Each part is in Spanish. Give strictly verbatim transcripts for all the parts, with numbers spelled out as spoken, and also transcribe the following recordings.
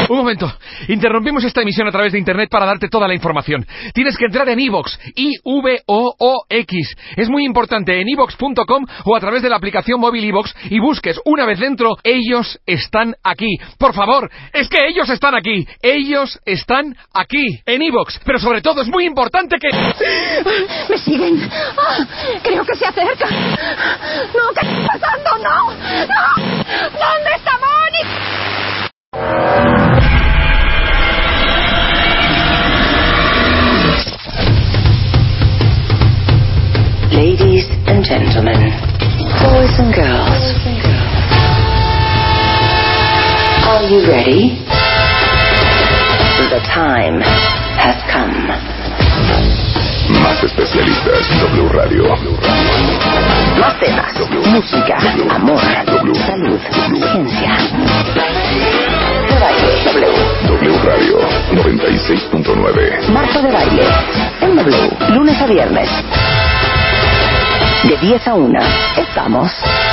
Un momento. Interrumpimos esta emisión a través de internet para darte toda la información. Tienes que entrar en iVoox, I V O O X. Es muy importante, en iVoox punto com o a través de la aplicación móvil iVoox y busques, una vez dentro, Ellos Están Aquí. Por favor, es que ellos están aquí. Ellos están aquí, en iVoox. Pero sobre todo es muy importante que... ¡Me siguen! ¡Ah! Creo que se acercan. ¡No! ¿Qué está pasando? ¡No! ¡No! ¿Dónde está Bonnie? Ladies and gentlemen, boys and girls, are you ready? The time has come. Más especialistas, W Radio. Más temas, música, amor, salud, ciencia. De baile, W. W Radio noventa y seis punto nueve. Marta de baile, en W, lunes a viernes. De diez a una, estamos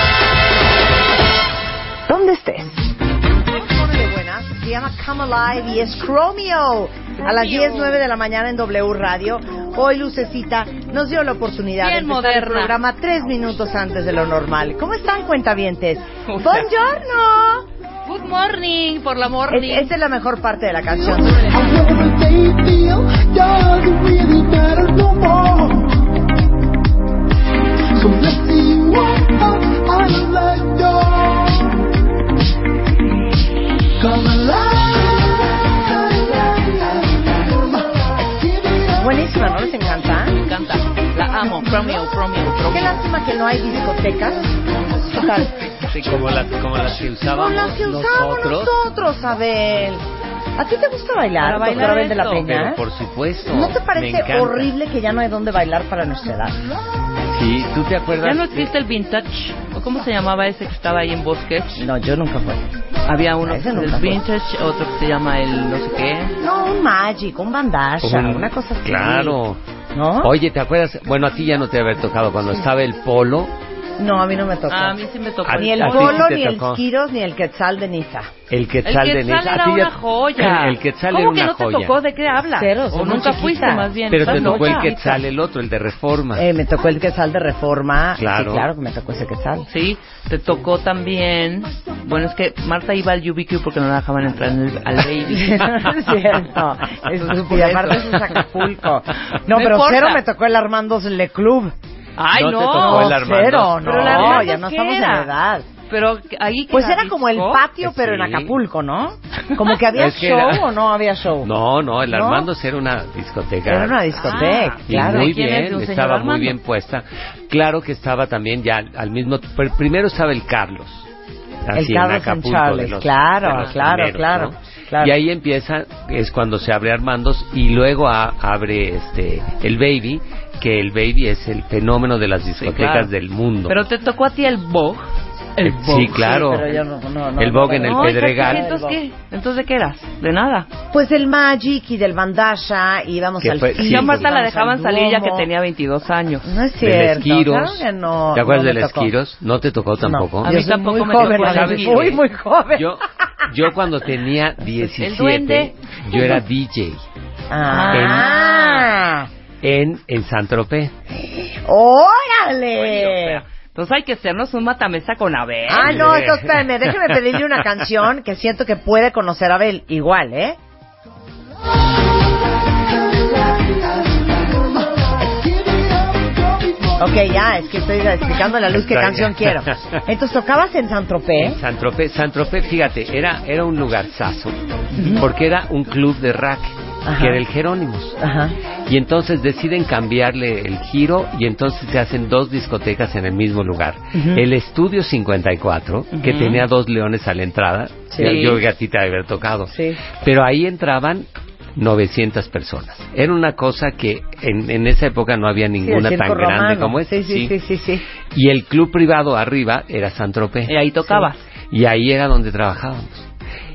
donde estés. De buenas, se llama Come Alive y es Chromeo. A las diez nueve de la mañana en W Radio. Hoy Lucecita nos dio la oportunidad Bien de empezar moderna. el programa tres minutos antes de lo normal. ¿Cómo están, cuentavientes? ¡Buongiorno! Good morning, por la morning. Es, esta es la mejor parte de la canción. Buenísima, ¿no les encanta? Me encanta, la amo, Chromeo, Chromeo, Qué Chromeo. lástima que no hay discotecas. Total. Sí, como las, como las que usábamos Con las que usábamos nosotros. nosotros, Abel. ¿A ti te gusta bailar, Para bailar doctor Abel de la esto, Peña? Pero por supuesto. ¿No te me parece encanta. horrible que ya no hay dónde bailar para nuestra edad? Sí, ¿tú te acuerdas? ¿Ya no existe el vintage? ¿O cómo se llamaba ese que estaba ahí en Bosque? No, yo nunca fui. Había uno que Ese es nunca el fue. vintage, otro que se llama el no sé qué. No, un Magic, un Bandasha, Un- una cosa así. Claro. ¿No? Oye, ¿te acuerdas? Bueno, a ti ya no te haber tocado cuando estaba el polo. No, a mí no me tocó. Ah, a mí sí me tocó. A- Ni el a ti sí polo, te ni el tocó. Skiros, ni el Quetzal de Niza. El Quetzal El de Quetzal Niza. era A ti ya- una joya. El Quetzal ¿Cómo era que una no te joya. tocó? ¿De qué hablas? Cero, soy o muy nunca chiquita. fuiste más bien. Pero estás te tocó loca. el Quetzal, el otro, el de Reforma. Eh, me tocó el Quetzal de Reforma. Claro. Sí, claro que me tocó ese Quetzal. Sí, te tocó también. Bueno, es que Marta iba al U B Q porque no la dejaban entrar en el, al Baby. No es cierto. Es estúpida. Aparte eso es Acapulco. No, No pero importa. cero me tocó el Armando's Le Club. Ay, ¿No no. te tocó el Armando's? Cero, no. Pero el Armando's, Ya no ¿qué estamos era? en edad. Pero ahí que Pues era como el disco. patio, pero en Sí. Acapulco, ¿no? Como que había Es que show era- o no había show. No, no, el ¿No? Armando's era una discoteca. Era una discoteca, Ah, Y claro. muy ¿Quién es bien, un señor estaba muy Armando? bien puesta. Claro que estaba también ya al mismo... pero primero estaba el Carlos. El así, en Carlos en Acapulco, Charles, de los- claro, de los claro, primeros, claro, ¿no? claro. Y ahí empieza, es cuando se abre Armando's y luego a- abre este el Baby, que el Baby es el fenómeno de las discotecas claro. del mundo. Pero te tocó a ti el Vogue. El Sí, claro. Sí, pero yo no- no- no- el no- Vogue en el No, hija, Pedregal. ¿qué? Entonces, ¿qué? ¿Entonces de qué eras? De nada. Pues del Magic y del Bandasha, íbamos Que al fue- Fito, sí, Y a Marta la íbamos dejaban al salir ya que Duomo. tenía veintidós años. No es Del cierto, Esquiros. claro que no. ¿Te acuerdas no me del tocó. Esquiros? ¿No te tocó tampoco? No, A yo mí soy tampoco muy me joven, tocó, Alex, ¿sabes? muy, muy joven. Yo, yo cuando tenía El diecisiete, duende. yo era D J Ah. en, en Saint-Tropez. ¡Órale! Entonces hay que hacernos un matamesa con Abel. Ah, no, entonces espérame, déjeme pedirle una canción que siento que puede conocer a Abel igual, ¿eh? Ok, ya, es que estoy explicando a la luz qué Está canción bien. quiero. Entonces, ¿tocabas en Saint-Tropez? En Saint-Tropez, Saint-Tropez, fíjate, era, era un lugarzazo, porque era un club de rack, Ajá. que era el Jerónimos. Ajá. Y entonces deciden cambiarle el giro y entonces se hacen dos discotecas en el mismo lugar. Ujú. El Estudio cincuenta y cuatro, que Ujú. tenía dos leones a la entrada, Sí. yo, yo que a ti te debe haber tocado. Sí. Pero ahí entraban novecientas personas. Era una cosa que en, en esa época no había ninguna Sí, el tan circo grande romano. como esta. Sí, sí, sí, sí, sí. Y el club privado arriba era Saint-Tropez. Y ahí tocabas. Y ahí era donde trabajábamos.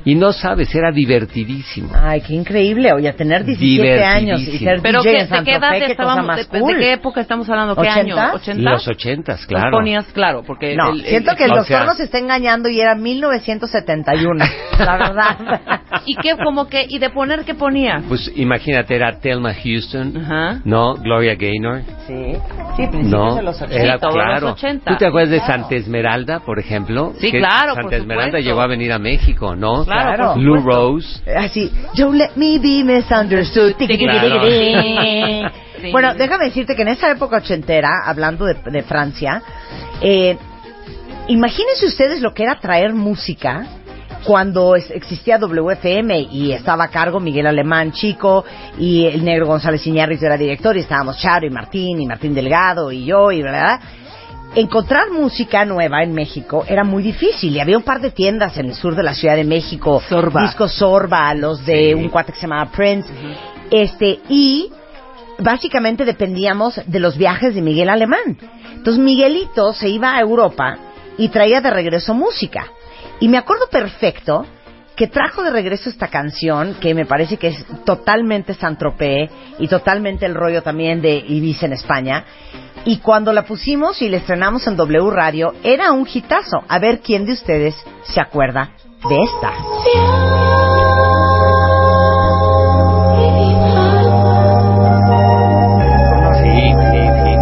Y no sabes, era divertidísimo. Ay, qué increíble, oye, tener diecisiete años y ser Pero D J que, en ¿de qué edad Saint-Tropez, qué cosa estábamos? más De, cool. ¿De qué época estamos hablando? ¿Qué ¿ochenta? año? ¿ochenta? Los ochentas, claro. Los ponías, claro, porque... No, el- el- siento que el o doctor sea- nos está engañando y era mil novecientos setenta y uno, la verdad. ¿Y qué, como que, y de poner qué ponía? Pues imagínate, era Thelma Houston, Ajá. ¿no? Gloria Gaynor, Sí, sí, principios ¿no? de los ochenta. Era Sí, todos los claro. ochenta. ¿Tú te acuerdas de Claro. Santa Esmeralda, por ejemplo? Sí, Que claro, por Santa Esmeralda supuesto. llegó a venir a México, ¿no? Claro, por Lou supuesto. Rose. Así, don't let me be misunderstood. Tiqui, tiqui, tiqui, Claro. tiqui. Sí. Bueno, déjame decirte que en esa época ochentera, hablando de, de Francia, eh, imagínense ustedes lo que era traer música cuando es- existía W F M y estaba a cargo Miguel Alemán Chico y el negro González Iñárritu era director y estábamos Charo y Martín y Martín Delgado y yo y verdad. Encontrar música nueva en México era muy difícil y había un par de tiendas en el sur de la Ciudad de México, Sorba. Discos Sorba, los de Sí. un cuate que se llamaba Prince, este y básicamente dependíamos de los viajes de Miguel Alemán. Entonces Miguelito se iba a Europa y traía de regreso música. Y me acuerdo perfecto que trajo de regreso esta canción, que me parece que es totalmente Saint-Tropez y totalmente el rollo también de Ibiza en España. Y cuando la pusimos y la estrenamos en W Radio, era un hitazo. A ver quién de ustedes se acuerda de esta. Sí, sí, sí.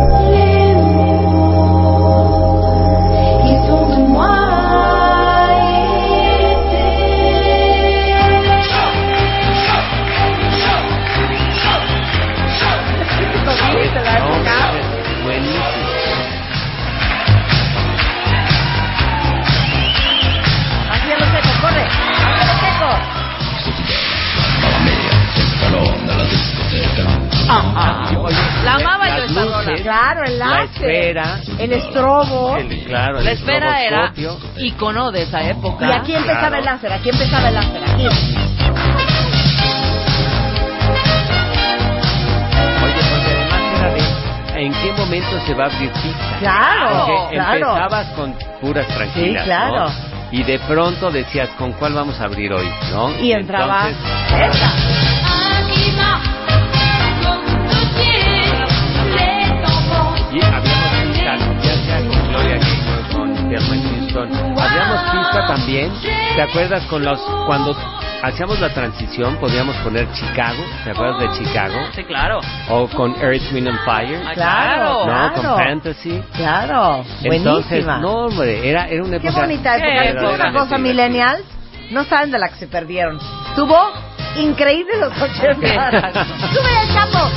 No, es buenísimo. Así a lo seco, corre. Así a lo seco. La amaba yo Las esta luces, rola. Claro, el la láser, esfera, el estrobo. el, claro, el La esfera era estroboscopio. icono de esa época. Y aquí empezaba Claro. el láser, aquí empezaba el láser, aquí. Oye, porque además era de en qué momento se va a abrir pista. Claro, Porque claro. empezabas con puras tranquilas, Sí, claro. ¿no? Y de pronto decías, ¿con cuál vamos a abrir hoy? ¿No? Y entraba Entonces, esta. y habíamos pistas, ya sea con Gloria Gaynor, con Thelma Houston. Habíamos pista también, ¿te acuerdas con los cuando hacíamos la transición podíamos poner Chicago? ¿Te acuerdas de Chicago? Sí, claro. O con Earth, Wind and Fire. Ah, Claro, ¿No? claro. Con Fantasy. Claro, Entonces, buenísima. no, hombre, era, era una Qué época... bonita época. Qué Les digo una verdaderamente cosa, divertida. millennials, no saben de la que se perdieron. Estuvo increíble los ochenta. ¡Sube el chapo!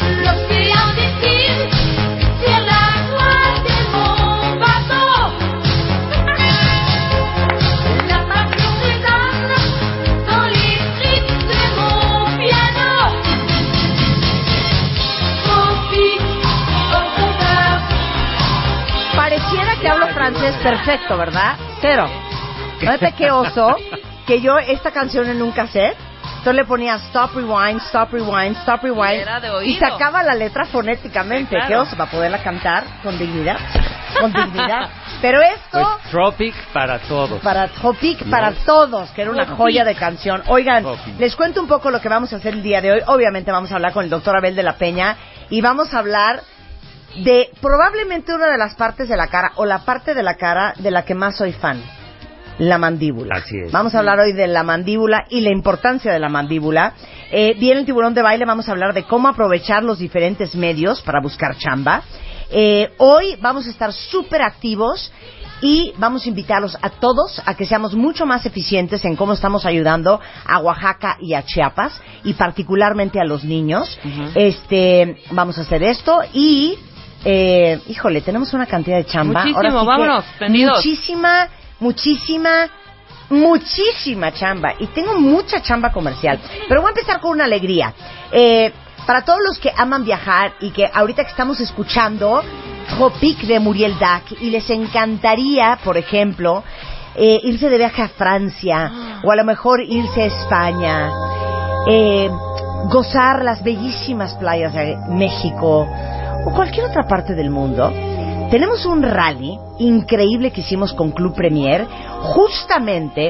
Pareciera que hablo francés perfecto, ¿verdad? Cero. Fíjate qué oso que yo esta canción en un cassette, entonces le ponía stop, rewind, stop, rewind, stop, rewind Era de y oído. sacaba la letra fonéticamente. Sí, claro. Qué oso para poderla cantar con dignidad, con dignidad. Pero esto Pues Tropic para todos. para Tropic, No. para todos, que era una Tropic. joya de canción. Oigan, Tropic. les cuento un poco lo que vamos a hacer el día de hoy. Obviamente vamos a hablar con el doctor Abel de la Peña y vamos a hablar de probablemente una de las partes de la cara o la parte de la cara de la que más soy fan, la mandíbula. Así es. Vamos a hablar hoy de la mandíbula y la importancia de la mandíbula. Eh, viene el tiburón de baile, vamos a hablar de cómo aprovechar los diferentes medios para buscar chamba. Eh, hoy vamos a estar súper activos y vamos a invitarlos a todos a que seamos mucho más eficientes en cómo estamos ayudando a Oaxaca y a Chiapas y particularmente a los niños. Ujú. Este, vamos a hacer esto y eh, híjole, tenemos una cantidad de chamba. Muchísimo, Ahora sí que vámonos, prendidos. Muchísima, muchísima, muchísima chamba. Y tengo mucha chamba comercial. Pero voy a empezar con una alegría. Eh, para todos los que aman viajar y que ahorita que estamos escuchando Tropic de Muriel Dac y les encantaría, por ejemplo, eh, irse de viaje a Francia o a lo mejor irse a España, eh, gozar las bellísimas playas de México o cualquier otra parte del mundo, tenemos un rally increíble que hicimos con Club Premier justamente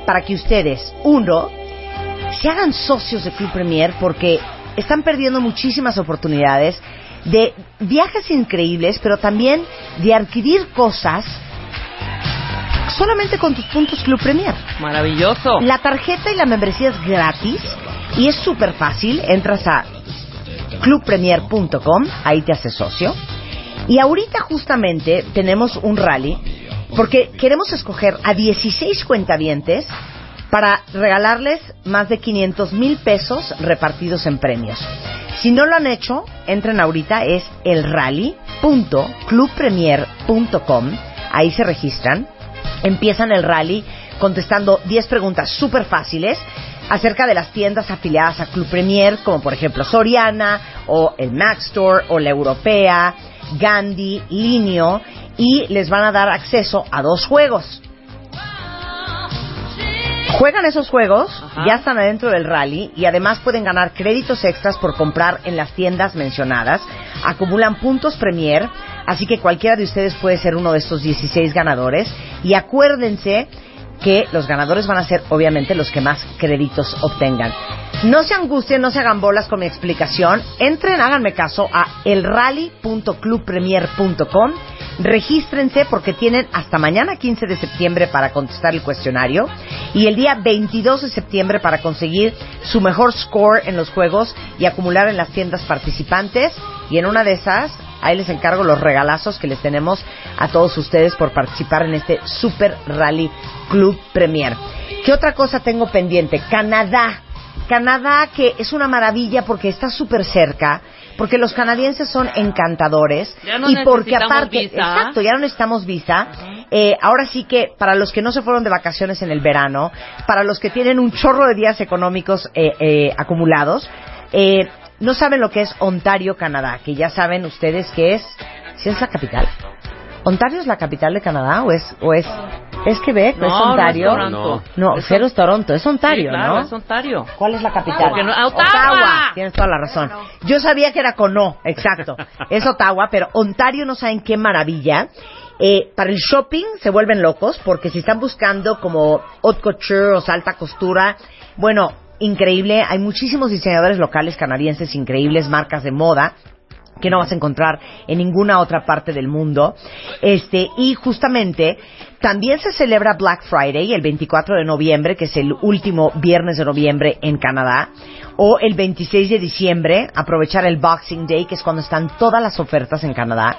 para que ustedes, uno, se hagan socios de Club Premier porque están perdiendo muchísimas oportunidades de viajes increíbles, pero también de adquirir cosas solamente con tus puntos Club Premier. Maravilloso. La tarjeta y la membresía es gratis y es súper fácil. Entras a club premier punto com, ahí te haces socio. Y ahorita justamente tenemos un rally porque queremos escoger a dieciséis cuentavientes para regalarles más de quinientos mil pesos repartidos en premios. Si no lo han hecho, entren ahorita, es el rally punto club premier punto com, ahí se registran, empiezan el rally contestando diez preguntas súper fáciles acerca de las tiendas afiliadas a Club Premier, como por ejemplo Soriana, o el Max Store, o la Europea, Gandhi, Linio, y les van a dar acceso a dos juegos. Juegan esos juegos, ajá, ya están adentro del rally y además pueden ganar créditos extras por comprar en las tiendas mencionadas, acumulan puntos Premier, así que cualquiera de ustedes puede ser uno de estos dieciséis ganadores y acuérdense que los ganadores van a ser obviamente los que más créditos obtengan. No se angustien, no se hagan bolas con mi explicación, entren, háganme caso a el rally punto club premier punto com, regístrense porque tienen hasta mañana quince de septiembre para contestar el cuestionario y el día veintidós de septiembre para conseguir su mejor score en los juegos y acumular en las tiendas participantes, y en una de esas ahí les encargo los regalazos que les tenemos a todos ustedes por participar en este Super Rally Club Premier. ¿Qué otra cosa tengo pendiente? Canadá. Canadá, que es una maravilla porque está súper cerca, porque los canadienses son encantadores ya no y porque aparte, visa. exacto, ya no necesitamos visa. Uh-huh. Eh, ahora sí que para los que no se fueron de vacaciones en el verano, para los que tienen un chorro de días económicos eh, eh, acumulados, eh, no saben lo que es Ontario, Canadá, que ya saben ustedes que es, ¿sí es la capital? ¿Ontario es la capital de Canadá o es o es es Quebec? No, ¿es Ontario? No, es Toronto. No, es cero es Toronto, es Ontario, sí, claro, ¿no? es Ontario. ¿Cuál es la capital? No, Ottawa. Ottawa. Tienes toda la razón. Yo sabía que era con O, exacto. Es Ottawa, pero Ontario no saben qué maravilla. Eh, para el shopping se vuelven locos porque si están buscando como haute couture o alta costura, bueno, increíble. Hay muchísimos diseñadores locales canadienses increíbles, marcas de moda que no vas a encontrar en ninguna otra parte del mundo. Este, y justamente también se celebra Black Friday el veinticuatro de noviembre, que es el último viernes de noviembre en Canadá, o el veintiséis de diciembre, aprovechar el Boxing Day, que es cuando están todas las ofertas en Canadá.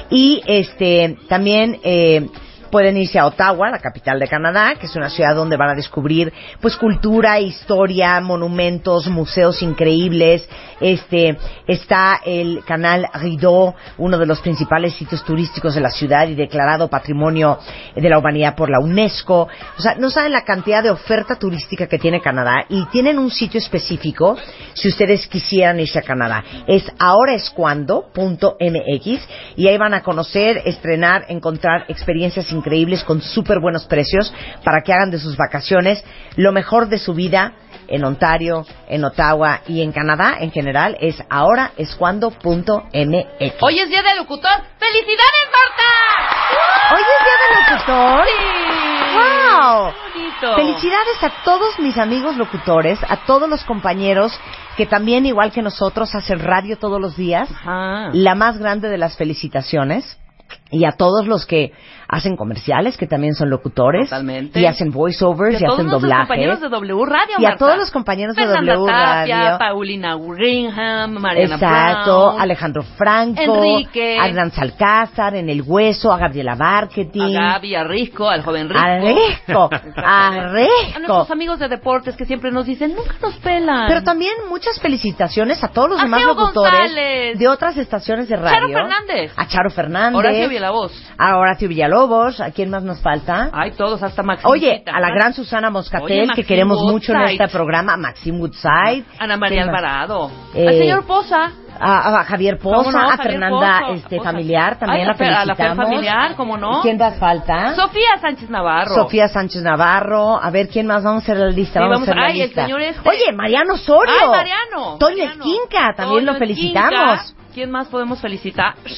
Y este, también eh, pueden irse a Ottawa, la capital de Canadá, que es una ciudad donde van a descubrir pues cultura, historia, monumentos, museos increíbles. Este está el canal Rideau, uno de los principales sitios turísticos de la ciudad y declarado Patrimonio de la Humanidad por la UNESCO. O sea, no saben la cantidad de oferta turística que tiene Canadá y tienen un sitio específico si ustedes quisieran irse a Canadá. Es ahoraescuando punto m x y ahí van a conocer, estrenar, encontrar experiencias increíbles increíbles con súper buenos precios para que hagan de sus vacaciones lo mejor de su vida en Ontario, en Ottawa y en Canadá en general. Es ahoraescuando punto m x. Hoy es Día del Locutor. ¡Felicidades, Marta! ¿Hoy es Día del Locutor? Sí. ¡Wow! Qué bonito. Felicidades a todos mis amigos locutores, a todos los compañeros que también, igual que nosotros, hacen radio todos los días. Ajá. La más grande de las felicitaciones. Y a todos los que hacen comerciales, que también son locutores. Totalmente. Y hacen voiceovers y, y hacen doblajes. Y a todos los compañeros de W Radio, Y Marta. a todos los compañeros de Fernanda W Tapia, Radio. Paulina Ringham, Mariana Exacto. Brown. Alejandro Franco. Enrique. Adrián Salcázar, en El Hueso, a Gabriela Marketing. A Gaby, a Risco, al joven Risco. A Risco. A A Risco. nuestros amigos de deportes que siempre nos dicen, nunca nos pelan. Pero también muchas felicitaciones a todos los A demás Geo locutores González. de otras estaciones de radio. Charo Fernández. A Charo Fernández. Horacio Villalobos. A Horacio Villalobos. ¿A quién más nos falta? Ay, todos, hasta Maxim. Oye, a la gran Susana Moscatel, Oye, que Maxim queremos mucho en Woodside. este programa. A Maxim Woodside. Ana María ¿Quién más? Alvarado. Eh, al señor Poza. A, a Javier Poza, ¿Cómo no? a Javier Fernanda Pozo, este, Poza. Familiar, también Ay, la la Fer- a la Fer felicitamos. Familiar, ¿cómo no? ¿Quién más falta? Sofía Sánchez Navarro. Sofía Sánchez Navarro. A ver, ¿quién más? Vamos a hacer la lista. Sí, vamos, vamos a hacer a- la ay, el lista. señor este- Oye, Mariano Osorio. Ay, Mariano. Toño Mariano. Esquinca, también Toño lo felicitamos. Esquinca. ¿Quién más podemos felicitar?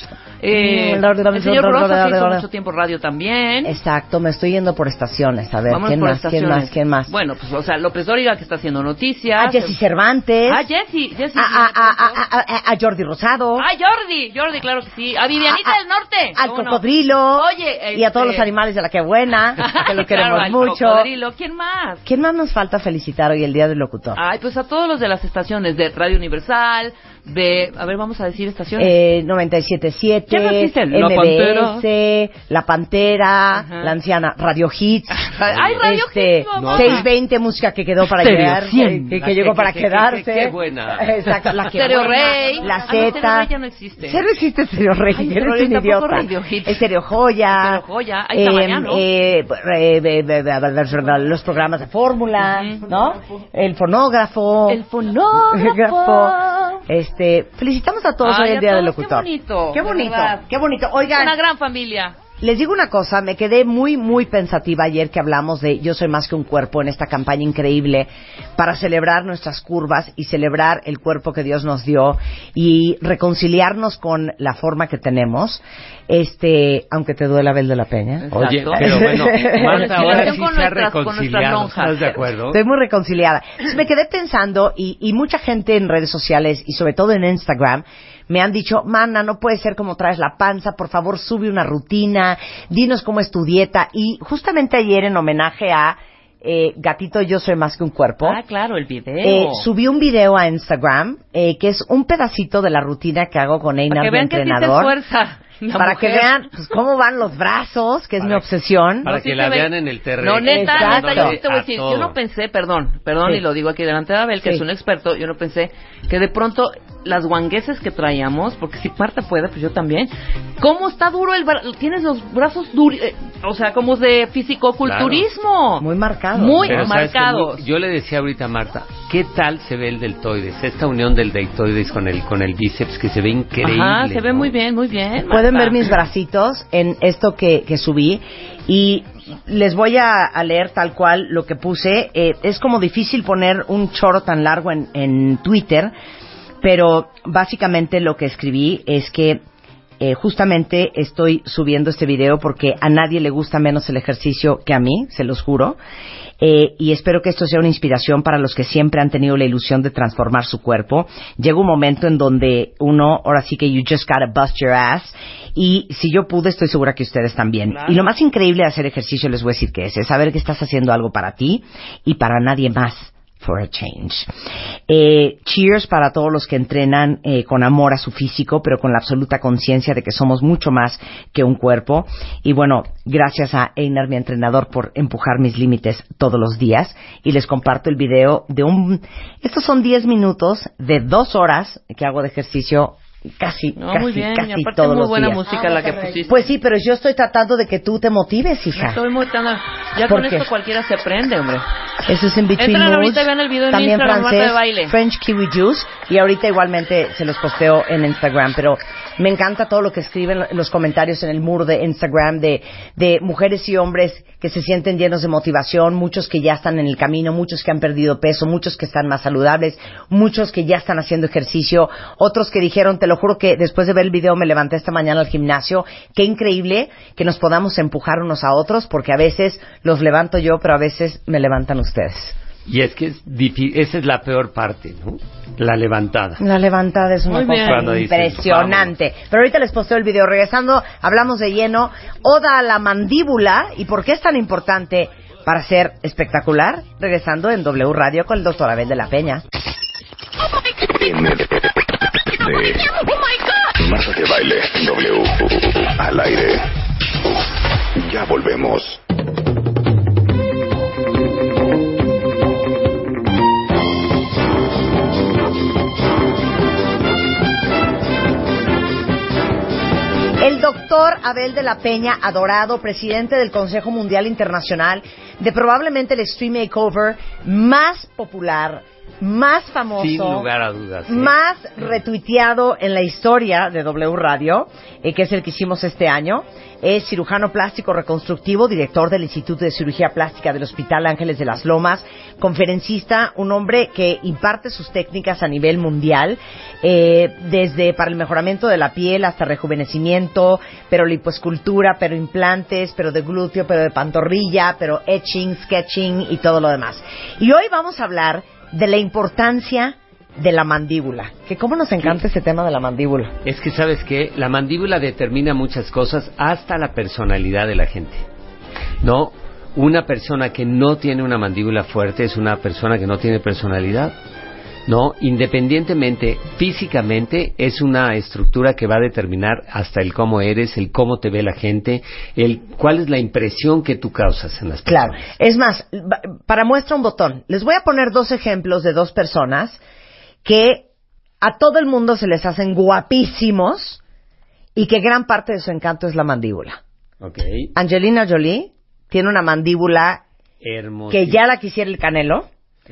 Eh, el señor Broso hizo mucho tiempo radio también. Exacto, me estoy yendo por estaciones. A ver, Vámonos ¿quién por más? estaciones. ¿Quién más? ¿Quién más? Bueno, pues, o sea, López Dóriga, que está haciendo noticias. A Jessy Cervantes. Ah, Jessy. Jessy. A, a, a, a, a, a Jordi Rosado. Ah, Jordi. Jordi, claro que sí. A Vivianita A- a- del Norte. Al ¿Cómo no? cocodrilo. Oye, Y a todos este- los animales de la que buena, que lo queremos Claro, al mucho. cocodrilo. ¿Quién más? ¿Quién más nos falta felicitar hoy el Día del Locutor? Ay, pues a todos los de las estaciones de Radio Universal, de... A ver, vamos a decir estaciones. Eh, noventa y siete punto siete, ¿Qué más dice? La M B S, La Pantera, Ajá. La Anciana, Radio Hits. Ay, Radio este, Hits, mamá. seiscientos veinte, música que quedó para Stereo llegar, cien. que, que La llegó que- para que- que- quedarse. que- qué buena. Exacto, la que Stereo buena, Rey. La Ah, no, Stereo Z. Rey ya no existe. Cero existe Stereo Rey, Ay, eres Stereo un Rey tampoco idiota. Radio Hits. Stereo Joya. Stereo Joya. Ahí está Mariano. eh, eh, eh, eh, eh, los programas de fórmula, Ujú. ¿no? El fonógrafo. El fonógrafo. Fonógrafo. Este, felicitamos a todos Ay, hoy el a Día del todos, Locutor. qué bonito, Qué de bonito, verdad. qué bonito. Oigan, Una gran familia. les digo una cosa, me quedé muy, muy pensativa ayer que hablamos de Yo Soy Más que un Cuerpo en esta campaña increíble para celebrar nuestras curvas y celebrar el cuerpo que Dios nos dio y reconciliarnos con la forma que tenemos, este, aunque te duela Abel de la Peña. Oye, Exacto. pero bueno, Marta ahora sí Con se ha nuestras- con nuestras reconciliado. lonjas. ¿Estás de acuerdo? Estoy muy reconciliada. Entonces me quedé pensando y, y mucha gente en redes sociales y sobre todo en Instagram me han dicho, mana, no puede ser como traes la panza, por favor sube una rutina, dinos cómo es tu dieta. Y justamente ayer en homenaje a eh, Gatito Yo Soy Más que un Cuerpo, Ah, claro, el video. eh, subí un video a Instagram eh, que es un pedacito de la rutina que hago con Para Einar, que mi vean que sí te entrenador. esfuerza. la Para que mujer. vean pues, cómo van los brazos, que es mi obsesión. Para No, sí que se la ve. vean en el terreno. No, neta, Exacto. neta, yo sí te voy a decir, A yo no todo. pensé, perdón, perdón, Sí. y lo digo aquí delante de Abel, que Sí. es un experto, yo no pensé que de pronto las guangueses que traíamos, porque si Marta puede, pues yo también, ¿cómo está duro el brazo? Tienes los brazos duros, eh, o sea, como de fisicoculturismo. Muy marcado. Muy Pero ¿sabes qué? marcados. Muy- yo le decía ahorita a Marta, ¿qué tal se ve el deltoides? Esta unión del deltoides con el con el bíceps que se ve increíble. Ajá, se ve ¿no? muy bien, muy bien. Pueden Marta. ver mis bracitos en esto que, que subí y les voy a, a leer tal cual lo que puse. Eh, es como difícil poner un choro tan largo en, en Twitter, pero básicamente lo que escribí es que eh, justamente estoy subiendo este video porque a nadie le gusta menos el ejercicio que a mí, se los juro. Eh, y espero que esto sea una inspiración para los que siempre han tenido la ilusión de transformar su cuerpo. Llega un momento en donde uno, ahora sí que you just gotta bust your ass. Y si yo pude, estoy segura que ustedes también. Claro. Y lo más increíble de hacer ejercicio, les voy a decir que es, es saber que estás haciendo algo para ti y para nadie más. For a change. Eh, cheers para todos los que entrenan eh, con amor a su físico, pero con la absoluta conciencia de que somos mucho más que un cuerpo. Y bueno, gracias a Einar, mi entrenador, por empujar mis límites todos los días. Y les comparto el video de un... Estos son diez minutos de dos horas que hago de ejercicio casi, No, casi, muy bien, casi y aparte todos muy los buena días. música la que pusiste. Pues sí, pero yo estoy tratando de que tú te motives, Me hija. estoy muy tan- Ya ¿Por con qué? esto cualquiera se prende, hombre. Eso es en Between Entran Moods. ahorita y vean el video en También Instagram, Marta de francés, Baile. French Kiwi Juice. Y ahorita igualmente se los posteo en Instagram. Pero me encanta todo lo que escriben en los comentarios en el muro de Instagram de, de mujeres y hombres que se sienten llenos de motivación. Muchos que ya están en el camino, muchos que han perdido peso, muchos que están más saludables, muchos que ya están haciendo ejercicio, otros que dijeron, te lo juro que después de ver el video me levanté esta mañana al gimnasio. Qué increíble que nos podamos empujar unos a otros, porque a veces los levanto yo, pero a veces me levantan ustedes. Y es que es difí- esa es la peor parte, ¿no? La levantada. La levantada es una Muy bien. cosa Cuando dices, impresionante. Pero ahorita les posteo el video. Regresando, hablamos de lleno. Oda a la mandíbula. ¿Y por qué es tan importante para ser espectacular? Regresando en W Radio con el doctor Abel de la Peña. N D Marta de Baile W al aire. Ya volvemos. El doctor Abel de la Peña, adorado, presidente del Consejo Mundial Internacional de probablemente el Extreme Makeover más popular más famoso, sin lugar a dudas, ¿eh? más retuiteado en la historia de W Radio, eh, que es el que hicimos este año. Es cirujano plástico reconstructivo, director del Instituto de Cirugía Plástica del Hospital Ángeles de las Lomas, conferencista, un hombre que imparte sus técnicas a nivel mundial, eh, desde para el mejoramiento de la piel hasta rejuvenecimiento, pero lipoescultura, pero implantes, pero de glúteo, pero de pantorrilla, pero etching, sketching y todo lo demás. Y hoy vamos a hablar de la importancia de la mandíbula, que cómo nos encanta ese tema de la mandíbula. Es que, ¿sabes qué? La mandíbula determina muchas cosas, hasta la personalidad de la gente, ¿no? Una persona que no tiene una mandíbula fuerte es una persona que no tiene personalidad, ¿no? Independientemente, físicamente, es una estructura que va a determinar hasta el cómo eres, el cómo te ve la gente, el cuál es la impresión que tú causas en las personas. Claro. Es más, para muestra un botón, les voy a poner dos ejemplos de dos personas que a todo el mundo se les hacen guapísimos y que gran parte de su encanto es la mandíbula. Okay. Angelina Jolie tiene una mandíbula hermosa, que ya la quisiera el Canelo.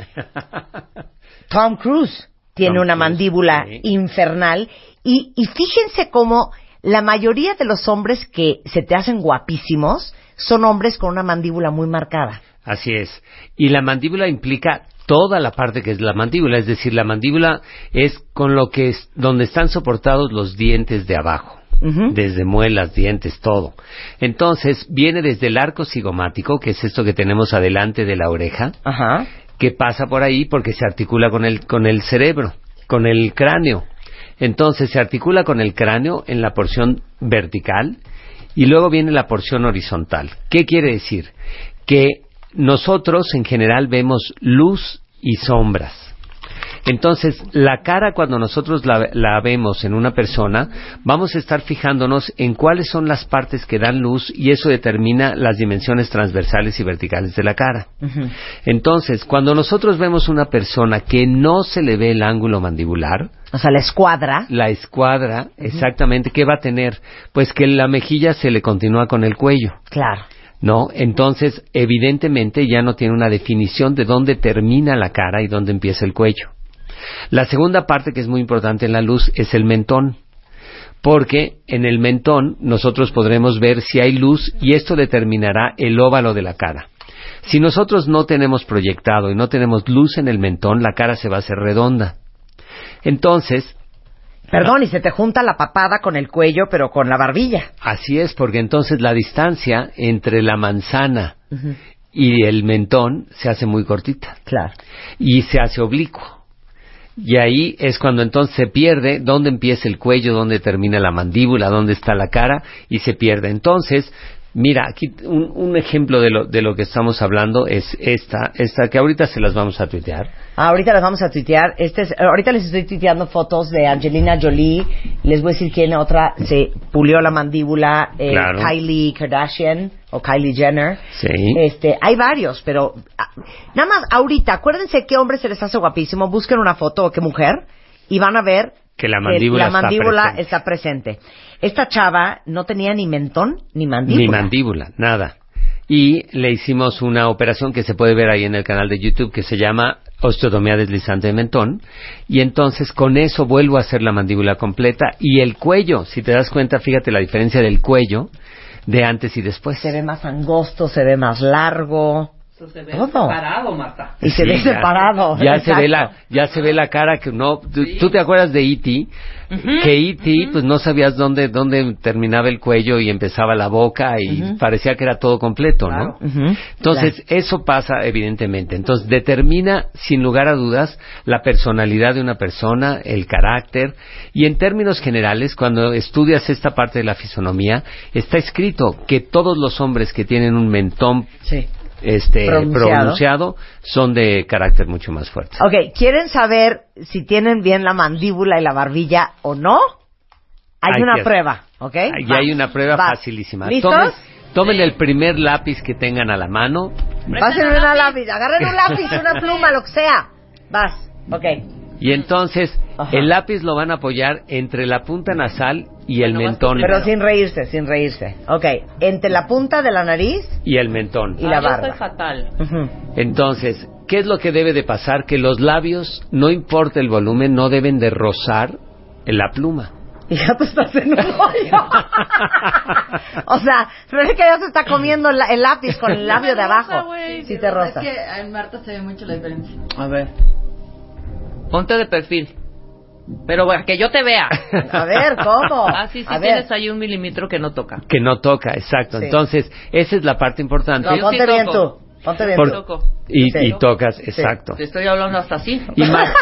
Tom Cruise tiene Tom una Cruise, mandíbula sí. infernal. Y, y fíjense cómo la mayoría de los hombres que se te hacen guapísimos son hombres con una mandíbula muy marcada. Así es. Y la mandíbula implica toda la parte que es la mandíbula, es decir, la mandíbula es con lo que es donde están soportados los dientes de abajo, uh-huh. desde muelas, dientes, todo. Entonces, viene desde el arco cigomático, que es esto que tenemos adelante de la oreja, uh-huh. que pasa por ahí porque se articula con el con el cerebro, con el cráneo. Entonces, se articula con el cráneo en la porción vertical y luego viene la porción horizontal. ¿Qué quiere decir? Que nosotros en general vemos luz y sombras. Entonces, la cara cuando nosotros la, la vemos en una persona, vamos a estar fijándonos en cuáles son las partes que dan luz y eso determina las dimensiones transversales y verticales de la cara. Uh-huh. Entonces, cuando nosotros vemos una persona que no se le ve el ángulo mandibular, o sea, la escuadra. La escuadra, uh-huh. exactamente, ¿qué va a tener? Pues que la mejilla se le continúa con el cuello. Claro. ¿No? Entonces, evidentemente ya no tiene una definición de dónde termina la cara y dónde empieza el cuello. La segunda parte que es muy importante en la luz es el mentón, porque en el mentón nosotros podremos ver si hay luz y esto determinará el óvalo de la cara. Si nosotros no tenemos proyectado y no tenemos luz en el mentón, la cara se va a hacer redonda. Entonces, perdón, y se te junta la papada con el cuello, pero con la barbilla. Así es, porque entonces la distancia entre la manzana uh-huh. y el mentón se hace muy cortita. Claro. Y se hace oblicuo. Y ahí es cuando entonces se pierde dónde empieza el cuello, dónde termina la mandíbula, dónde está la cara, y se pierde. Entonces, mira, aquí un, un ejemplo de lo, de lo que estamos hablando es esta, esta que ahorita se las vamos a tuitear. Ah, ahorita las vamos a tuitear. Este es, ahorita les estoy tuiteando fotos de Angelina Jolie. Les voy a decir quién otra se pulió la mandíbula. Eh, claro. Kylie Kardashian o Kylie Jenner. Sí. Este, hay varios, pero ah, nada más ahorita, acuérdense qué hombre se les hace guapísimo. Busquen una foto o qué mujer y van a ver que la mandíbula, que la mandíbula está, presente. está presente. Esta chava no tenía ni mentón ni mandíbula. Ni mandíbula, nada. Y le hicimos una operación que se puede ver ahí en el canal de YouTube que se llama osteotomía deslizante de mentón. Y entonces con eso vuelvo a hacer la mandíbula completa. Y el cuello, si te das cuenta, fíjate la diferencia del cuello de antes y después. Se ve más angosto, se ve más largo. Se ve todo separado, Marta. Y se sí, ve ya, separado. Ya exacto. se ve la, ya se ve la cara que no. ¿Tú, sí. ¿tú te acuerdas de E T? Uh-huh, que E T, uh-huh. pues no sabías dónde, dónde terminaba el cuello y empezaba la boca y uh-huh. parecía que era todo completo, claro. ¿no? Uh-huh. Entonces claro. eso pasa evidentemente. Entonces determina sin lugar a dudas la personalidad de una persona, el carácter y en términos generales cuando estudias esta parte de la fisonomía está escrito que todos los hombres que tienen un mentón sí. este pronunciado. pronunciado son de carácter mucho más fuerte. Ok, ¿quieren saber si tienen bien la mandíbula y la barbilla o no? Hay, hay una que, prueba, ¿ok? Y hay una prueba Va. facilísima. ¿Listos? Tomen, tomen sí. el primer lápiz que tengan a la mano. Pásenme una lápiz, agarren un lápiz, una pluma, lo que sea. Vas, ok. Y entonces, Ajá. el lápiz lo van a apoyar entre la punta nasal y el Bueno, mentón. Pero sin reírse, sin reírse. Ok, entre la punta de la nariz Y el mentón. y la Ah, yo barba. estoy fatal. Ujú. Entonces, ¿qué es lo que debe de pasar? Que los labios, no importa el volumen, no deben de rozar en la pluma. Y ya te estás en un rollo. O sea, Rebeca ya se está comiendo el, el lápiz con el labio de abajo. Sí te roza. Es que en Marta se ve mucho la diferencia. A ver. Ponte de perfil. Pero bueno, que yo te vea. A ver, ¿cómo? Ah, sí, sí, A ver. tienes ahí un milímetro que no toca. Que no toca, exacto. Sí. Entonces, esa es la parte importante. No, yo ponte sí bien toco. tú. Ponte bien Por- tú. Toco. Y, Sí. y tocas, exacto. Te estoy hablando hasta así. Y más,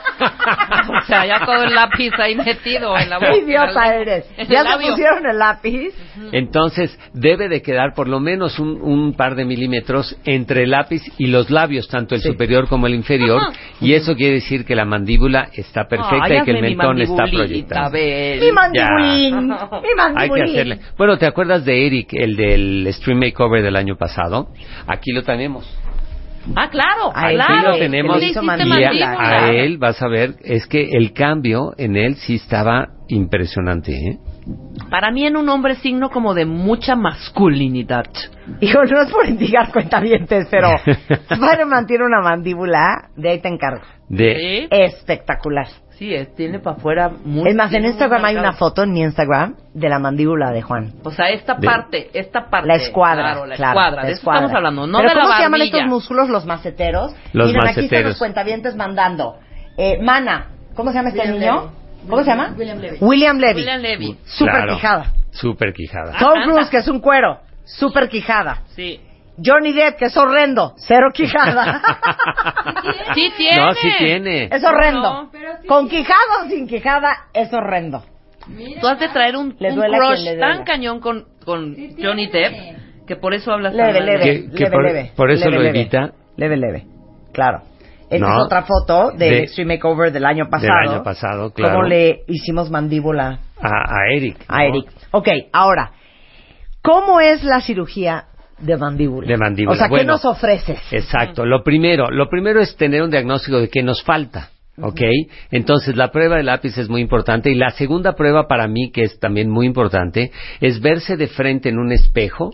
O sea, ya todo el lápiz ahí metido en la boca. Qué idiota en el- eres. en el Ya se labio. pusieron el lápiz. entonces, debe de quedar por lo menos un, un par de milímetros entre el lápiz y los labios, tanto el Sí. superior como el inferior. Ajá. Y eso quiere decir que la mandíbula está perfecta Ay, y que el hazme mi mentón está mandibulita, proyectado. Bel. Mi mandibulín. Mi Hay mandibulín. que hacerle. Bueno, ¿te acuerdas de Eric, el del Stream Makeover del año pasado? Aquí lo tenemos. Ah, claro, Ahí claro. Aquí lo tenemos. que le hizo Le hiciste Y mandíbula. a, mandíbula. a él, vas a ver, es que el cambio en él sí estaba impresionante, ¿eh? Para mí en un hombre signo como de mucha masculinidad. Hijo, no es por indicar cuentavientes, pero Spider-Man tiene una mandíbula, de ahí te encargo. De, Sí, Espectacular. sí, es, tiene para afuera muy... Es más, en muy Instagram hay una marcado. foto en mi Instagram de la mandíbula de Juan. O sea, esta De- parte, esta parte. La escuadra, Claro, la claro, escuadra. la De eso escuadra. estamos hablando, no Pero de la ¿cómo se llaman barbilla. estos músculos? Los maceteros. Los Miren, aquí están maceteros. los cuentavientes mandando. Eh, Mana, ¿cómo se llama este William niño? Levy. ¿Cómo se llama? William Levy. William Levy. William Levy. Super Claro. quijada. Super quijada. Tom Cruise, que es un cuero. Super quijada. Sí. Johnny Depp, que es horrendo. Cero quijada. Sí tiene. No, sí tiene. Es horrendo. No, pero sí Con tiene. quijada o sin quijada, es horrendo. Mira. Tú has de traer un, Le un duele a crush quien le tan duele. cañón con, con Sí Johnny tiene. Depp que por eso hablas Leve, tan mal. leve, Que- que leve, por- leve. por eso leve, lo leve. evita. Leve, leve. Claro. Esta No. es otra foto del De- Extreme Makeover del año pasado. Del año pasado, claro. Cómo le hicimos mandíbula A, a Eric. a ¿no? Eric. Ok, ahora, ¿cómo es la cirugía de mandíbula? De mandíbula. O sea, ¿qué Bueno, nos ofreces? Exacto. Lo primero, lo primero es tener un diagnóstico de qué nos falta. ¿Ok? Entonces, la prueba de lápiz es muy importante. Y la segunda prueba para mí, que es también muy importante, es verse de frente en un espejo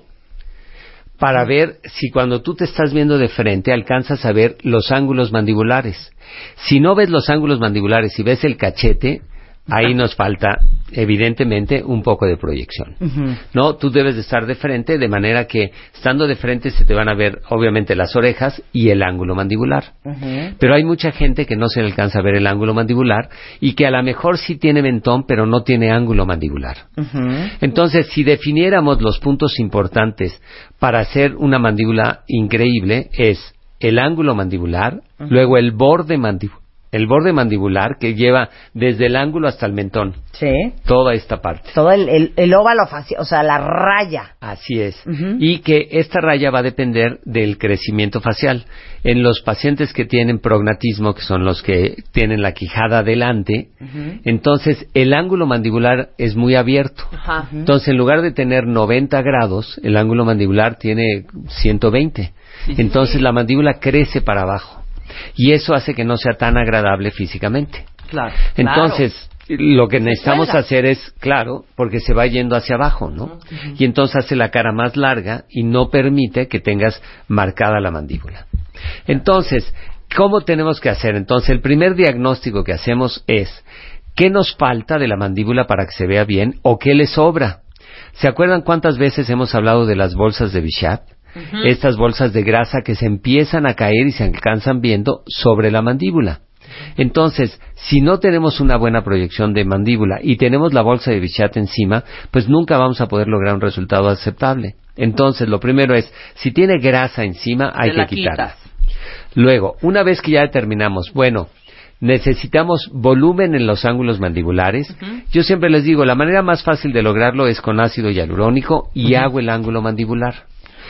para ver si cuando tú te estás viendo de frente alcanzas a ver los ángulos mandibulares. Si no ves los ángulos mandibulares y ves el cachete, ahí nos falta, evidentemente, un poco de proyección. Ujú. No, tú debes de estar de frente, de manera que estando de frente se te van a ver, obviamente, las orejas y el ángulo mandibular. Ujú. Pero hay mucha gente que no se le alcanza a ver el ángulo mandibular y que a lo mejor sí tiene mentón, pero no tiene ángulo mandibular. Ujú. Entonces, si definiéramos los puntos importantes para hacer una mandíbula increíble, es el ángulo mandibular, luego el borde mandibular, el borde mandibular que lleva desde el ángulo hasta el mentón, Sí. toda esta parte. Todo el, el, el óvalo facial, o sea, la raya. Así es. Ujú. Y que esta raya va a depender del crecimiento facial. En los pacientes que tienen prognatismo, que son los que tienen la quijada adelante, Ujú. entonces el ángulo mandibular es muy abierto. Ajá. Entonces, en lugar de tener noventa grados, el ángulo mandibular tiene ciento veinte. Entonces, la mandíbula crece para abajo. Y eso hace que no sea tan agradable físicamente. Claro. Entonces, lo que necesitamos cuelga. hacer es, claro, porque se va yendo hacia abajo, ¿no? Y entonces hace la cara más larga y no permite que tengas marcada la mandíbula. Entonces, ¿cómo tenemos que hacer? Entonces, el primer diagnóstico que hacemos es, ¿qué nos falta de la mandíbula para que se vea bien o qué le sobra? ¿Se acuerdan cuántas veces hemos hablado de las bolsas de Bichat? Ujú. Estas bolsas de grasa que se empiezan a caer y se alcanzan viendo sobre la mandíbula. Entonces, si no tenemos una buena proyección de mandíbula y tenemos la bolsa de Bichat encima, pues nunca vamos a poder lograr un resultado aceptable. Entonces, lo primero es, si tiene grasa encima, hay Te que la quitarla. quitas. Luego, una vez que ya determinamos, bueno, necesitamos volumen en los ángulos mandibulares. Ujú. Yo siempre les digo, la manera más fácil de lograrlo es con ácido hialurónico y hago el ángulo mandibular.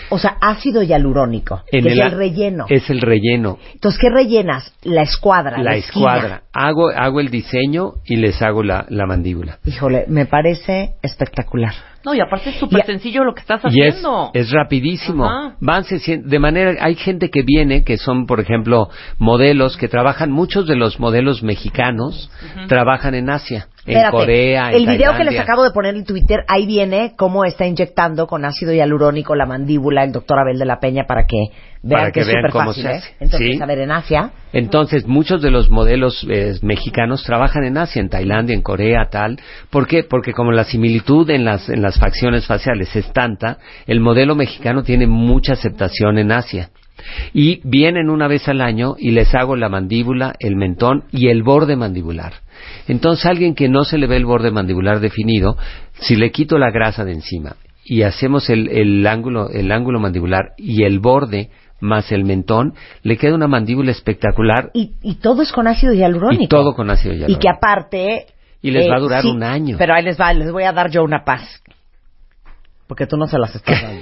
O sea, ácido hialurónico, En que el, es el relleno. Es el relleno. Entonces, ¿qué rellenas? La escuadra, la, La esquina. escuadra. Hago, hago el diseño y les hago la, la mandíbula. Híjole, me parece espectacular. No, y aparte es súper Y- sencillo lo que estás Y es, haciendo. es rapidísimo. Ajá. Van se sien- de manera, hay gente que viene, que son, por ejemplo, modelos que trabajan, muchos de los modelos mexicanos trabajan en Asia, en Espérate, Corea, en el video que Tailandia. les acabo de poner en Twitter, ahí viene cómo está inyectando con ácido hialurónico la mandíbula el doctor Abel de la Peña para que vean Para que, que es vean súper cómo fácil, se ¿eh? hace. Entonces, Sí. a ver, en Asia, Entonces, muchos de los modelos eh, mexicanos trabajan en Asia, en Tailandia, en Corea, tal. ¿Por qué? Porque como la similitud en las, en las facciones faciales es tanta, el modelo mexicano tiene mucha aceptación en Asia. Y vienen una vez al año y les hago la mandíbula, el mentón y el borde mandibular. Entonces, alguien que no se le ve el borde mandibular definido, si le quito la grasa de encima y hacemos el, el ángulo, el ángulo mandibular y el borde más el mentón, le queda una mandíbula espectacular y, y todo es con ácido hialurónico. y todo con ácido Y hialurónico. que aparte... Y les eh, va a durar sí, un año. Pero ahí les va, les voy a dar yo una paz. Porque tú no se las estás dando.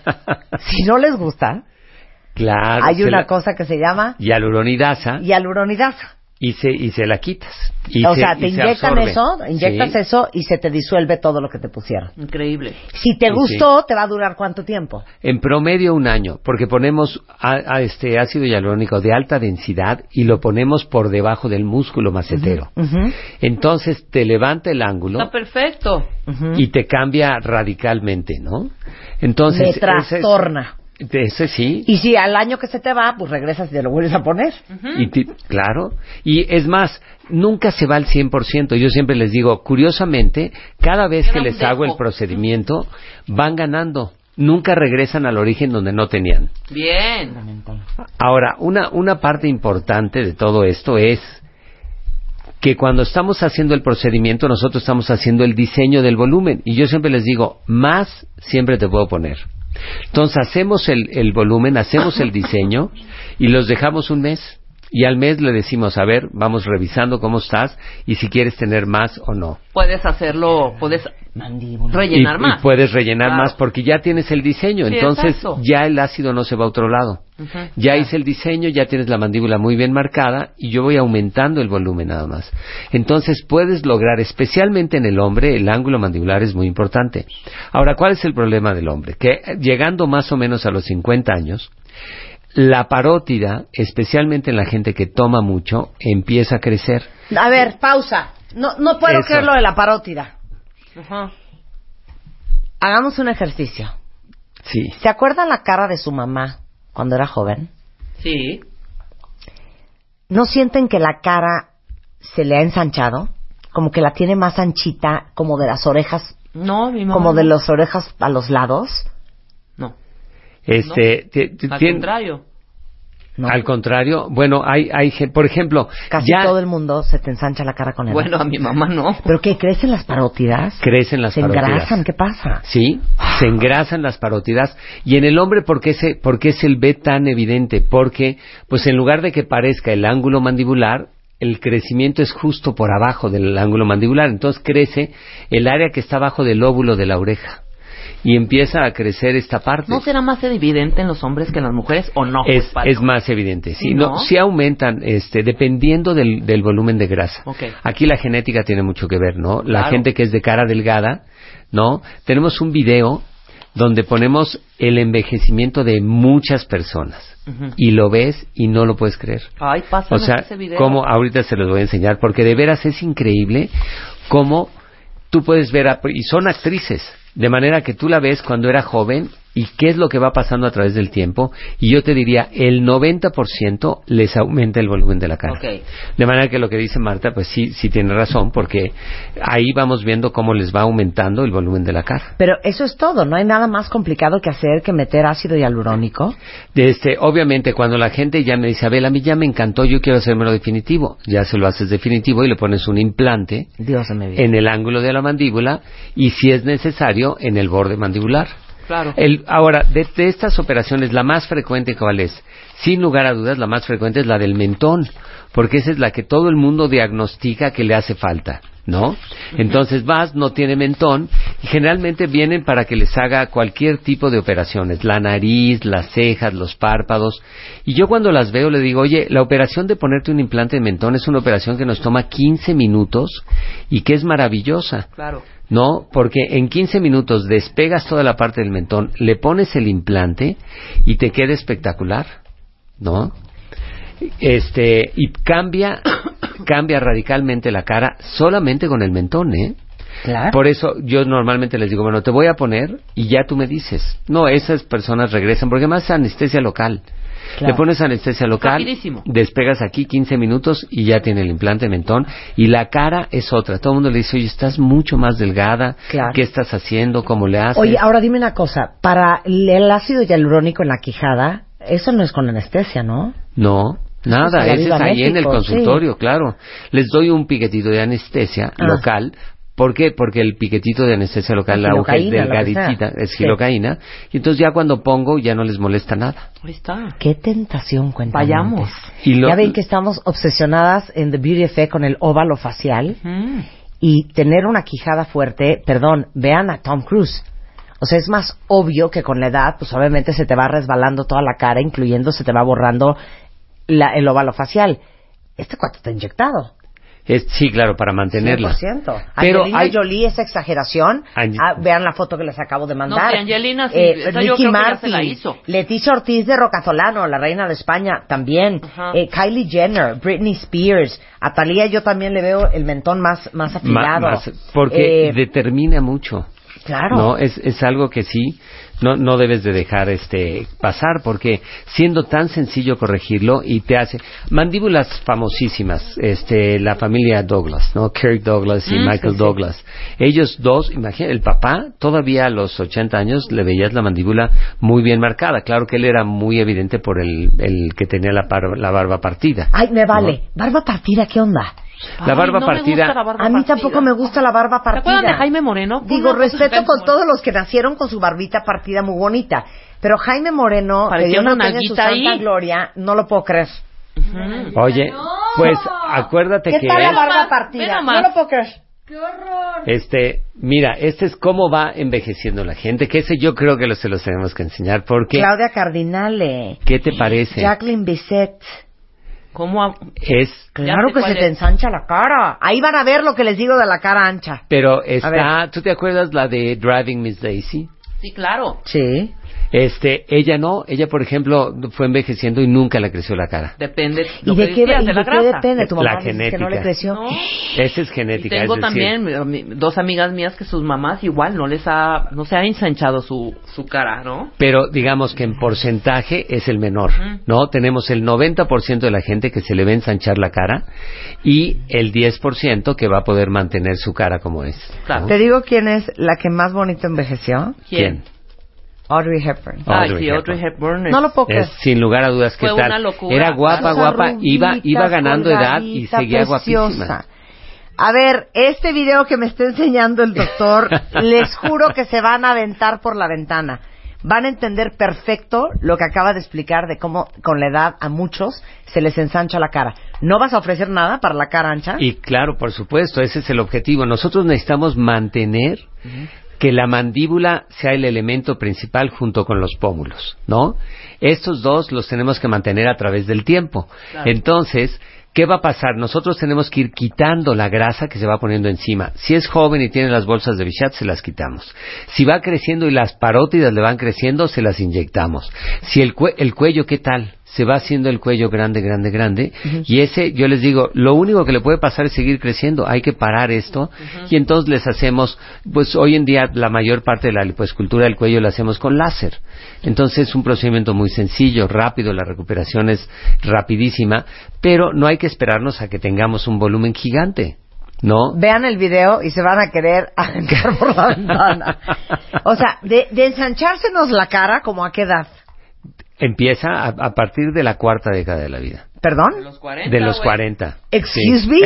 Si no les gusta, Claro. hay se una la- cosa que se llama hialuronidasa hialuronidasa. y se y se la quitas. Y O se- sea, y te se inyectan absorbe. eso, inyectas Sí. eso y se te disuelve todo lo que te pusieron. Increíble. Si te Sí, gustó, te va a durar ¿cuánto tiempo? En promedio un año, porque ponemos a, a este ácido hialurónico de alta densidad y lo ponemos por debajo del músculo macetero. Ujú. Entonces te levanta el ángulo Está perfecto. y te cambia radicalmente, ¿no? Entonces Me ese es- trastorna. Ese sí. Y si al año que se te va, pues regresas y te lo vuelves a poner. Y ti- claro. Y es más, nunca se va al cien por ciento. Yo siempre les digo, curiosamente, cada vez Queda que un les hago el dejo. procedimiento, van ganando. Nunca regresan al origen donde no tenían. Bien. Ahora, una, una parte importante de todo esto es que cuando estamos haciendo el procedimiento, nosotros estamos haciendo el diseño del volumen. Y yo siempre les digo, más siempre te puedo poner. Entonces hacemos el, el volumen, hacemos el diseño y los dejamos un mes. Y al mes le decimos, a ver, vamos revisando cómo estás y si quieres tener más o no. Puedes hacerlo, puedes Mandíbula. rellenar y, más. y puedes rellenar Claro. más porque ya tienes el diseño. Sí, Entonces exacto. ya el ácido no se va a otro lado. Ujú. Ya hice el diseño, ya tienes la mandíbula muy bien marcada y yo voy aumentando el volumen nada más. Entonces puedes lograr, especialmente en el hombre, el ángulo mandibular es muy importante. Ahora, ¿cuál es el problema del hombre? Que eh, llegando más o menos a los cincuenta años, la parótida, especialmente en la gente que toma mucho, empieza a crecer. A ver, pausa. No, no puedo Eso. creer lo de la parótida. Ajá. Hagamos un ejercicio. Sí. ¿Se acuerdan la cara de su mamá cuando era joven? Sí. ¿No sienten que la cara se le ha ensanchado? Como que la tiene más anchita, como de las orejas, No, mi mamá. como de no. las orejas a los lados. No. Este, te- te- Al tien- contrario. No. al contrario, bueno, hay, hay, gen- por ejemplo, Casi ya todo el mundo se te ensancha la cara con él. Bueno, a mi mamá no. ¿Pero qué? ¿Crecen las parótidas? crecen las ¿Se parótidas. engrasan? ¿Qué pasa? Sí, se engrasan las parótidas. Y en el hombre, ¿por qué, se, ¿por qué se ve tan evidente? Porque, pues en lugar de que parezca el ángulo mandibular, el crecimiento es justo por abajo del ángulo mandibular. Entonces crece el área que está abajo del lóbulo de la oreja. Y empieza a crecer esta parte. ¿No será más evidente en los hombres que en las mujeres o no? es, Pues, Paco? es más evidente, sí, no, ¿No? sí aumentan, este, dependiendo del, del volumen de grasa. Ok. Aquí la genética tiene mucho que ver, ¿no? La Claro. gente que es de cara delgada, ¿no? Tenemos un video donde ponemos el envejecimiento de muchas personas Ujú. y lo ves y no lo puedes creer. Ay, O pásanos sea, ese video. cómo ahorita se los voy a enseñar porque de veras es increíble cómo tú puedes ver a, y son actrices. De manera que tú la ves cuando era joven y qué es lo que va pasando a través del tiempo. Y yo te diría, el noventa por ciento les aumenta el volumen de la cara. Ok. De manera que lo que dice Marta, pues sí, sí tiene razón, porque ahí vamos viendo cómo les va aumentando el volumen de la cara. Pero eso es todo. No hay nada más complicado que hacer que meter ácido hialurónico. Este, obviamente, cuando la gente ya me dice, Abel, a mí ya me encantó, yo quiero hacérmelo definitivo. Ya se lo haces definitivo y le pones un implante Dios de mi vida. en el ángulo de la mandíbula y, si es necesario, en el borde mandibular. Claro. El, ahora, de, de estas operaciones, la más frecuente, ¿cuál es? Sin lugar a dudas, la más frecuente es la del mentón, porque esa es la que todo el mundo diagnostica que le hace falta, ¿no? Entonces vas, no tiene mentón, Y generalmente vienen para que les haga cualquier tipo de operaciones, la nariz, las cejas, los párpados. Y yo cuando las veo le digo, oye, la operación de ponerte un implante de mentón es una operación que nos toma quince minutos y que es maravillosa. Claro. No, porque en quince minutos despegas toda la parte del mentón, le pones el implante y te queda espectacular, ¿no? Este, y cambia, cambia radicalmente la cara solamente con el mentón, ¿eh? Claro. Por eso yo normalmente les digo, bueno, te voy a poner y ya tú me dices. No, esas personas regresan, porque además es anestesia local. Claro. Le pones anestesia local, Rapidísimo. despegas aquí quince minutos y ya tiene el implante de mentón. Y la cara es otra. Todo el mundo le dice, oye, estás mucho más delgada. Claro. ¿Qué estás haciendo? ¿Cómo le haces? Oye, ahora dime una cosa. Para el ácido hialurónico en la quijada, eso no es con anestesia, ¿no? No, Eso nada. es Ese es ahí en el médico, consultorio, sí. Claro. Les doy un piquetito de anestesia Ah. local. ¿Por qué? Porque el piquetito de anestesia local, La la aguja es gilocaína, lo que delgaditita, sea. es Sí. gilocaína. Y entonces ya cuando pongo ya no les molesta nada. Ahí está. Qué tentación, cuéntame. Vayamos. Y lo- Ya ven que estamos obsesionadas en The Beauty Effect con el óvalo facial Mm. y tener una quijada fuerte. Perdón, vean a Tom Cruise. O sea, es más obvio que con la edad, pues obviamente se te va resbalando toda la cara, incluyendo se te va borrando la, el óvalo facial. Este cuate está inyectado. Es, sí, claro, para mantenerla. cien por ciento. Pero Angelina hay- Jolie es exageración. Ange- Ah, vean la foto que les acabo de mandar. No, sí, Angelina, sí, Eh, esa yo Ricky creo que ya Martin, se la hizo. Leticia Ortiz de Rocazolano, la reina de España, también. Ajá. Eh, Kylie Jenner, Britney Spears. A Thalía yo también le veo el mentón más, más Ma- afilado. más- porque Eh, determina mucho. claro. No, es, es algo que sí, no, no debes de dejar este pasar, porque siendo tan sencillo corregirlo y te hace mandíbulas famosísimas, este, la familia Douglas, ¿no? Kirk Douglas y Mm, Michael sí, sí. Douglas. Ellos dos, imagínate, el papá todavía a los ochenta años le veías la mandíbula muy bien marcada. Claro que él era muy evidente por el, el que tenía la, par- la barba partida. Ay, me vale. Barba partida, ¿qué onda? La Ay, barba no me partida- gusta la barba A mí partida. tampoco me gusta la barba ¿Se partida. acuerdan de Jaime Moreno? Fue Digo, una cosa respeto súper con bonita. todos los que nacieron con su barbita partida muy bonita. Pero Jaime Moreno, que Parecía Dios una lo tenga en su nalguita santa ahí. gloria, no lo puedo creer. Ujú. Oye, pues acuérdate ¿Qué que tal la Ve barba nomás, ve partida? nomás. No lo puedo creer. Este, mira, este es cómo va envejeciendo la gente, que ese yo creo que lo, se los tenemos que enseñar, porque, Claudia Cardinale. ¿qué te parece? Jacqueline Bisset. ¿Cómo? ha- Es, Claro sé que cuál se te es. ensancha la cara. Ahí van a ver lo que les digo de la cara ancha. pero A está, ¿tú te acuerdas la de Driving Miss Daisy? Sí, claro. Sí. Este, ella no, ella por ejemplo fue envejeciendo y nunca le creció la cara. Depende ¿Y lo de que qué, decías, y de la de qué grasa. depende? Tu La mamá dice que no le genética. creció. No. Esa es Y genética. tengo es decir, también mi- dos amigas mías que sus mamás igual no les ha, no se ha ensanchado su, su cara, ¿no? pero digamos que en porcentaje es el menor, Ujú. ¿no? Tenemos el noventa por ciento de la gente que se le va a ensanchar la cara y el diez por ciento que va a poder mantener su cara como es. ¿no? Claro. Te digo quién es la que más bonito envejeció. ¿Quién? Audrey Hepburn. Ay, Audrey sí, Audrey Hepburn. Hepburn. es- No lo puedo creer. Es, sin lugar a dudas, ¿qué Fue tal? una locura, Era guapa, claro. guapa, Esa iba, rubita, iba ganando edad y colgadita, seguía preciosa. guapísima. A ver, este video que me está enseñando el doctor, les juro que se van a aventar por la ventana. Van a entender perfecto lo que acaba de explicar de cómo con la edad a muchos se les ensancha la cara. ¿No vas a ofrecer nada para la cara ancha? Y claro, por supuesto, ese es el objetivo. Nosotros necesitamos mantener que la mandíbula sea el elemento principal junto con los pómulos, ¿no? Estos dos los tenemos que mantener a través del tiempo. Claro. Entonces, ¿qué va a pasar? Nosotros tenemos que ir quitando la grasa que se va poniendo encima. Si es joven y tiene las bolsas de Bichat, se las quitamos. Si va creciendo y las parótidas le van creciendo, se las inyectamos. Si el, cue- el cuello, ¿qué tal? Se va haciendo el cuello grande, grande, grande. Uh-huh. Y ese, yo les digo, lo único que le puede pasar es seguir creciendo. Hay que parar esto. Uh-huh. Y entonces les hacemos, pues hoy en día la mayor parte de la lipoescultura del cuello la hacemos con láser. Entonces es un procedimiento muy sencillo, rápido, la recuperación es rapidísima, pero no hay que esperarnos a que tengamos un volumen gigante. ¿No? Vean el video y se van a querer aventar por la ventana. O sea, de, de ensanchársenos la cara, ¿como a qué edad? Empieza a, a partir de la cuarta década de la vida. ¿Perdón? De los cuarenta. De los güey. cuarenta. Excuse Sí.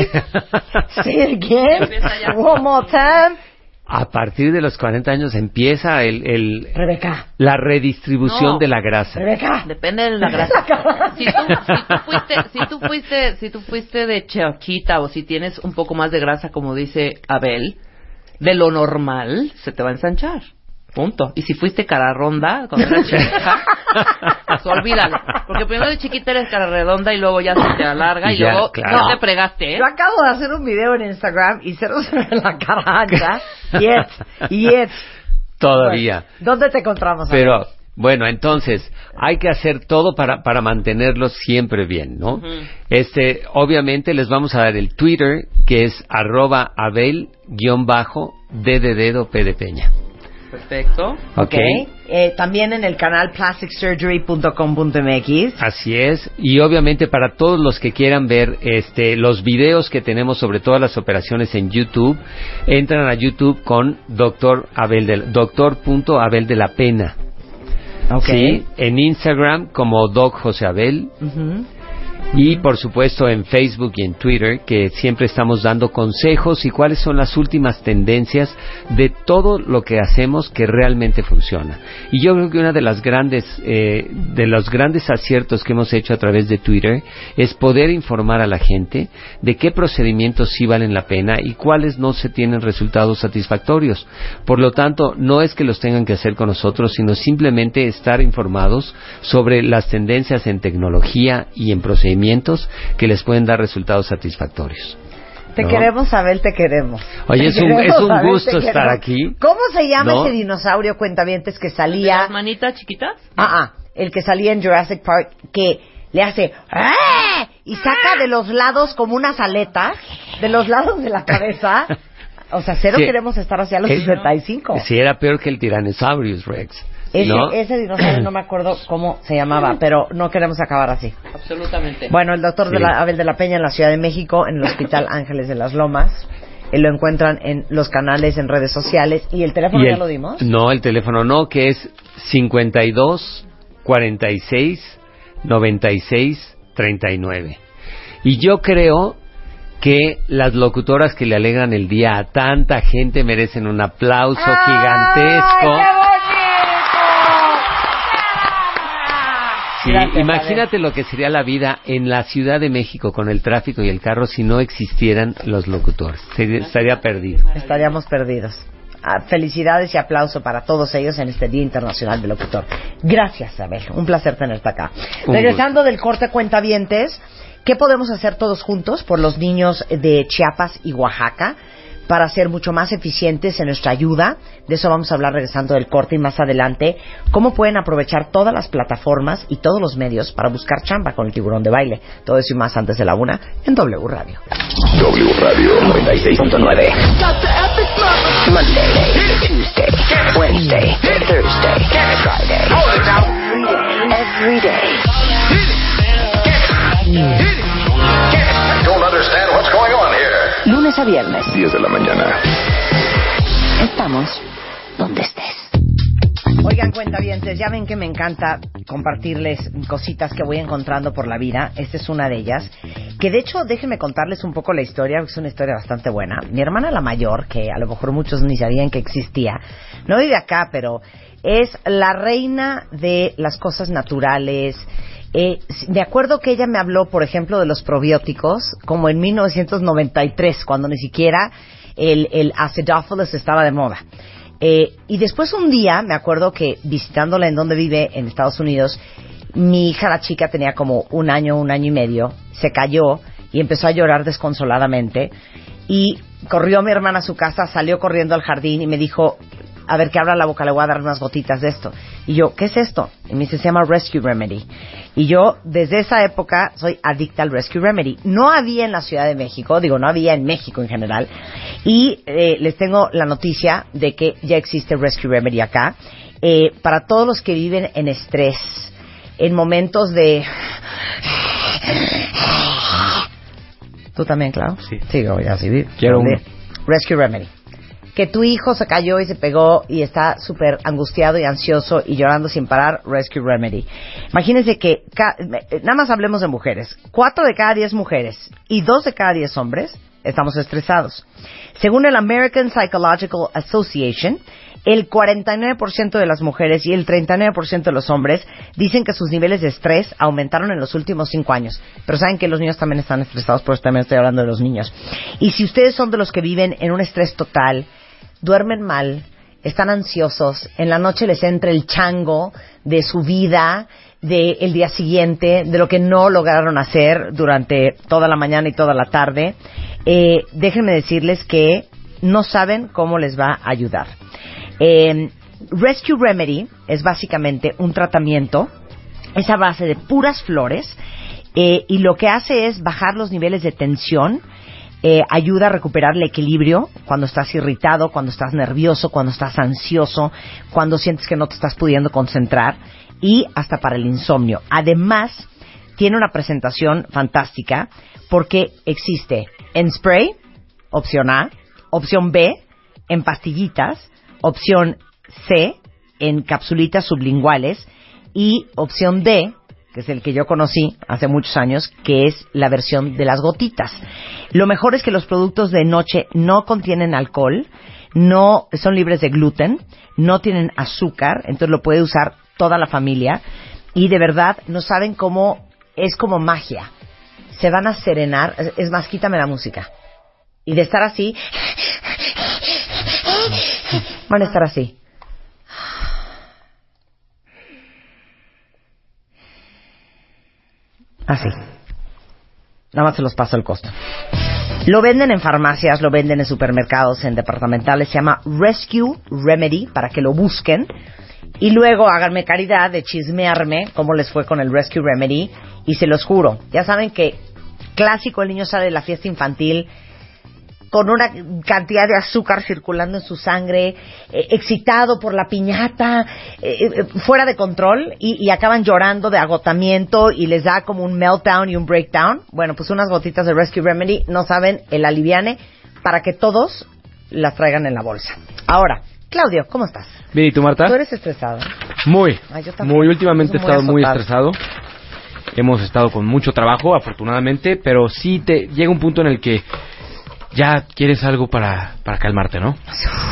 me? Say it again. Empieza ya. One more time. A partir de los cuarenta años empieza el, el Rebeca. la redistribución No. de la grasa. Rebeca. Depende de la grasa. Si tú, si tú fuiste, si tú fuiste, si tú fuiste de chachita o si tienes un poco más de grasa, como dice Abel, de lo normal, se te va a ensanchar. Punto. Y si fuiste cara ronda cuando eras chiquita, pues olvídalo. Porque primero de chiquita eres cara redonda y luego ya se te alarga y, y ya, luego claro. no te fregaste, ¿eh? Yo acabo de hacer un video en Instagram y cero sobre la cara ancha. Yet, yet. Todavía. Bueno, ¿dónde te encontramos? Pero, amigo? Bueno, entonces, hay que hacer todo para, para mantenerlos siempre bien, ¿no? Uh-huh. Este, obviamente les vamos a dar el Twitter, que es arroba abel guión bajo d de dedo p de peña. Perfecto. Ok. okay. Eh, también en el canal plastic surgery punto com punto m x. Así es. Y obviamente para todos los que quieran ver este los videos que tenemos sobre todas las operaciones en YouTube, entran a YouTube con doctor Abel de, doctor punto abel de la Pena. Okay. Sí. En Instagram como Doc José Abel. Uh-huh. Y por supuesto en Facebook y en Twitter, que siempre estamos dando consejos y cuáles son las últimas tendencias de todo lo que hacemos que realmente funciona. Y yo creo que una de las grandes eh, de los grandes aciertos que hemos hecho a través de Twitter es poder informar a la gente de qué procedimientos sí valen la pena y cuáles no se tienen resultados satisfactorios. Por lo tanto, no es que los tengan que hacer con nosotros, sino simplemente estar informados sobre las tendencias en tecnología y en procedimientos que les pueden dar resultados satisfactorios. Te ¿no? queremos, Abel, te queremos. Oye, te es, un, es un Abel, gusto estar queremos. aquí. ¿Cómo se llama ¿no? ese dinosaurio, cuentavientes, que salía... ¿De las manitas chiquitas? Ah, ah, el que salía en Jurassic Park, que le hace... ¡Ah! Y saca de los lados como unas aletas, de los lados de la cabeza. O sea, cero sí. queremos estar hacia los sesenta y cinco. Sí, era peor que el Tyrannosaurus Rex. Ese, ¿no? ese dinosaurio no me acuerdo cómo se llamaba, pero no queremos acabar así. Absolutamente. Bueno, el doctor sí. de la, Abel de la Peña en la Ciudad de México, en el Hospital Ángeles de las Lomas. Eh, lo encuentran en los canales, en redes sociales. ¿Y el teléfono ¿Y el, ya lo dimos? No, el teléfono no, que es cincuenta y dos, cuarenta y seis, noventa y seis, treinta y nueve. Y yo creo que las locutoras que le alegran el día a tanta gente merecen un aplauso gigantesco. ¡Ay, Sí, Gracias, imagínate lo que sería la vida en la Ciudad de México con el tráfico y el carro si no existieran los locutores. Sería, estaría perdido. Estaríamos perdidos. Ah, felicidades y aplauso para todos ellos en este Día Internacional del Locutor. Gracias, Abel. Un placer tenerte acá. Un Regresando gusto. del corte cuentavientes, ¿qué podemos hacer todos juntos por los niños de Chiapas y Oaxaca para ser mucho más eficientes en nuestra ayuda? De eso vamos a hablar regresando del corte y más adelante. ¿Cómo pueden aprovechar todas las plataformas y todos los medios para buscar chamba con el Tiburón de Baile? Todo eso y más antes de la una en W Radio. W Radio noventa y seis punto nueve. Monday, Tuesday, Wednesday, Thursday, Friday. Every day. I don't understand what's going on here. Lunes a viernes. diez de la mañana. Estamos donde estés. Oigan, cuentavientes, ya ven que me encanta compartirles cositas que voy encontrando por la vida. Esta es una de ellas. Que de hecho, déjenme contarles un poco la historia, porque es una historia bastante buena. Mi hermana la mayor, que a lo mejor muchos ni sabían que existía, no vive acá, pero es la reina de las cosas naturales. Eh, me acuerdo que ella me habló, por ejemplo, de los probióticos, como en mil novecientos noventa y tres, cuando ni siquiera el, el Acidophilus estaba de moda. Eh, y después un día, me acuerdo que visitándola en donde vive, en Estados Unidos, mi hija, la chica, tenía como un año, un año y medio, se cayó y empezó a llorar desconsoladamente. Y corrió mi hermana a su casa, salió corriendo al jardín y me dijo, a ver, que abra la boca, le voy a dar unas gotitas de esto. Y yo, ¿qué es esto? Y me dice, se llama Rescue Remedy. Y yo, desde esa época, soy adicta al Rescue Remedy. No había en la Ciudad de México, digo, no había en México en general. Y eh, les tengo la noticia de que ya existe Rescue Remedy acá. Eh, para todos los que viven en estrés, en momentos de... ¿Tú también, Clau? Sí. Sí, voy a seguir. Quiero uno. Rescue Remedy. Que tu hijo se cayó y se pegó y está súper angustiado y ansioso y llorando sin parar, Rescue Remedy. Imagínense que, ca- nada más hablemos de mujeres. Cuatro de cada diez mujeres y dos de cada diez hombres estamos estresados. Según el American Psychological Association, el cuarenta y nueve por ciento de las mujeres y el treinta y nueve por ciento de los hombres dicen que sus niveles de estrés aumentaron en los últimos cinco años. Pero saben que los niños también están estresados, por eso también estoy hablando de los niños. Y si ustedes son de los que viven en un estrés total, duermen mal, están ansiosos, en la noche les entra el chango de su vida, del día siguiente, de lo que no lograron hacer durante toda la mañana y toda la tarde, eh, déjenme decirles que no saben cómo les va a ayudar. Eh, Rescue Remedy es básicamente un tratamiento, es a base de puras flores, eh, y lo que hace es bajar los niveles de tensión, eh, ayuda a recuperar el equilibrio cuando estás irritado, cuando estás nervioso, cuando estás ansioso, cuando sientes que no te estás pudiendo concentrar, y hasta para el insomnio. Además, tiene una presentación fantástica porque existe en spray, opción A, opción B, en pastillitas, opción C, en capsulitas sublinguales, y opción D, que es el que yo conocí hace muchos años, que es la versión de las gotitas. Lo mejor es que los productos de noche no contienen alcohol, no son libres de gluten, no tienen azúcar, entonces lo puede usar toda la familia, y de verdad no saben cómo es como magia. Se van a serenar, es más, quítame la música. Y de estar así, van a estar así. Así. Nada más se los paso el costo. Lo venden en farmacias, lo venden en supermercados, en departamentales. Se llama Rescue Remedy, para que lo busquen. Y luego háganme caridad de chismearme cómo les fue con el Rescue Remedy. Y se los juro, ya saben que clásico, el niño sale de la fiesta infantil con una cantidad de azúcar circulando en su sangre, eh, excitado por la piñata, eh, eh, fuera de control, y, y acaban llorando de agotamiento y les da como un meltdown y un breakdown. Bueno, pues unas gotitas de Rescue Remedy, no saben el aliviane, para que todos las traigan en la bolsa. Ahora, Claudio, ¿cómo estás? Bien, ¿y tú, Marta? ¿Tú eres estresado? Muy, Ay, yo también. muy. Últimamente he Muy estado muy azotado. estresado. Hemos estado con mucho trabajo, afortunadamente, pero sí te llega un punto en el que ya quieres algo para, para calmarte, ¿no?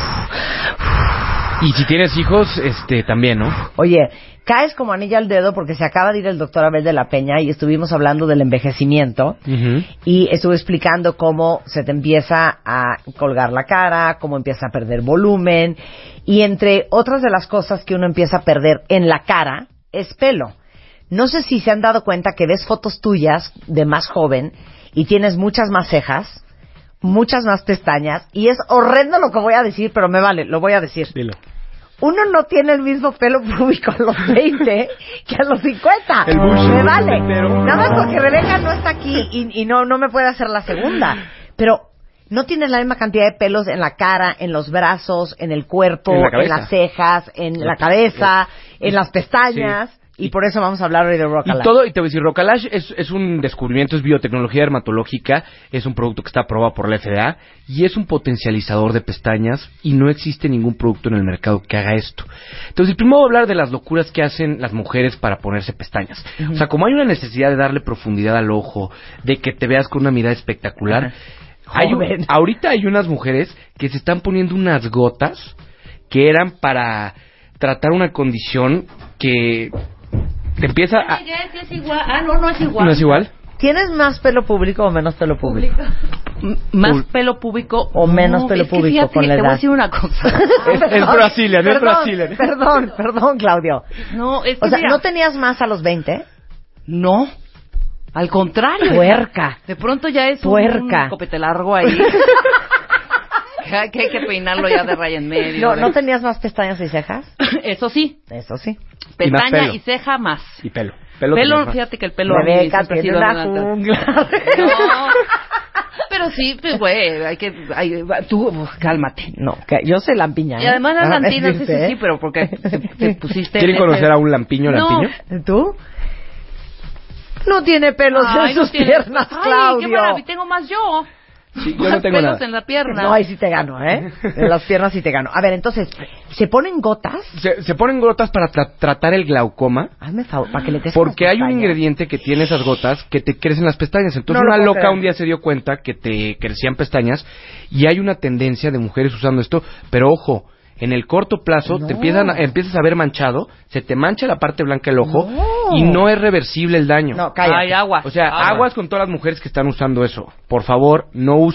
Y si tienes hijos, este, también, ¿no? Oye, caes como anilla al dedo porque se acaba de ir el doctor Abel de la Peña y estuvimos hablando del envejecimiento. Uh-huh. Y estuve explicando cómo se te empieza a colgar la cara, cómo empieza a perder volumen, y entre otras de las cosas que uno empieza a perder en la cara es pelo. No sé si se han dado cuenta que ves fotos tuyas de más joven y tienes muchas más cejas, muchas más pestañas, y es horrendo lo que voy a decir, pero me vale, lo voy a decir. Dilo. Uno no tiene el mismo pelo púbico a los veinte que a los cincuenta. El bush, me el vale. entero. Nada más porque Rebeca no está aquí y, y no, no me puede hacer la segunda. Pero no tienes la misma cantidad de pelos en la cara, en los brazos, en el cuerpo, En la en, cabeza. las cejas, en la cabeza, en las pestañas. Y por eso vamos a hablar hoy de Rocalash. Y todo, y te voy a decir, Rocalash es, es un descubrimiento, es biotecnología dermatológica, es un producto que está aprobado por la F D A y es un potencializador de pestañas, y no existe ningún producto en el mercado que haga esto. Entonces, primero voy a hablar de las locuras que hacen las mujeres para ponerse pestañas. Uh-huh. O sea, como hay una necesidad de darle profundidad al ojo, de que te veas con una mirada espectacular, uh-huh. hay un, ahorita hay unas mujeres que se están poniendo unas gotas que eran para tratar una condición que te empieza a... Es igual. Ah, no, no es igual. ¿No es igual? ¿Tienes más pelo público o menos pelo público? M- ¿Más Pul- pelo público? O menos no, pelo es que público fíjate, con la te edad. voy a decir una cosa. es, es Brasilian, es Brasilian. Perdón, perdón, Claudio. No, es que O sea, mira, ¿no tenías más a los veinte? No. Al contrario. Puerca. De pronto ya es Puerca. un copete largo ahí. que hay que peinarlo ya de raya en medio. No, de... ¿no tenías más pestañas y cejas? Eso sí. Eso sí. Pestaña y, y ceja más. Y pelo. Pelo, Pelo fíjate que el pelo Rebeca a mí siempre ha tiene sido una una- jungla. No. Pero sí, pues güey, hay que hay, tú uf, cálmate. No, que yo soy lampiña. Y además las Ah, lampinas, sí, sí, ¿eh? sí, pero porque te, te pusiste... ¿Quieren conocer a un lampiño, No. lampiño? ¿Tú? No tiene pelos Ay, en no sus tiene- piernas, Ay, Claudio. qué maravilla, tengo más yo. Sí, yo Más no tengo pelos nada. en la pierna. No, ahí sí te gano, ¿eh? En las piernas sí te gano. A ver, entonces, ¿se ponen gotas? Se, se ponen gotas para tra- tratar el glaucoma, Hazme favor, para que le des porque unas hay un pestañas. ingrediente que tiene esas gotas que te crecen las pestañas. Entonces No lo una puedo loca creer. un día se dio cuenta que te crecían pestañas, y hay una tendencia de mujeres usando esto, pero ojo, en el corto plazo No. te empiezan a, empiezas a ver manchado, se te mancha la parte blanca del ojo, No. y no es reversible el daño. No, cállate. Ay, agua. O sea, agua. aguas con todas las mujeres que están usando eso. Por favor, no usen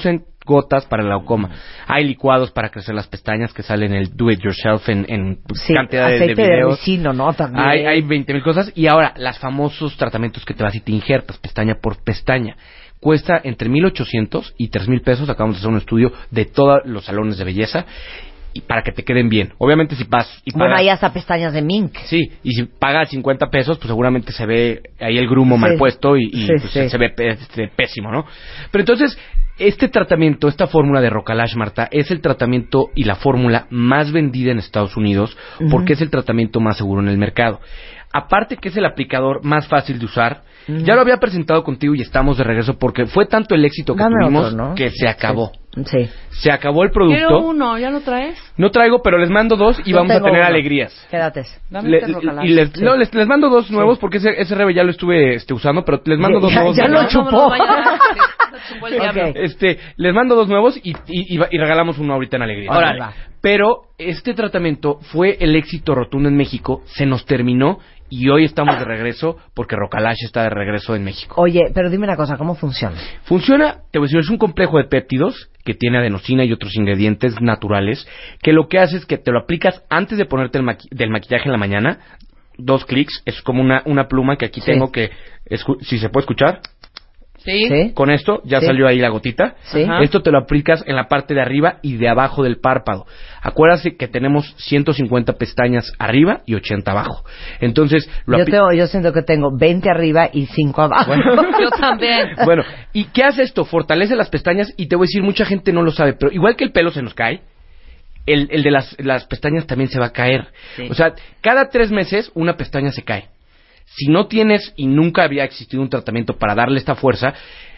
gotas para el glaucoma. Hay licuados para crecer las pestañas que salen en el do it yourself en, en sí, cantidad de, aceite de videos. de ricino, ¿no? También. Hay, hay veinte mil cosas. Y ahora, los famosos tratamientos que te vas y te injertas pestaña por pestaña. Cuesta entre mil ochocientos y tres mil pesos. Acabamos de hacer un estudio de todos los salones de belleza. Y para que te queden bien. Obviamente si vas y pagas... Bueno, hay hasta pestañas de mink. Sí, y si pagas cincuenta pesos, pues seguramente se ve ahí el grumo sí. mal puesto y, y sí, pues, sí. se ve este, pésimo, ¿no? Pero entonces, este tratamiento, esta fórmula de Rocalash, Marta, es el tratamiento y la fórmula más vendida en Estados Unidos porque uh-huh. es el tratamiento más seguro en el mercado. Aparte que es el aplicador más fácil de usar, uh-huh. ya lo había presentado contigo y estamos de regreso porque fue tanto el éxito que Dame tuvimos otro, ¿no? que se acabó. Sí. Se acabó el producto. Quiero uno, ¿ya lo traes? No traigo, pero les mando dos y Yo vamos a tener uno. alegrías. Quédate. Dame Le, este Rocalash. y les, Sí. no, les, les mando dos nuevos sí. porque ese, ese rebe ya lo estuve este, usando, pero les mando Ya- dos ya- nuevos. ya lo ¿no? chupó. No, no, vaya, sí, lo chupó el diablo. Ok. Este, les mando dos nuevos y, y, y, y regalamos uno ahorita en alegría. Órale, va. Pero este tratamiento fue el éxito rotundo en México, se nos terminó y hoy estamos de regreso porque Rocalash está de regreso en México. Oye, pero dime una cosa, ¿cómo funciona? Funciona, te voy a decir, es un complejo de péptidos que tiene adenosina y otros ingredientes naturales que lo que hace es que te lo aplicas antes de ponerte el maqui- del maquillaje en la mañana, dos clics, es como una, una pluma que aquí Sí. tengo que, escu- si se puede escuchar, Sí. ¿Sí? con esto ya Sí. salió ahí la gotita. Sí. Ajá. Esto te lo aplicas en la parte de arriba y de abajo del párpado. Acuérdate que tenemos ciento cincuenta pestañas arriba y ochenta abajo. Entonces, lo Yo, apli- tengo, yo siento que tengo veinte arriba y cinco abajo. Yo también. Bueno, ¿y qué hace esto? Fortalece las pestañas y te voy a decir, mucha gente no lo sabe, pero igual que el pelo se nos cae, el, el de las, las pestañas también se va a caer. Sí. O sea, cada tres meses una pestaña se cae. Si no tienes y nunca había existido un tratamiento para darle esta fuerza,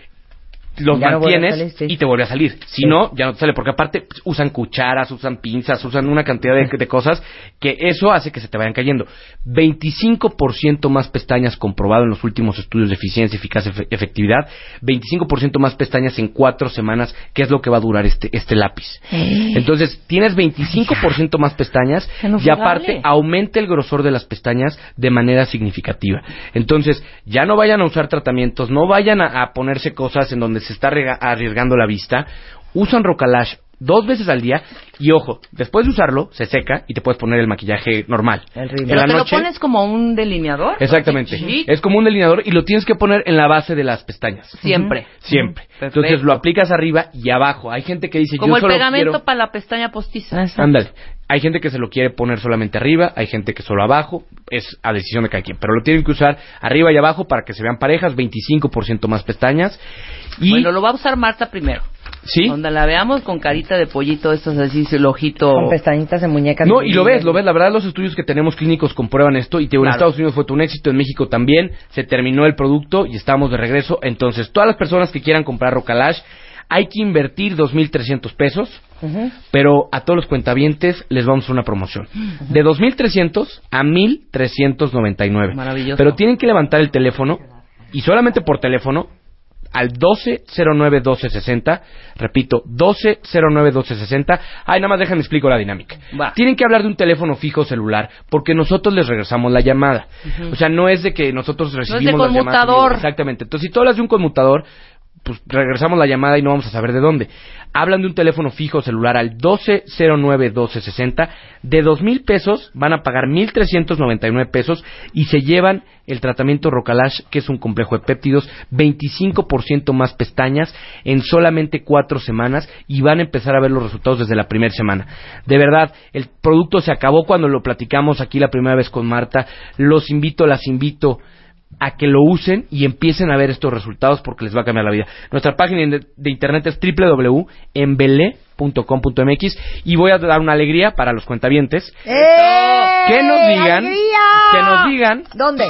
los Ya no vuelve a mantienes salir, sí. y te vuelve a salir. Si Sí. no, ya no te sale, porque aparte pues, usan cucharas, usan pinzas, usan una cantidad de, de cosas que eso hace que se te vayan cayendo. veinticinco por ciento más pestañas comprobado en los últimos estudios de eficiencia, eficacia, efe- efectividad. veinticinco por ciento más pestañas en cuatro semanas, que es lo que va a durar este, este lápiz. Entonces, tienes veinticinco por ciento más pestañas Que nos y aparte regale. aumenta el grosor de las pestañas de manera significativa. Entonces, ya no vayan a usar tratamientos, no vayan a, a ponerse cosas en donde se está rega- arriesgando la vista. Usan Rocalash dos veces al día y ojo, después de usarlo se seca y te puedes poner el maquillaje normal. El rímel. En Pero la te noche, lo pones como un delineador. exactamente. Sí. Es como un delineador y lo tienes que poner en la base de las pestañas. Siempre. Siempre. Perfecto. Entonces lo aplicas arriba y abajo. Hay gente que dice, Como yo el solo pegamento quiero... para la pestaña postiza. Ándale. Hay gente que se lo quiere poner solamente arriba, hay gente que solo abajo, es a decisión de cada quien, pero lo tienen que usar arriba y abajo para que se vean parejas, veinticinco por ciento más pestañas. Y Bueno, lo va a usar Marta primero. sí. Donde la veamos con carita de pollito, estos así, el ojito. Con pestañitas de muñecas. No, y lo ves, lo ves, la verdad los estudios que tenemos clínicos comprueban esto y te digo, en Claro. Estados Unidos fue todo un éxito, en México también, se terminó el producto y estamos de regreso. Entonces, todas las personas que quieran comprar Rocalash, hay que invertir dos mil trescientos pesos, Ujú. pero a todos los cuentavientes les vamos a hacer una promoción. De dos mil trescientos a mil trescientos noventa y nueve. Maravilloso. Pero tienen que levantar el teléfono y solamente por teléfono al doce cero nueve doce sesenta, repito, doce cero nueve doce sesenta. Ay, nada más déjame explico la dinámica. Va. Tienen que hablar de un teléfono fijo o celular porque nosotros les regresamos la llamada. O sea, no es de que nosotros recibimos las llamadas en conmutador. vivo. Exactamente. Entonces, si tú hablas de un conmutador, pues regresamos la llamada y no vamos a saber de dónde. Hablan de un teléfono fijo o celular al doce cero nueve doce sesenta. De dos mil pesos van a pagar mil trescientos noventa y nueve pesos y se llevan el tratamiento Rocalash, que es un complejo de péptidos, veinticinco por ciento más pestañas en solamente cuatro semanas y van a empezar a ver los resultados desde la primera semana. De verdad, el producto se acabó cuando lo platicamos aquí la primera vez con Marta. Los invito, las invito a que lo usen y empiecen a ver estos resultados porque les va a cambiar la vida. Nuestra página de, de internet es doble u doble u doble u punto embele punto com punto m x y voy a dar una alegría para los cuentavientes. ¡Eh! Que nos digan, ¡Alegría! que nos digan ¿Dónde?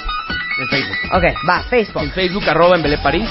en Facebook, Ok, va, Facebook. en Facebook arroba Embele París,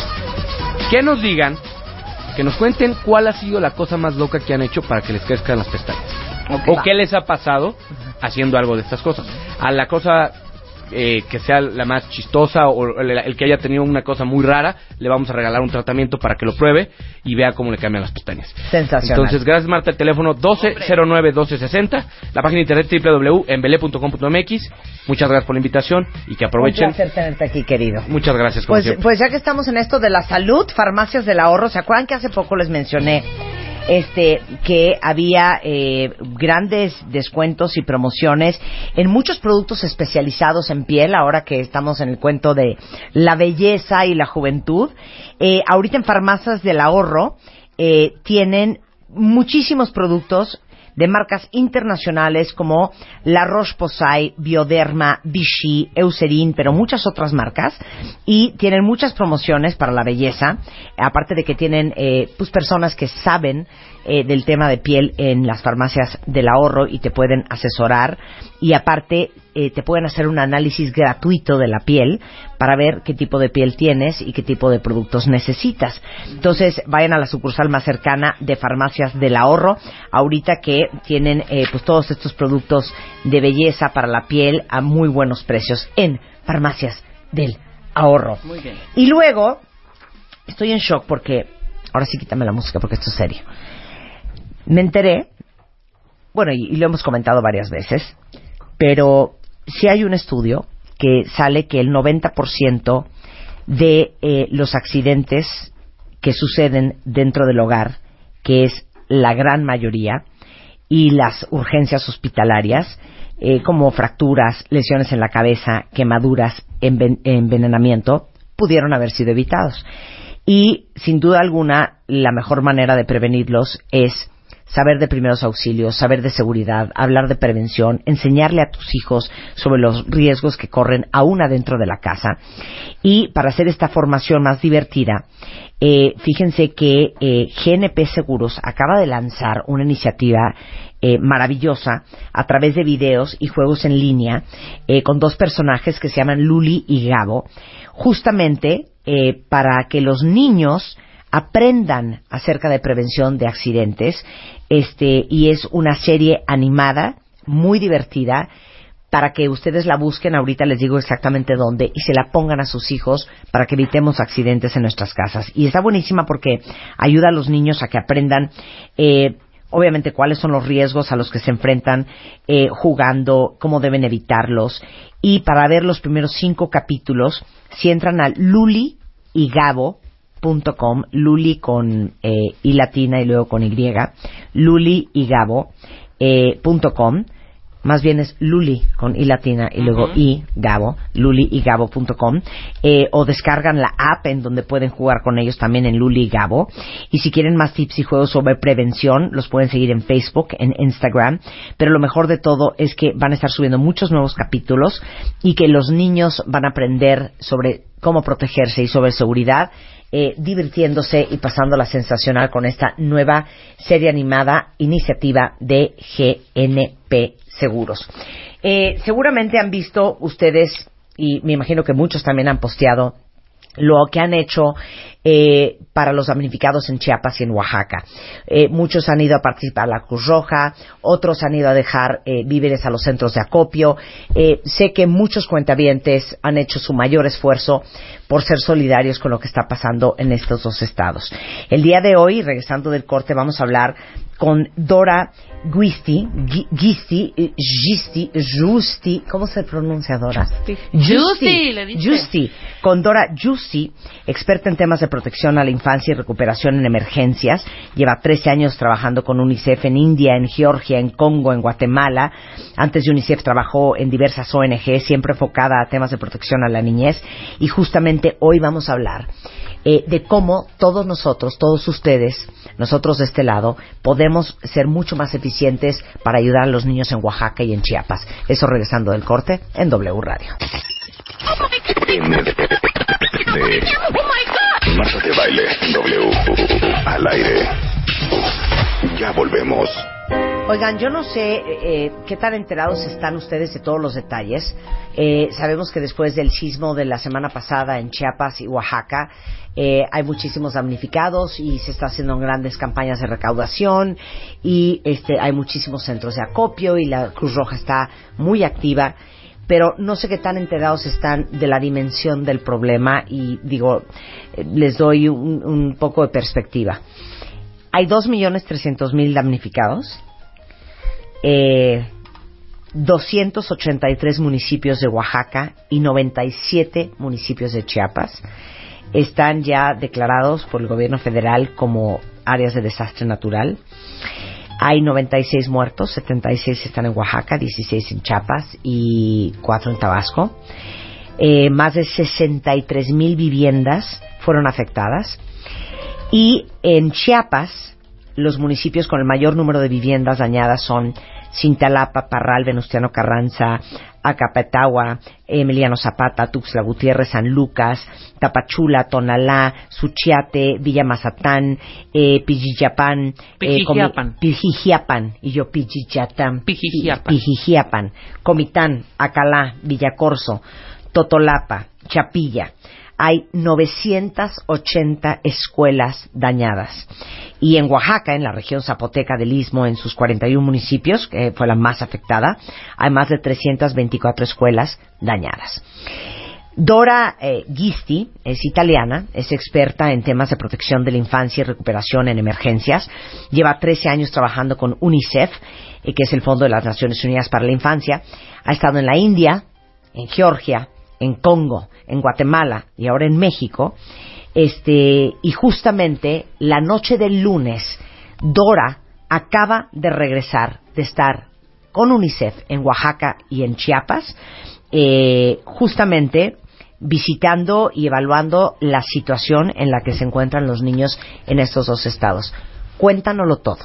que nos digan, que nos cuenten cuál ha sido la cosa más loca que han hecho para que les crezcan las pestañas. Ok, O va. qué les ha pasado haciendo algo de estas cosas. A la cosa eh, que sea la más chistosa o el, el que haya tenido una cosa muy rara, le vamos a regalar un tratamiento para que lo pruebe y vea cómo le cambian las pestañas. Sensacional. Entonces, gracias Marta, el teléfono doce cero nueve doce sesenta, la página de internet doble u doble u doble u punto embele punto com punto m x. Muchas gracias por la invitación y que aprovechen. Un placer tenerte aquí, querido. Muchas gracias. Como Pues, siempre. pues ya que estamos en esto de la salud, Farmacias del Ahorro, ¿se acuerdan que hace poco les mencioné este que había eh, grandes descuentos y promociones en muchos productos especializados en piel, ahora que estamos en el cuento de la belleza y la juventud? Eh, ahorita en Farmacias del Ahorro eh, tienen muchísimos productos de marcas internacionales como La Roche-Posay, Bioderma, Vichy, Eucerin, pero muchas otras marcas, y tienen muchas promociones para la belleza, aparte de que tienen eh, pues personas que saben eh, del tema de piel en las Farmacias del Ahorro y te pueden asesorar, y aparte eh, te pueden hacer un análisis gratuito de la piel para ver qué tipo de piel tienes y qué tipo de productos necesitas. Entonces vayan a la sucursal más cercana de Farmacias del Ahorro ahorita que tienen eh, pues todos estos productos de belleza para la piel a muy buenos precios en Farmacias del Ahorro. Muy bien. Y luego estoy en shock porque ahora sí quítame la música porque esto es serio. Me enteré, bueno, y, y lo hemos comentado varias veces, pero sí hay un estudio que sale que el noventa por ciento de eh, los accidentes que suceden dentro del hogar, que es la gran mayoría, y las urgencias hospitalarias, eh, como fracturas, lesiones en la cabeza, quemaduras, enven- envenenamiento, pudieron haber sido evitados. Y, sin duda alguna, la mejor manera de prevenirlos es saber de primeros auxilios, saber de seguridad, hablar de prevención, enseñarle a tus hijos sobre los riesgos que corren aún adentro de la casa. Y para hacer esta formación más divertida, eh, fíjense que eh, G N P Seguros acaba de lanzar una iniciativa eh, maravillosa a través de videos y juegos en línea eh, con dos personajes que se llaman Luli y Gabo, justamente eh, para que los niños aprendan acerca de prevención de accidentes, este, y es una serie animada, muy divertida, para que ustedes la busquen, ahorita les digo exactamente dónde, y se la pongan a sus hijos para que evitemos accidentes en nuestras casas. Y está buenísima porque ayuda a los niños a que aprendan, eh, obviamente, cuáles son los riesgos a los que se enfrentan eh, jugando, cómo deben evitarlos. Y para ver los primeros cinco capítulos, si entran a Luli y Gabo punto com, Luli con eh, I latina y luego con Y, Luli y Gabo eh, punto com, más bien es Luli con I latina y luego uh-huh. I, Gabo, Luli y Gabo punto com, eh, o descargan la app en donde pueden jugar con ellos también en Luli y Gabo. Y si quieren más tips y juegos sobre prevención, los pueden seguir en Facebook, en Instagram, pero lo mejor de todo es que van a estar subiendo muchos nuevos capítulos y que los niños van a aprender sobre cómo protegerse y sobre seguridad, eh, divirtiéndose y pasándola sensacional con esta nueva serie animada iniciativa de G N P Seguros. Eh, seguramente han visto ustedes, y me imagino que muchos también han posteado, lo que han hecho eh, para los damnificados en Chiapas y en Oaxaca. Eh, muchos han ido a participar a la Cruz Roja, otros han ido a dejar eh, víveres a los centros de acopio. Eh, sé que muchos cuentavientes han hecho su mayor esfuerzo por ser solidarios con lo que está pasando en estos dos estados. El día de hoy, regresando del corte, vamos a hablar con Dora Giusti, Giusti, Giusti, Giusti, ¿cómo se pronuncia Dora? Giusti, le dice. Giusti, con Dora Giusti, experta en temas de protección a la infancia y recuperación en emergencias. Lleva trece años trabajando con UNICEF en India, en Georgia, en Congo, en Guatemala. Antes de UNICEF trabajó en diversas O N G, siempre enfocada a temas de protección a la niñez. Y justamente hoy vamos a hablar Eh, de cómo todos nosotros, todos ustedes, nosotros de este lado, podemos ser mucho más eficientes para ayudar a los niños en Oaxaca y en Chiapas. Eso regresando del corte en W Radio. Marta de Baile, W, al aire. Ya volvemos. Oigan, yo no sé eh, qué tan enterados están ustedes de todos los detalles. Eh, sabemos que después del sismo de la semana pasada en Chiapas y Oaxaca, eh, hay muchísimos damnificados y se está haciendo grandes campañas de recaudación y este, hay muchísimos centros de acopio y la Cruz Roja está muy activa. pero no sé qué tan enterados están de la dimensión del problema y digo, eh, les doy un, un poco de perspectiva. Hay dos millones trescientos mil damnificados, eh, doscientos ochenta y tres municipios de Oaxaca y noventa y siete municipios de Chiapas están ya declarados por el gobierno federal como áreas de desastre natural. Hay noventa y seis muertos, setenta y seis están en Oaxaca, dieciséis en Chiapas y cuatro en Tabasco. Eh, más de sesenta y tres mil viviendas fueron afectadas. Y en Chiapas, los municipios con el mayor número de viviendas dañadas son Cintalapa, Parral, Venustiano Carranza, Acapetagua, Emiliano Zapata, Tuxtla Gutiérrez, San Lucas, Tapachula, Tonalá, Suchiate, Villa Mazatán, eh, Pijijiapan, Pijijiapan. Eh, Pijijiapan, y yo Pijijiapan, Pijijiapan. Pijijiapan, Comitán, Acalá, Villacorso, Totolapa, Chapilla. Hay novecientas ochenta escuelas dañadas. Y en Oaxaca, en la región zapoteca del Istmo, en sus cuarenta y uno municipios, que fue la más afectada, hay más de trescientas veinticuatro escuelas dañadas. Dora eh, Gisti es italiana, es experta en temas de protección de la infancia y recuperación en emergencias. Lleva trece años trabajando con UNICEF, eh, que es el Fondo de las Naciones Unidas para la Infancia. Ha estado en la India, en Georgia, en Congo, en Guatemala y ahora en México. Este, y justamente la noche del lunes, Dora acaba de regresar de estar con UNICEF en Oaxaca y en Chiapas, eh, justamente visitando y evaluando la situación en la que se encuentran los niños en estos dos estados. Cuéntanoslo todo.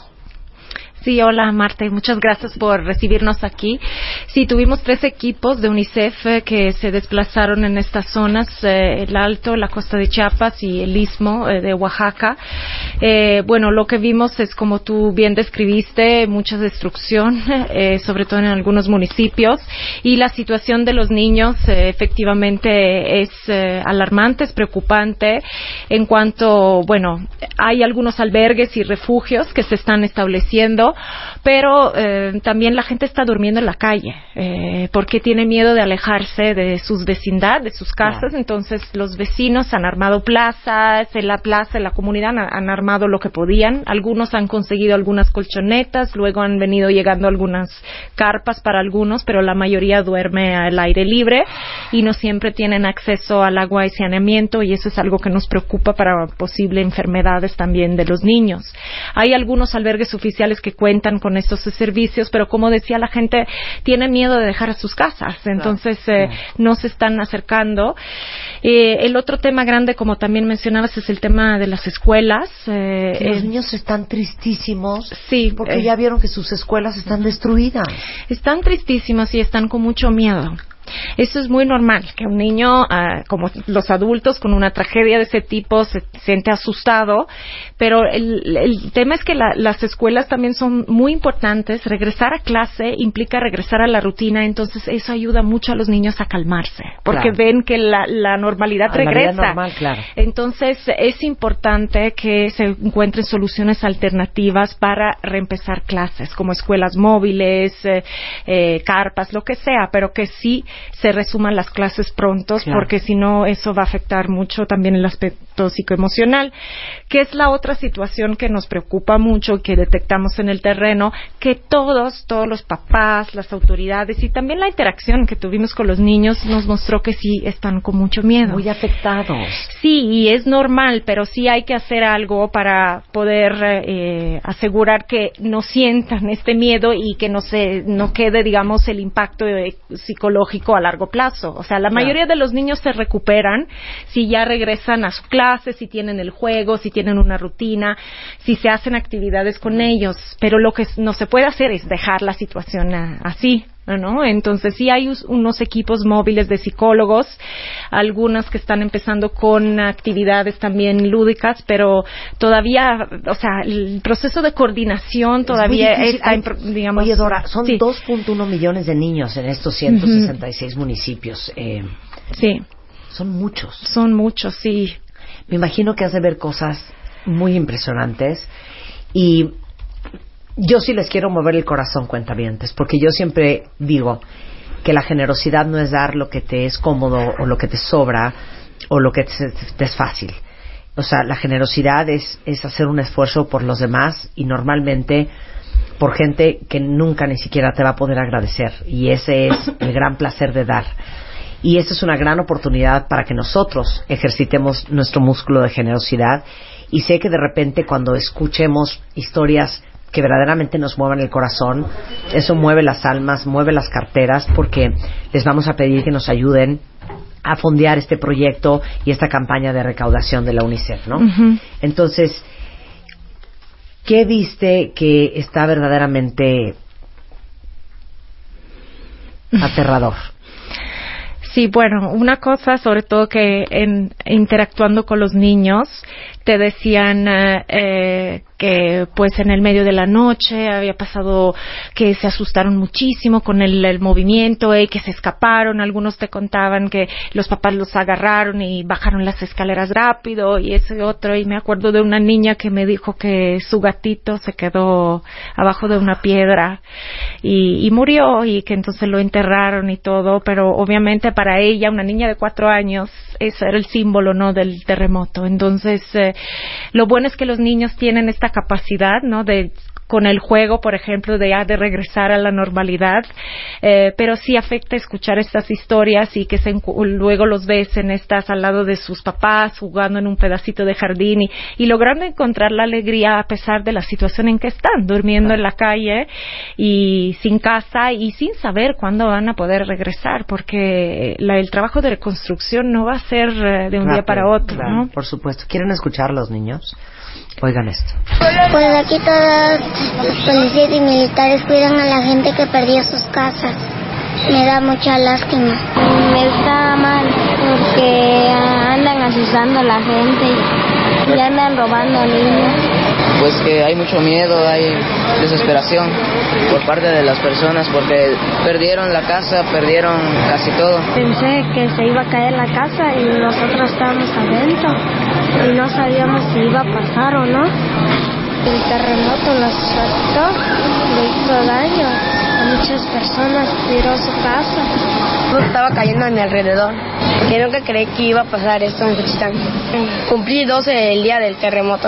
Sí, hola Marta, y muchas gracias por recibirnos aquí. Sí, tuvimos tres equipos de UNICEF eh, que se desplazaron en estas zonas, eh, el Alto, la costa de Chiapas y el Istmo eh, de Oaxaca. Eh, bueno, lo que vimos es, como tú bien describiste, mucha destrucción, eh, sobre todo en algunos municipios, y la situación de los niños eh, efectivamente es eh, alarmante, es preocupante, en cuanto, bueno, hay algunos albergues y refugios que se están estableciendo, pero eh, también la gente está durmiendo en la calle eh, porque tiene miedo de alejarse de sus vecindad, de sus casas. Wow. Entonces los vecinos han armado plazas, en la plaza, en la comunidad han, han armado lo que podían. Algunos han conseguido algunas colchonetas, luego han venido llegando algunas carpas para algunos, pero la mayoría duerme al aire libre y no siempre tienen acceso al agua y saneamiento, y eso es algo que nos preocupa para posibles enfermedades también de los niños. Hay algunos albergues oficiales que cuentan con estos servicios, pero como decía, la gente tiene miedo de dejar sus casas, entonces eh, no se están acercando. Eh, el otro tema grande, como también mencionabas, es el tema de las escuelas. Eh, los eh, niños están tristísimos, sí, porque eh, ya vieron que sus escuelas están destruidas. Están tristísimas y están con mucho miedo. Eso es muy normal, que un niño, uh, como los adultos, con una tragedia de ese tipo se siente asustado, pero el, el tema es que la, las escuelas también son muy importantes. Regresar a clase implica regresar a la rutina, entonces eso ayuda mucho a los niños a calmarse, porque claro, ven que la, la normalidad a regresa. La vida normal, claro. Entonces es importante que se encuentren soluciones alternativas para reempezar clases, como escuelas móviles, eh, eh, carpas, lo que sea, pero que sí se resuman las clases prontos, claro, porque si no eso va a afectar mucho también el aspecto psicoemocional, que es la otra situación que nos preocupa mucho, que detectamos en el terreno, que todos, todos los papás, las autoridades y también la interacción que tuvimos con los niños nos mostró que sí están con mucho miedo. Muy afectados. Sí, y es normal, pero sí hay que hacer algo para poder eh, asegurar que no sientan este miedo y que no se, no quede, digamos, el impacto eh, psicológico a largo plazo. O sea, la claro, mayoría de los niños se recuperan si ya regresan a su clase, si tienen el juego, si tienen una rutina, si se hacen actividades con ellos, pero lo que no se puede hacer es dejar la situación a, así, ¿no? Entonces sí hay unos equipos móviles de psicólogos, algunas que están empezando con actividades también lúdicas, pero todavía, o sea, el proceso de coordinación todavía es, es digamos... Oye, Dora, son sí. dos punto uno millones de niños en estos ciento sesenta y seis uh-huh. municipios. Eh, sí. Son muchos. Son muchos, sí. Me imagino que has de ver cosas muy impresionantes y yo sí les quiero mover el corazón, cuentavientes, porque yo siempre digo, que la generosidad no es dar lo que te es cómodo o lo que te sobra o lo que te, te es fácil. O sea, la generosidad es, es hacer un esfuerzo por los demás y normalmente por gente que nunca ni siquiera te va a poder agradecer. Y ese es el gran placer de dar. Y esta es una gran oportunidad para que nosotros ejercitemos nuestro músculo de generosidad. Y sé que de repente cuando escuchemos historias que verdaderamente nos muevan el corazón, eso mueve las almas, mueve las carteras, porque les vamos a pedir que nos ayuden a fondear este proyecto y esta campaña de recaudación de la UNICEF, ¿no? Uh-huh. Entonces, ¿qué viste que está verdaderamente aterrador? Sí, bueno, una cosa sobre todo que en interactuando con los niños te decían eh, eh, que pues en el medio de la noche había pasado que se asustaron muchísimo con el, el movimiento y eh, que se escaparon. Algunos te contaban que los papás los agarraron y bajaron las escaleras rápido y eso y otro. Y me acuerdo de una niña que me dijo que su gatito se quedó abajo de una piedra y, y murió y que entonces lo enterraron y todo. Pero obviamente para ella, una niña de cuatro años, ese era el símbolo, ¿no?, del terremoto. Entonces, eh, lo bueno es que los niños tienen esta capacidad, ¿no?, de con el juego, por ejemplo, de ya de regresar a la normalidad, eh, pero sí afecta escuchar estas historias y que se, luego los ves en estas al lado de sus papás jugando en un pedacito de jardín y, y logrando encontrar la alegría a pesar de la situación en que están, durmiendo claro. en la calle y sin casa y sin saber cuándo van a poder regresar, porque la, el trabajo de reconstrucción no va a ser eh, de un claro, día para otro, claro, ¿no? Por supuesto. ¿Quieren escuchar los niños? Oigan esto. Pues aquí todos los policías y militares cuidan a la gente que perdió sus casas. Me da mucha lástima. Me está mal porque andan asustando a la gente y andan robando niños. Pues que hay mucho miedo, hay desesperación por parte de las personas porque perdieron la casa, perdieron casi todo. Pensé que se iba a caer la casa y nosotros estábamos adentro y no sabíamos si iba a pasar o no. El terremoto nos afectó, le hizo daño a muchas personas, tiró su casa. Todo estaba cayendo a mi alrededor. Yo nunca creí que iba a pasar esto en Juchitán. Cumplí doce el día del terremoto.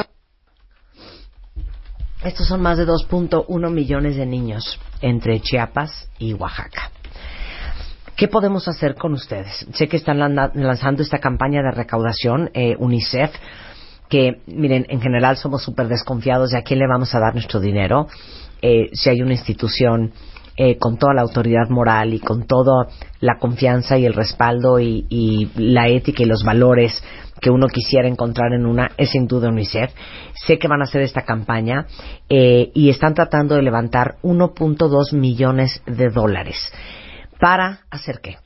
Estos son más de dos punto uno millones de niños entre Chiapas y Oaxaca. ¿Qué podemos hacer con ustedes? Sé que están lanzando esta campaña de recaudación, eh, UNICEF, que, miren, en general somos súper desconfiados de a quién le vamos a dar nuestro dinero. Eh, si hay una institución eh, con toda la autoridad moral y con toda la confianza y el respaldo y, y la ética y los valores que uno quisiera encontrar en una, es sin duda UNICEF. Sé que van a hacer esta campaña eh, y están tratando de levantar uno punto dos millones de dólares. ¿Para hacer qué?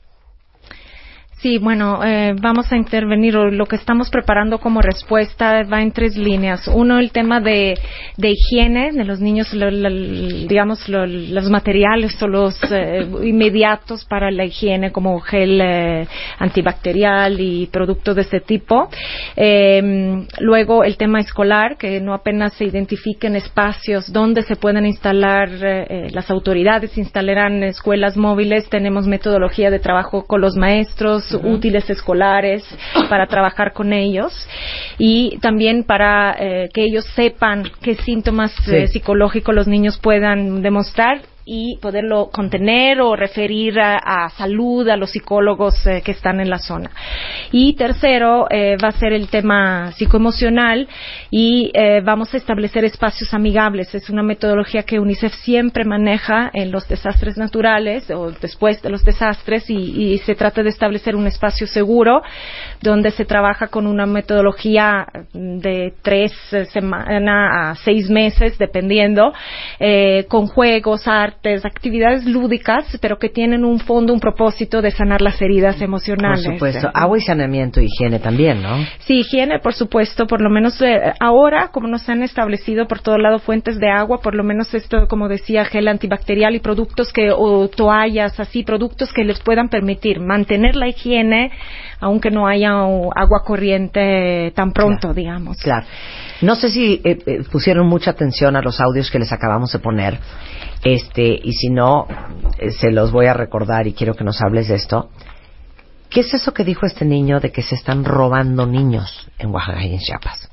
Sí, bueno, eh, vamos a intervenir. Lo que estamos preparando como respuesta va en tres líneas. Uno, el tema de, de higiene de los niños, lo, lo, digamos, lo, los materiales o los eh, inmediatos para la higiene, como gel eh, antibacterial y productos de este tipo. Eh, luego, el tema escolar, que no apenas se identifiquen espacios donde se pueden instalar, eh, las autoridades instalarán escuelas móviles. Tenemos metodología de trabajo con los maestros, Uh-huh. útiles escolares para trabajar con ellos y también para eh, que ellos sepan qué síntomas sí. eh, psicológicos los niños puedan demostrar y poderlo contener o referir a, a salud, a los psicólogos eh, que están en la zona. Y tercero, eh, va a ser el tema psicoemocional y eh, vamos a establecer espacios amigables. Es una metodología que UNICEF siempre maneja en los desastres naturales o después de los desastres y, y se trata de establecer un espacio seguro donde se trabaja con una metodología de tres semanas a seis meses, dependiendo, eh, con juegos, arte, actividades lúdicas, pero que tienen un fondo, un propósito de sanar las heridas emocionales. Por supuesto. Agua y saneamiento, higiene también, ¿no? Sí, higiene, por supuesto. Por lo menos eh, ahora, como nos han establecido por todo lado fuentes de agua, por lo menos esto, como decía, gel antibacterial y productos que, o toallas, así, productos que les puedan permitir mantener la higiene, aunque no haya agua corriente tan pronto, claro, digamos. Claro. No sé si eh, eh, pusieron mucha atención a los audios que les acabamos de poner. Este, y si no, eh, se los voy a recordar y quiero que nos hables de esto. ¿Qué es eso que dijo este niño de que se están robando niños en Oaxaca y en Chiapas?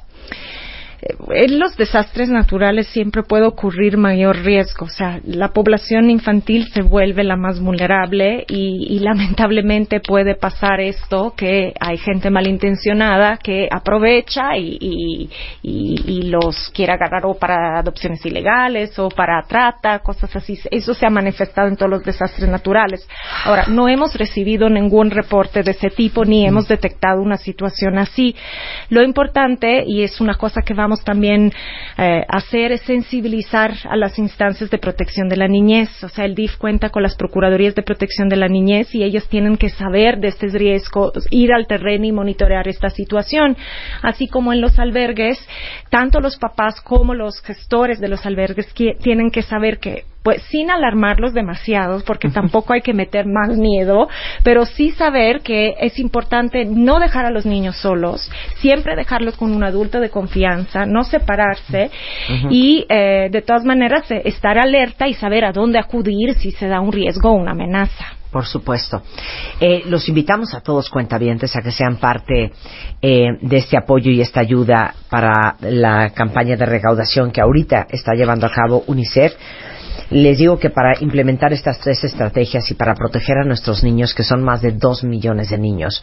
En los desastres naturales siempre puede ocurrir mayor riesgo, o sea, la población infantil se vuelve la más vulnerable y, y lamentablemente puede pasar esto, que hay gente malintencionada que aprovecha y, y, y, y los quiere agarrar o para adopciones ilegales o para trata, cosas así. Eso se ha manifestado en todos los desastres naturales. Ahora, no hemos recibido ningún reporte de ese tipo ni hemos detectado una situación así. Lo importante, y es una cosa que vamos también eh, hacer, es sensibilizar a las instancias de protección de la niñez. O sea, el D I F cuenta con las Procuradurías de Protección de la Niñez y ellas tienen que saber de este riesgo, ir al terreno y monitorear esta situación. Así como en los albergues, tanto los papás como los gestores de los albergues que, tienen que saber que, pues, sin alarmarlos demasiado, porque tampoco hay que meter más miedo, pero sí saber que es importante no dejar a los niños solos, siempre dejarlos con un adulto de confianza, no separarse uh-huh. y eh, de todas maneras eh, estar alerta y saber a dónde acudir si se da un riesgo o una amenaza. Por supuesto. Eh, los invitamos a todos cuentavientes a que sean parte eh, de este apoyo y esta ayuda para la campaña de recaudación que ahorita está llevando a cabo UNICEF. Les digo que para implementar estas tres estrategias y para proteger a nuestros niños, que son más de dos millones de niños,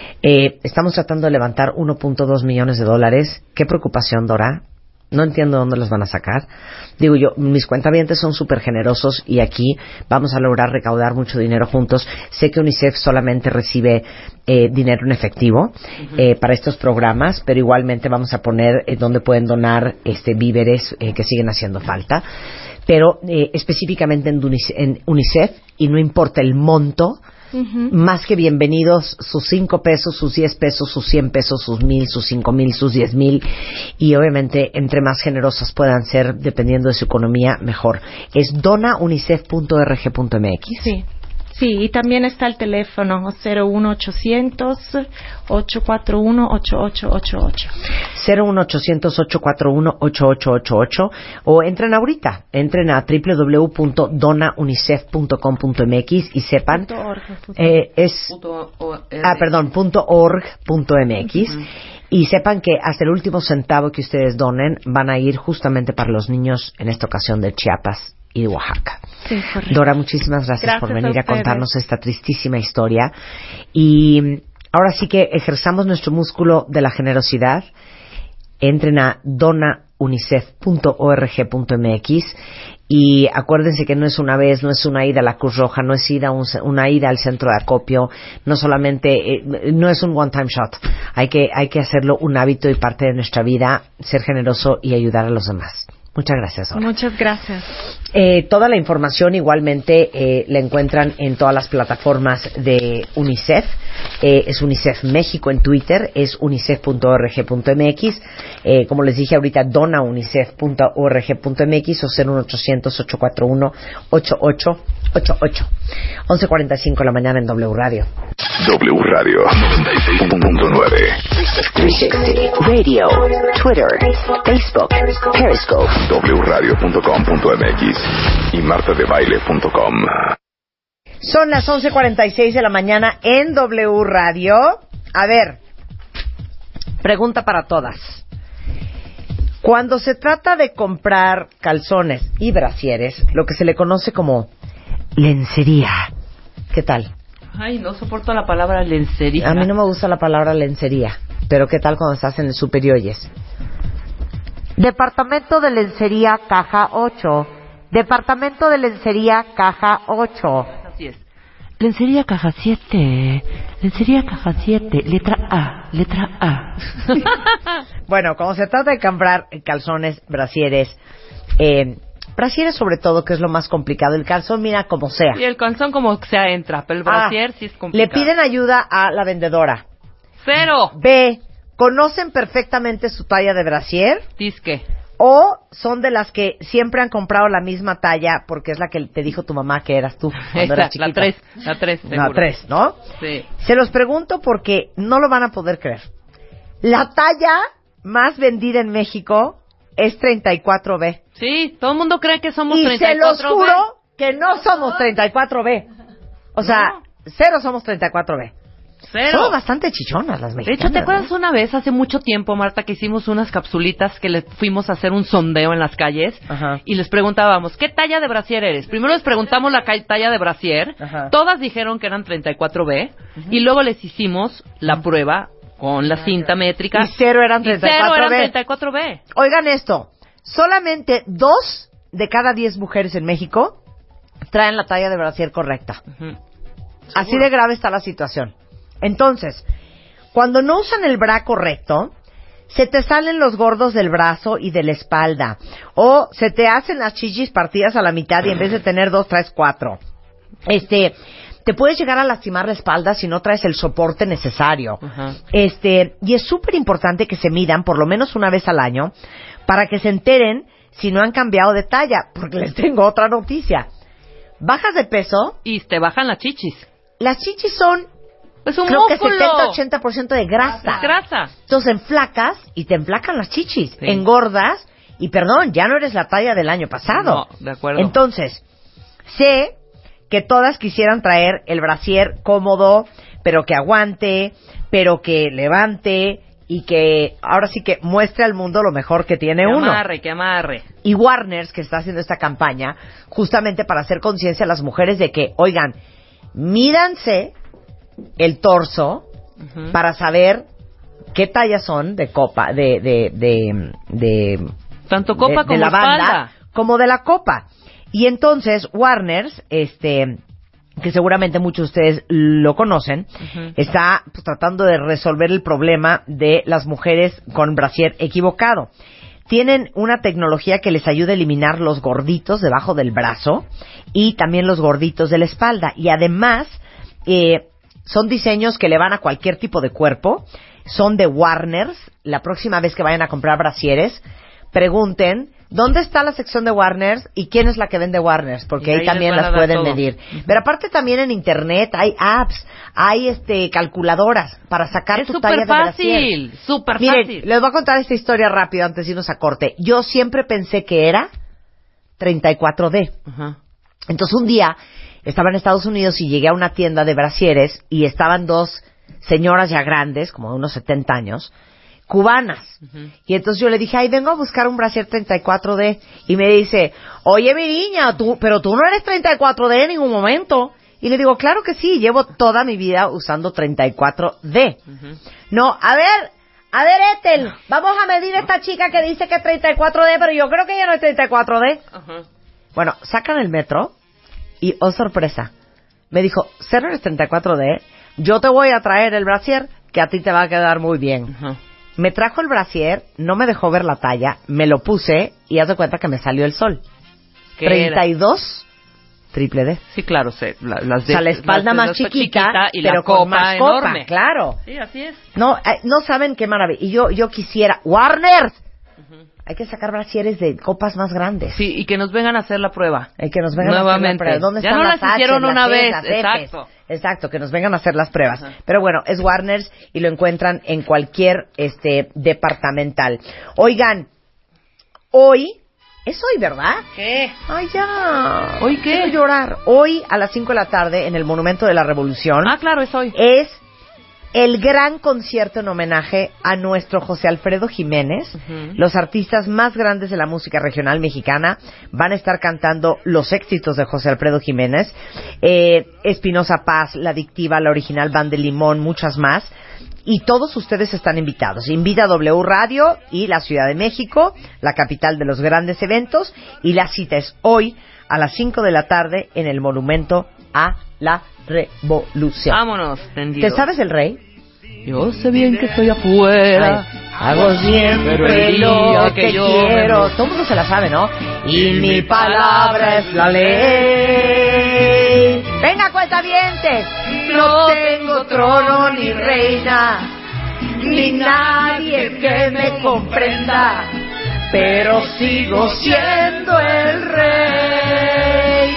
eh, estamos tratando de levantar uno punto dos millones de dólares. Qué preocupación, Dora. No entiendo dónde los van a sacar. Digo yo, mis cuentavientes son súper generosos y aquí vamos a lograr recaudar mucho dinero juntos. Sé que UNICEF solamente recibe eh, dinero en efectivo uh-huh. eh, para estos programas, pero igualmente vamos a poner eh, donde pueden donar este víveres eh, que siguen haciendo falta. Pero eh, específicamente en UNICEF, y no importa el monto, uh-huh. más que bienvenidos sus cinco pesos, sus diez pesos, sus cien pesos, sus mil, sus cinco mil, sus diez mil, y obviamente entre más generosas puedan ser, dependiendo de su economía, mejor. Es dona unicef punto org punto m x. Sí. Sí, y también está el teléfono cero uno ochocientos, ocho cuatro uno, ocho ocho ocho ocho. cero uno ochocientos, ocho cuatro uno, ocho ocho ocho ocho, o entren ahorita, entren a doble u doble u doble u punto dona unicef punto com punto m x y sepan org, eh, es ah perdón punto org punto m x uh-huh. y sepan que hasta el último centavo que ustedes donen van a ir justamente para los niños, en esta ocasión de Chiapas y de Oaxaca. Sí, Dora, muchísimas gracias, gracias por venir a, a contarnos esta tristísima historia. Y ahora sí que ejerzamos nuestro músculo de la generosidad. Entren a dona unicef punto org punto m x y acuérdense que no es una vez, no es una ida a la Cruz Roja, no es ida un, una ida al centro de acopio, no solamente, eh, no es un one time shot. Hay que, hay que hacerlo un hábito y parte de nuestra vida, ser generoso y ayudar a los demás. Muchas gracias, Dora. Muchas gracias. Eh, toda la información igualmente eh, la encuentran en todas las plataformas de UNICEF. Eh, es UNICEF México en Twitter, es unicef punto org punto m x. Eh, como les dije ahorita, dona unicef punto org punto m x o cero uno ochocientos, ocho cuatro uno, ocho ocho ocho ocho. once cuarenta y cinco de la mañana en W Radio. W Radio noventa y seis punto nueve. trescientos sesenta Radio, Twitter, Facebook, Periscope, w radio punto com punto m x y marta de baile punto com. Son las once cuarenta y seis de la mañana en W Radio. A ver, pregunta para todas. Cuando se trata de comprar calzones y brasieres, lo que se le conoce como lencería, ¿qué tal? Ay, no soporto la palabra lencería. A mí no me gusta la palabra lencería, pero ¿qué tal cuando estás en el super y oyes? Departamento de lencería caja ocho. Departamento de lencería caja ocho. Así es. Lencería caja siete. Lencería caja siete. Letra A. Letra A. Bueno, cuando se trata de comprar calzones, brasieres, eh, brasieres sobre todo, que es lo más complicado. El calzón, mira, como sea. Y el calzón como sea entra, pero el brasier ah, sí es complicado. Le piden ayuda a la vendedora. Cero. B. ¿Conocen perfectamente su talla de brasier? Disque. ¿O son de las que siempre han comprado la misma talla porque es la que te dijo tu mamá que eras tú cuando Esa, eras chiquita? La tres, la tres, seguro. La tres, ¿no? Sí. Se los pregunto porque no lo van a poder creer. La talla más vendida en México es treinta y cuatro B. Sí, todo el mundo cree que somos y treinta y cuatro B. Y se los juro que no somos treinta y cuatro B. O sea, no. cero somos treinta y cuatro B. Cero. Somos bastante chichonas las mexicanas. De hecho, ¿te acuerdas, ¿no?, una vez, hace mucho tiempo, Marta, que hicimos unas capsulitas que le fuimos a hacer un sondeo en las calles? Ajá. Y les preguntábamos, ¿qué talla de brasier eres? Primero les preguntamos la talla de brasier. Ajá. Todas dijeron que eran treinta y cuatro B. Uh-huh. Y luego les hicimos la prueba con la cinta métrica. Y cero eran treinta y cuatro B. Y cero eran treinta y cuatro B. Oigan esto, solamente dos de cada diez mujeres en México traen la talla de brasier correcta. Uh-huh. Así de grave está la situación. Entonces, cuando no usan el bra correcto, se te salen los gordos del brazo y de la espalda. O se te hacen las chichis partidas a la mitad y en vez de tener dos, traes cuatro. Este, te puedes llegar a lastimar la espalda si no traes el soporte necesario. Uh-huh. Este, y es súper importante que se midan por lo menos una vez al año para que se enteren si no han cambiado de talla. Porque les tengo otra noticia. Bajas de peso y te bajan las chichis. Las chichis son, es un creo músculo. que setenta a ochenta por ciento de grasa. Es grasa. Entonces enflacas y te enflacan las chichis. Sí. Engordas y, perdón, ya no eres la talla del año pasado. No, de acuerdo. Entonces, sé que todas quisieran traer el brasier cómodo, pero que aguante, pero que levante y que ahora sí que muestre al mundo lo mejor que tiene que uno. Que amarre, que amarre. Y Warners, que está haciendo esta campaña, justamente para hacer conciencia a las mujeres de que, oigan, mídanse el torso uh-huh. para saber qué tallas son de copa, de, de, de, de tanto copa de, como de la banda, espalda. Como de la copa. Y entonces Warners, este, que seguramente muchos de ustedes lo conocen, uh-huh. está pues, tratando de resolver el problema de las mujeres con brasier equivocado. Tienen una tecnología que les ayuda a eliminar los gorditos debajo del brazo y también los gorditos de la espalda. Y además, eh, son diseños que le van a cualquier tipo de cuerpo. Son de Warners. La próxima vez que vayan a comprar brasieres, pregunten dónde está la sección de Warners y quién es la que vende Warners, porque ahí, ahí también las pueden todo. medir. Uh-huh. Pero aparte también en internet hay apps, hay este calculadoras para sacar es tu talla de brasier. Es súper fácil, súper Miren, fácil. Les voy a contar esta historia rápido antes de irnos a corte. Yo siempre pensé que era treinta y cuatro D. Uh-huh. Entonces un día estaba en Estados Unidos y llegué a una tienda de brasieres y estaban dos señoras ya grandes, como de unos setenta años, cubanas. Uh-huh. Y entonces yo le dije, ay, vengo a buscar un brasier treinta y cuatro D. Y me dice, oye, mi niña, tú, pero tú no eres treinta y cuatro D en ningún momento. Y le digo, claro que sí, llevo toda mi vida usando treinta y cuatro D. Uh-huh. No, a ver, a ver, Ethel, vamos a medir a esta chica que dice que es treinta y cuatro D, pero yo creo que ella no es treinta y cuatro D. Uh-huh. Bueno, sacan el metro y, oh sorpresa, me dijo, ¿cero eres treinta y cuatro D? Yo te voy a traer el brasier que a ti te va a quedar muy bien. Uh-huh. Me trajo el brasier, no me dejó ver la talla, me lo puse y haz de cuenta que me salió el sol. treinta y dos era? Triple D. Sí, claro, sé, la, las de, o sea, la espalda más chiquita, chiquita y pero la copa con más enorme. Copa, claro. Sí, así es. No, eh, no saben qué maravilla. Y yo, yo quisiera, Warner, uh-huh. hay que sacar brasieres de copas más grandes. Sí, y que nos vengan a hacer la prueba. Y que nos vengan nuevamente. a hacer la prueba. ¿Dónde ya están no las las hicieron H, una las vez, las exacto. Fs? Exacto, que nos vengan a hacer las pruebas. Ajá. Pero bueno, es Warners y lo encuentran en cualquier este departamental. Oigan, hoy, es hoy, ¿verdad? ¿Qué? Ay, ya. ¿Hoy qué? Quiero llorar. Hoy a las cinco de la tarde en el Monumento de la Revolución. Ah, claro, es hoy. Es el gran concierto en homenaje a nuestro José Alfredo Jiménez. Uh-huh. Los artistas más grandes de la música regional mexicana van a estar cantando los éxitos de José Alfredo Jiménez. Eh, Espinosa Paz, La Adictiva, La Original, Band de Limón, muchas más. Y todos ustedes están invitados. Invita a W Radio y la Ciudad de México, la capital de los grandes eventos. Y la cita es hoy a las cinco de la tarde en el Monumento a la Revolución. Vámonos, tendido. ¿Te sabes el rey? Yo sé bien que estoy afuera. Ay, hago siempre lo que, que yo quiero. Me... Todo el mundo se la sabe, ¿no? Y mi palabra es la ley. Venga, cuentavientes. No tengo trono ni reina, ni nadie que me comprenda, pero sigo siendo el rey.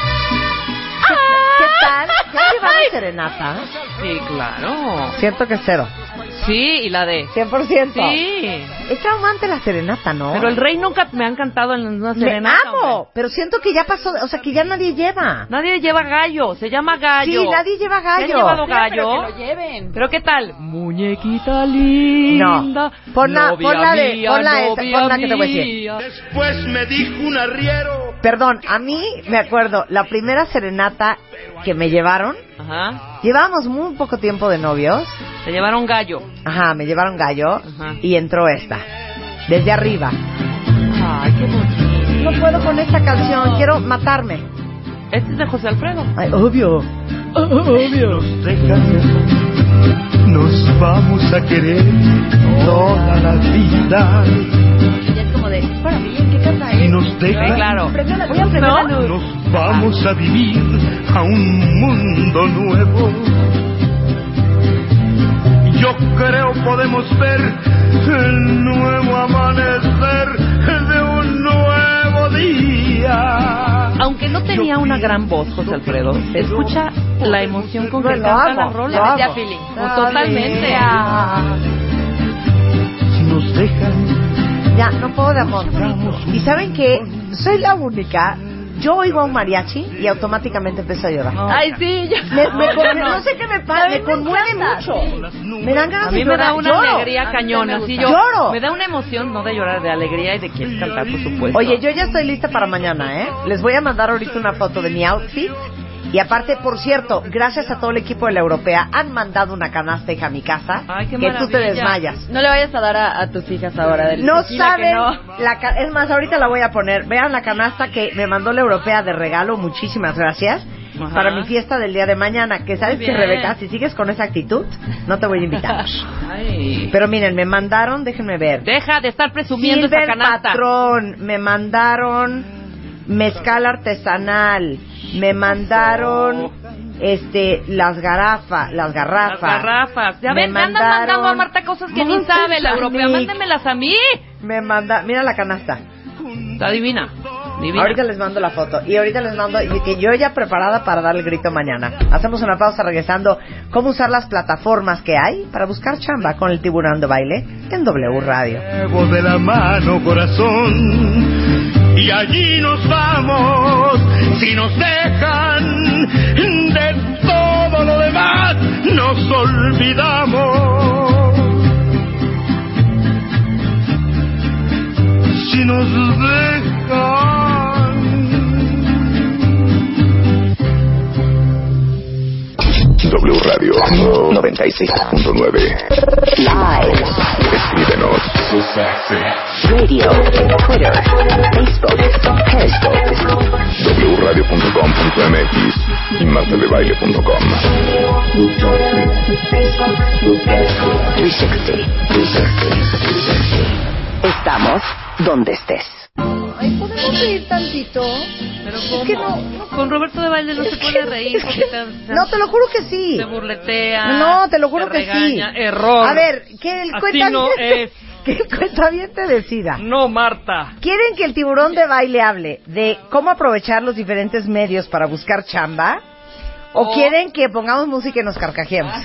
¿Qué tal? ¿Ya llevaron serenata? Sí, claro. Cierto que cero. Sí, y la de... cien por ciento. Sí. es traumante la serenata, ¿no? Pero el rey nunca me ha encantado en una serenata. Me amo, hombre. pero siento que ya pasó, o sea, que ya nadie lleva. Nadie lleva gallo, se llama gallo. Sí, nadie lleva gallo. ¿Se han llevado gallo? Pero que lo lleven. ¿Pero qué tal? Muñequita linda. No, ponla, novia ponla de, mía, ponla esta, novia ponla que te voy a decir. mía. Después me dijo un arriero. Perdón, a mí me acuerdo, la primera serenata que me llevaron, Ajá. llevábamos muy poco tiempo de novios. Te llevaron gallo. Ajá, me llevaron gallo. Ajá. Y entró esta, desde arriba. Ay, qué bonito. No puedo con esta canción, quiero matarme. Este es de José Alfredo. Ay, obvio. Obvio. Nos dejan, nos vamos a querer toda la vida. Y es como de, para mí, ¿en qué casa es? Y nos dejan, Sí, claro. Prende la- voy a prender ¿No? la luz. nos vamos a vivir a un mundo nuevo. Yo creo podemos ver el nuevo amanecer de un nuevo día. Aunque no tenía una gran voz, José Alfredo, escucha la emoción con que Bueno, canta amo, la lo rola. amo. Metía feeling. Pues totalmente. Si nos dejan, Ya, no puedo de amor. ¿Y saben qué? Soy la única. Yo oigo a un mariachi y automáticamente empiezo a llorar. Ay, sí, yo... Me, me yo con- no. no sé qué me pasa, me conmueve mucho. Me dan ganas A de mí me llorar. da una Lloro. alegría cañón. A mí Así me yo, Lloro. Me da una emoción, no de llorar, de alegría y de quieres cantar, por supuesto. Oye, yo ya estoy lista para mañana, ¿eh? Les voy a mandar ahorita una foto de mi outfit. Y aparte, por cierto, gracias a todo el equipo de la Europea, han mandado una canasta hija a mi casa. Ay, qué que tú te maravilla. desmayas. No le vayas a dar a, a tus hijas ahora del No tequila, saben, que no. la ca- es más, ahorita la voy a poner. Vean la canasta que me mandó la Europea de regalo, muchísimas gracias, Ajá. para mi fiesta del día de mañana. Que sabes Muy que, bien. Rebeca, si sigues con esa actitud, no te voy a invitar. Ay. Pero miren, me mandaron, déjenme ver. Deja de estar presumiendo esa Silver canasta. Patrón, me mandaron mezcal artesanal, me mandaron este las garrafas, las garrafas. Las garrafas. Ya Me ven, me andan mandaron mandando a Marta cosas que ni Monster sabe la europea. Sanic. Mándenmelas a mí. Me manda, mira la canasta. Está divina. Divina. Ahorita les mando la foto y ahorita les mando y que yo ya preparada para dar el grito mañana. Hacemos una pausa regresando. ¿Cómo usar las plataformas que hay para buscar chamba con el Tiburón de Baile en W Radio? llevo de la mano corazón. Y allí nos vamos, si nos dejan, de todo lo demás nos olvidamos. Si nos dejan. W Radio noventa y seis punto nueve. Live. Escríbenos. Radio. Twitter. Facebook. Periscope. w radio punto com punto m x y marta de baile punto com. trescientos sesenta. Estamos donde estés. Ay, ¿podemos reír tantito? Pero Es ¿cómo? que no, no. Con Roberto de Baile no Es se que- puede reír es porque que- te, No, te lo juro que sí. te burletea. No, te lo juro te que regaña. sí. Error. A ver, que el Así cuenta no es. que el cuentaviente decida. No, Marta. ¿Quieren que el Tiburón de Baile hable de cómo aprovechar los diferentes medios para buscar chamba? ¿O O- quieren que pongamos música y nos carcajemos?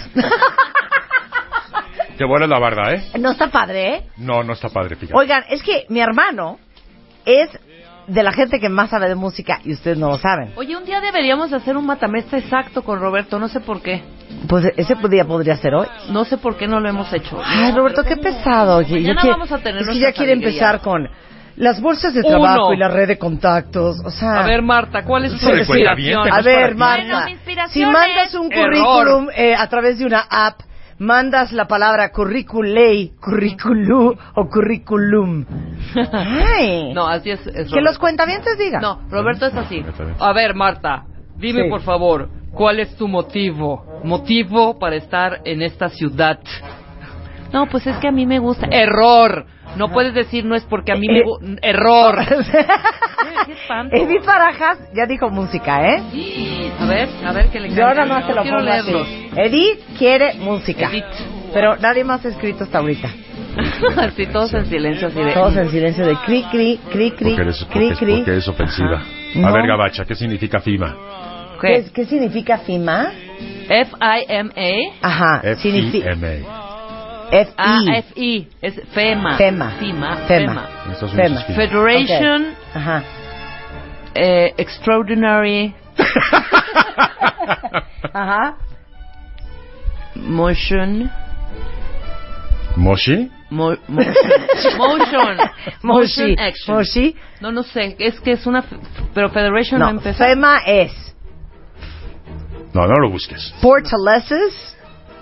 Qué buena es la verdad, ¿eh? No está padre, ¿eh? No, no está padre, fíjate. Oigan, es que mi hermano es de la gente que más sabe de música y ustedes no lo saben. Oye, un día deberíamos hacer un matamesta exacto con Roberto, no sé por qué. Pues ese día podría ser hoy. No sé por qué no lo hemos hecho. Ay, No, Roberto, pero qué ¿cómo? pesado. Oye, Mañana ya quiere- vamos a tener es que ya nuestras quiere alegrías. empezar con las bolsas de Uno. trabajo y la red de contactos. O sea, A ver, Marta, ¿cuál es tu Sí, sí. inspiración? A ver, Bueno, Marta, mi inspiración si mandas es un error. currículum eh, a través de una app, mandas la palabra curriculei, curriculum o curriculum. Ay. No, así es. es Que Roberto. los cuentavientes digan. No, Roberto es así. A ver, Marta, dime Sí. por favor, ¿cuál es tu motivo? Motivo para estar en esta ciudad. No, pues es que a mí me gusta. Error. No puedes decir no es porque a mí me gusta. Error. Qué espanto. Edith Barajas ya dijo música, ¿eh? A ver, a ver qué le Yo canta. nada más te lo Quiero pongo así. leerlos. Edith quiere música. Edith. Pero nadie más ha escrito hasta ahorita. Así, todos en silencio, así de... Todos en silencio de cri, cri, cri, cri, Porque eres, cri, porque, cri. porque es ofensiva. Ajá. A No. ver, Gabacha, ¿qué significa FIMA? ¿Qué, es- ¿Qué significa FIMA? F I M A. Ajá. F I significa- M A. F I. Ah, F I. Es FEMA. FEMA. FEMA. FEMA. FEMA. Federation. Okay. Ajá. Eh, extraordinary. Ajá. Motion. ¿Moshi? Mo motion. Motion. Moshi. Motion action. Moshi. No, no sé. Es que es una... Pero Federation no, no empezó. FEMA es... No, no lo busques. Fortalezas.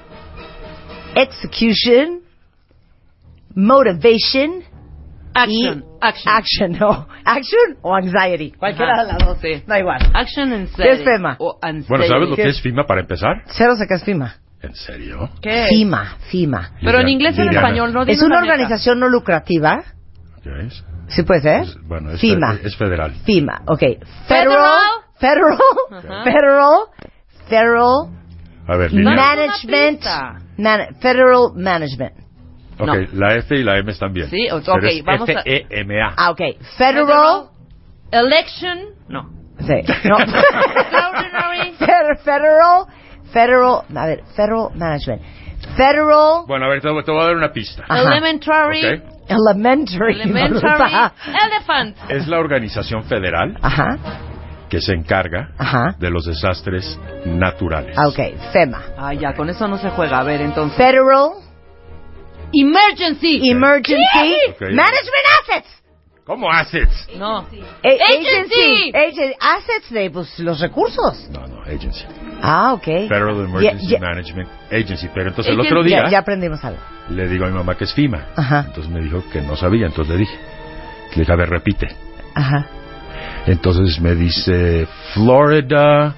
Execution. Motivation. Action. Action. Action, no. Action o anxiety. Cualquiera Ajá. de las dos. Sí. Da igual. Action and ¿Qué es FEMA? Bueno, ¿sabes lo que es FIMA para empezar? Cero sé qué es FIMA. ¿En serio? ¿Qué? FIMA, FIMA. Pero en inglés y en Liliana. español no. Es Dime una letra. organización no lucrativa. ¿Qué es? Sí puede ser. Es- bueno, es, FIMA. fe- es federal. FIMA, ok. Federal. Federal. Ajá. Federal. Federal. A ver, Liliana. Management. Man- Federal Management. Ok, No. la F y la M están bien. Sí, o- Pero ok, es vamos a- F E M A. Ah, ok. Federal. Election. No. Sí. No. Extraordinary. Feder- Federal. Federal. A ver, Federal Management. Federal. Bueno, a ver, te, te voy a dar una pista. Ajá. Elementary. Ok. Elementary. Elementary. Elephant. Es la organización federal Ajá. que se encarga Ajá. de los desastres naturales. Ah, ok. FEMA. Ah, ya, con eso no se juega. A ver, entonces. Federal. Emergency. Emergency. Ok. Management Assets. ¿Cómo assets? No. A- Agency. Agency. Assets de pues, los recursos. No, no, agency. Ah, ok. Federal Emergency Ya- ya- Management Agency. Pero entonces el Agency. otro día Ya, ya aprendimos algo. le digo a mi mamá que es FIMA. Ajá. Entonces me dijo que no sabía. Entonces le dije. Le dije, a ver, repite. Ajá. Entonces me dice Florida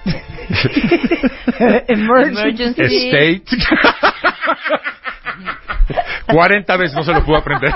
Emergency. State. cuarenta veces no se lo pudo aprender.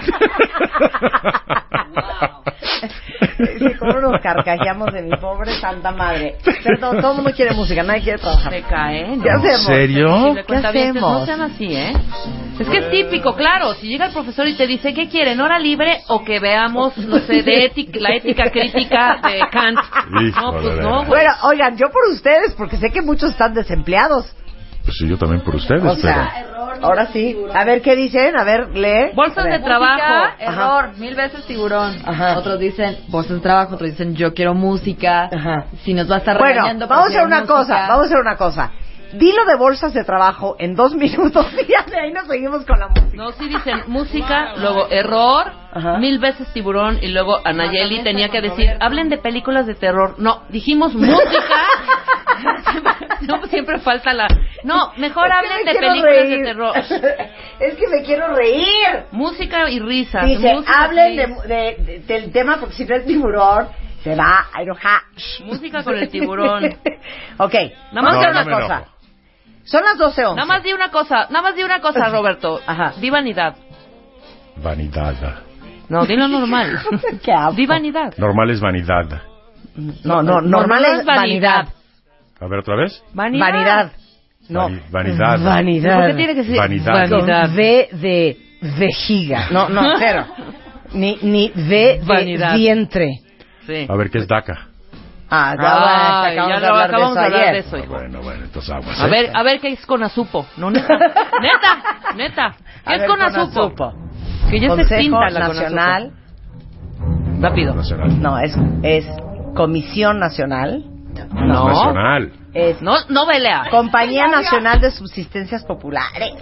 Sí, como nos carcajeamos de mi pobre santa madre. Perdón, todo el mundo quiere música, nadie quiere trabajar. Se cae, ¿no? ¿Qué hacemos? ¿En serio? ¿Qué ¿Qué hacemos? No sean así, ¿eh? Es que es típico, claro. Si llega el profesor y te dice, ¿qué quieren? ¿Hora libre o que veamos, no sé, de ética, la ética crítica de Kant? No, pues no, güey. Bueno, oigan, yo por ustedes, porque sé que muchos están desempleados. Pues sí, yo también por ustedes, O sea, ahora sí. A ver, ¿qué dicen? A ver, lee. Bolsas A ver. de trabajo. Error, mil veces tiburón. Ajá. Otros dicen bolsas de trabajo, otros dicen yo quiero música. Ajá. Si nos va a estar Bueno, regañando por vamos a hacer una música. cosa, vamos a hacer una cosa. Dilo de bolsas de trabajo en dos minutos y ya de ahí nos seguimos con la música. No, sí dicen música, luego error, Ajá. mil veces tiburón y luego Anayeli tenía que decir, hablen de películas de terror. No, dijimos música. No, pues siempre falta la... No, mejor Es que hablen me de quiero películas reír. de terror. Es que me quiero reír. Música y risa. Dice, música, hablen de, please. de- de- del tema porque si no es tiburón, se va a enojar. Música con el tiburón. Ok, Nada vamos más a que hacer no una me cosa. enojo. Son las doce once. Nada más di una cosa, nada más di una cosa, Roberto. Ajá. Di vanidad. Vanidad. No, dilo normal. Qué asco. Di vanidad. Normal es vanidad. No, no, normal es vanidad. A ver, otra vez. Vanidad. Vanidad. No. Vani- vanidad. Vanidad. ¿Por qué tiene que ser Vanidad. Con vanidad? V de vejiga. No, no, cero. Ni, ni V de Vanidad. vientre. Sí. A ver, ¿qué es DACA? Ah, ya, Ay, acabamos ya de lo hablar de acabamos eso de hablar ayer. de eso, Ah, hijo. bueno, bueno, entonces aguas. A ¿eh? ver, a ver qué es Conazupo. No, neta. Neta, neta. ¿Qué A es ver, Conazupo? Conazupo. Que ya se Consejo extinta la Nacional. Conazupo. Rápido. Nacional. No, es, es Comisión Nacional. No. Nacional. Es No, no velea. Compañía Nacional de Subsistencias Populares.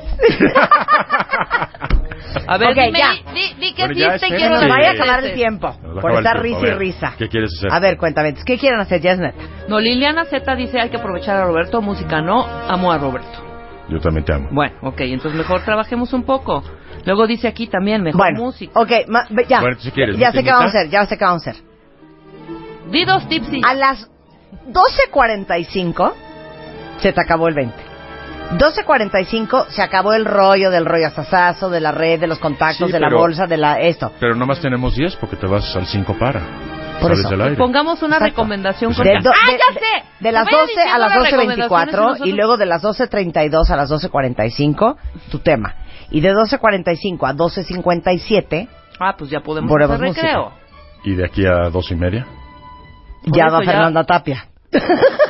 A ver, Ok, dime, ya. di, di, di qué Bueno, ya, hiciste, espérense. quiero Nos las vaya a veces. acabar el tiempo Nos va a por acabar el estar tiempo. risa A y ver, risa. ¿qué quieres hacer? A ver, cuéntame, ¿qué quieren hacer? Ya es neta. No, Liliana Z dice hay que aprovechar a Roberto, música no, amo a Roberto. Yo también te amo. Bueno, ok, entonces mejor trabajemos un poco. Luego dice aquí también, mejor Bueno, música. ok, ma- ve- ya. Bueno, si quieres, ya sé qué ¿multimita? vamos a hacer, ya sé qué vamos a hacer. Di dos tips y... A las doce cuarenta y cinco se te acabó el veinte. doce cuarenta y cinco se acabó el rollo del rollo asasazo, de la red, de los contactos, Sí, de la pero- bolsa, de la esto. Pero nomás tenemos diez porque te vas al cinco para. Por Sales eso. del aire. Pongamos una Exacto. recomendación Pues con... De do- ¡Ah, de- ya de- sé! De las Vaya doce a diciendo las las doce recomendaciones veinticuatro nosotros- y luego de las doce treinta y dos a las doce cuarenta y cinco tu tema. Y de doce cuarenta y cinco a doce cincuenta y siete Ah, pues ya podemos Ponemos hacer música. recreo. Y de aquí a dos y media. Por ya eso va ya- Fernanda Tapia.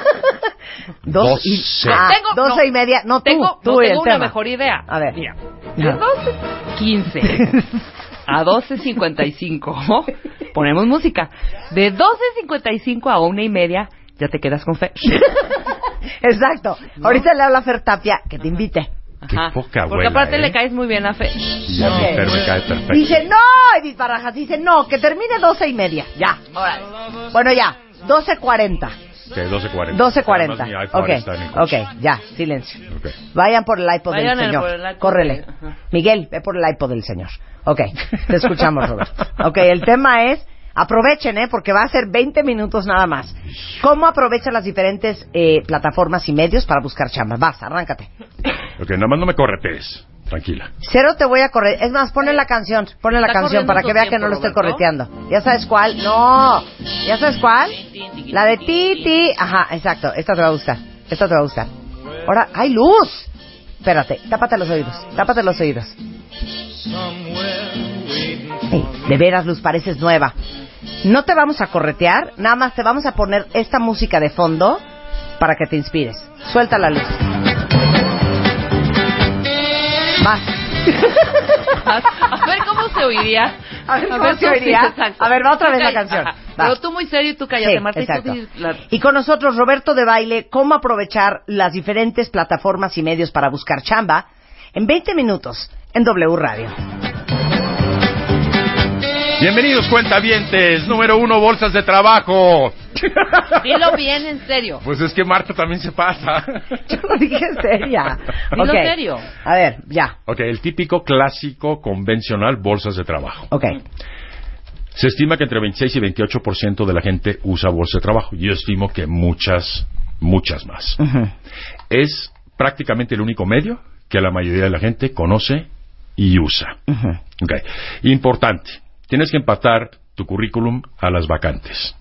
Dos y, Doce. ah, Tengo- doce no. y media. No, tú, Tengo, tú no, y el tengo una tema. mejor idea. A ver. Mira, De doce quince a doce cincuenta y cinco ponemos música. De doce cincuenta y cinco a una y media ya te quedas con Fer. Exacto. ¿No? Ahorita le habla a Fer Tapia que te invite. Qué Ajá. poca abuela, Porque aparte ¿eh? le caes muy bien a Fer. Y a mí Fer me cae perfecto. Dice, no, Edith Barajas, dice, no, que termine doce y media. Ya, órale. Bueno, ya, doce cuarenta. Okay, doce cuarenta. doce cuarenta. Ok, ok, ya, silencio. Okay. Vayan por el iPod Vayan del señor. por el iPod. Córrele. Ajá. Miguel, ve por el iPod del señor. Ok, te escuchamos, Roberto. Ok, el tema es, aprovechen, ¿eh? Porque va a ser veinte minutos nada más. ¿Cómo aprovechan las diferentes eh, plataformas y medios para buscar chamba? Vas, arráncate. Ok, nada más no me corretees. Tranquila. Cero te voy a correr. Es más, ponle la canción. Ponle la canción para que vea que no lo estoy correteando. ¿Ya sabes cuál? No. ¿Ya sabes cuál? La de Titi. Ajá, exacto. Esta te va a gustar. Esta te va a gustar. Ahora, ¡hay luz! Espérate, tápate los oídos. Tápate los oídos. Hey, de veras, Luz, pareces nueva. No te vamos a corretear. Nada más te vamos a poner esta música de fondo para que te inspires. Suelta la luz. Más. A ver cómo se oiría. A ver, a ver cómo se oiría. Sí, a ver, va otra vez la canción. Va. Pero tú muy serio y tú cállate, sí, Marta. Exacto. Y, tú, la... y con nosotros, Roberto de Baile, cómo aprovechar las diferentes plataformas y medios para buscar chamba en veinte minutos en W Radio. Bienvenidos, cuentavientes. Número uno, bolsas de trabajo. Dilo bien, en serio. Pues es que Marta también se pasa. Yo lo dije en serio. Dilo okay. serio. A ver, ya. Ok, el típico, clásico, convencional, bolsas de trabajo. Ok. Se estima que entre veintiséis y veintiocho por ciento de la gente usa bolsa de trabajo. Yo estimo que muchas, muchas más. Uh-huh. Es prácticamente el único medio que la mayoría de la gente conoce y usa. Uh-huh. Ok. Importante. Tienes que empatar tu currículum a las vacantes.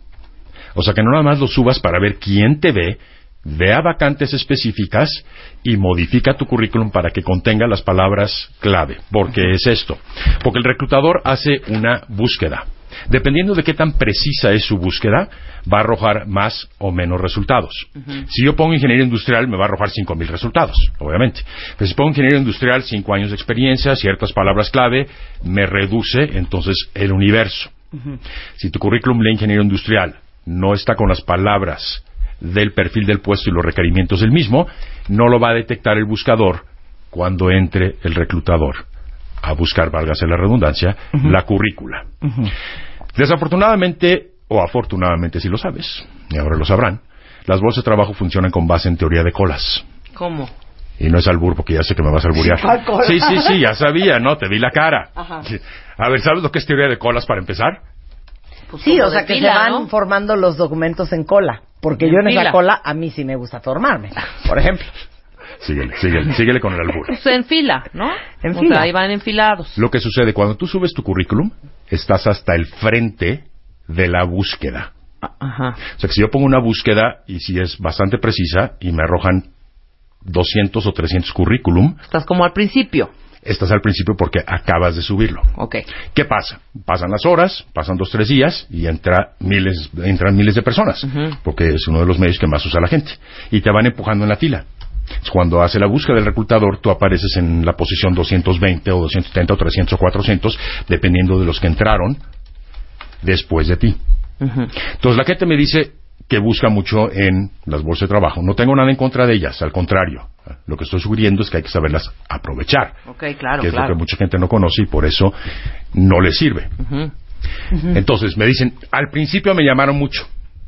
O sea, que no nada más lo subas para ver quién te ve, vea vacantes específicas y modifica tu currículum para que contenga las palabras clave. ¿Por qué es esto? Porque el reclutador hace una búsqueda. Dependiendo de qué tan precisa es su búsqueda, va a arrojar más o menos resultados. Uh-huh. Si yo pongo ingeniería industrial, me va a arrojar cinco mil resultados, obviamente. Pero si pongo ingeniería industrial, cinco años de experiencia, ciertas palabras clave, me reduce entonces el universo. Uh-huh. Si tu currículum de ingeniero industrial no está con las palabras del perfil del puesto y los requerimientos del mismo, no lo va a detectar el buscador cuando entre el reclutador a buscar, válgase la redundancia, uh-huh. la currícula. Uh-huh. Desafortunadamente, o afortunadamente si lo sabes, y ahora lo sabrán, las bolsas de trabajo funcionan con base en teoría de colas. ¿Cómo? Y no es albur, porque ya sé que me vas a alburear. Sí, sí, sí, ya sabía, ¿no? Te vi la cara. Ajá. A ver, ¿sabes lo que es teoría de colas para empezar? Pues sí, o sea que fila, se van ¿no? formando los documentos en cola. Porque en yo en fila. Esa cola, a mí sí me gusta formarme, por ejemplo. Síguele, síguele, síguele con el albur. Pues en fila, ¿no? En o fila. sea, ahí van enfilados. Lo que sucede, cuando tú subes tu currículum, estás hasta el frente de la búsqueda. Ajá. O sea, que si yo pongo una búsqueda, y si es bastante precisa, y me arrojan doscientos o trescientos currículum... Estás como al principio. Estás al principio porque acabas de subirlo. Ok. ¿Qué pasa? Pasan las horas, pasan dos, tres días, y entra miles, entran miles de personas, uh-huh. porque es uno de los medios que más usa la gente. Y te van empujando en la fila. Cuando hace la búsqueda del reclutador, tú apareces en la posición doscientos veinte o doscientos setenta o trescientos o cuatrocientos, dependiendo de los que entraron después de ti. Uh-huh. Entonces la gente me dice que busca mucho en las bolsas de trabajo. No tengo nada en contra de ellas, al contrario. Lo que estoy sugiriendo es que hay que saberlas aprovechar. Ok, claro, que es claro. lo que mucha gente no conoce y por eso no les sirve. Uh-huh. Uh-huh. Entonces me dicen, al principio me llamaron mucho,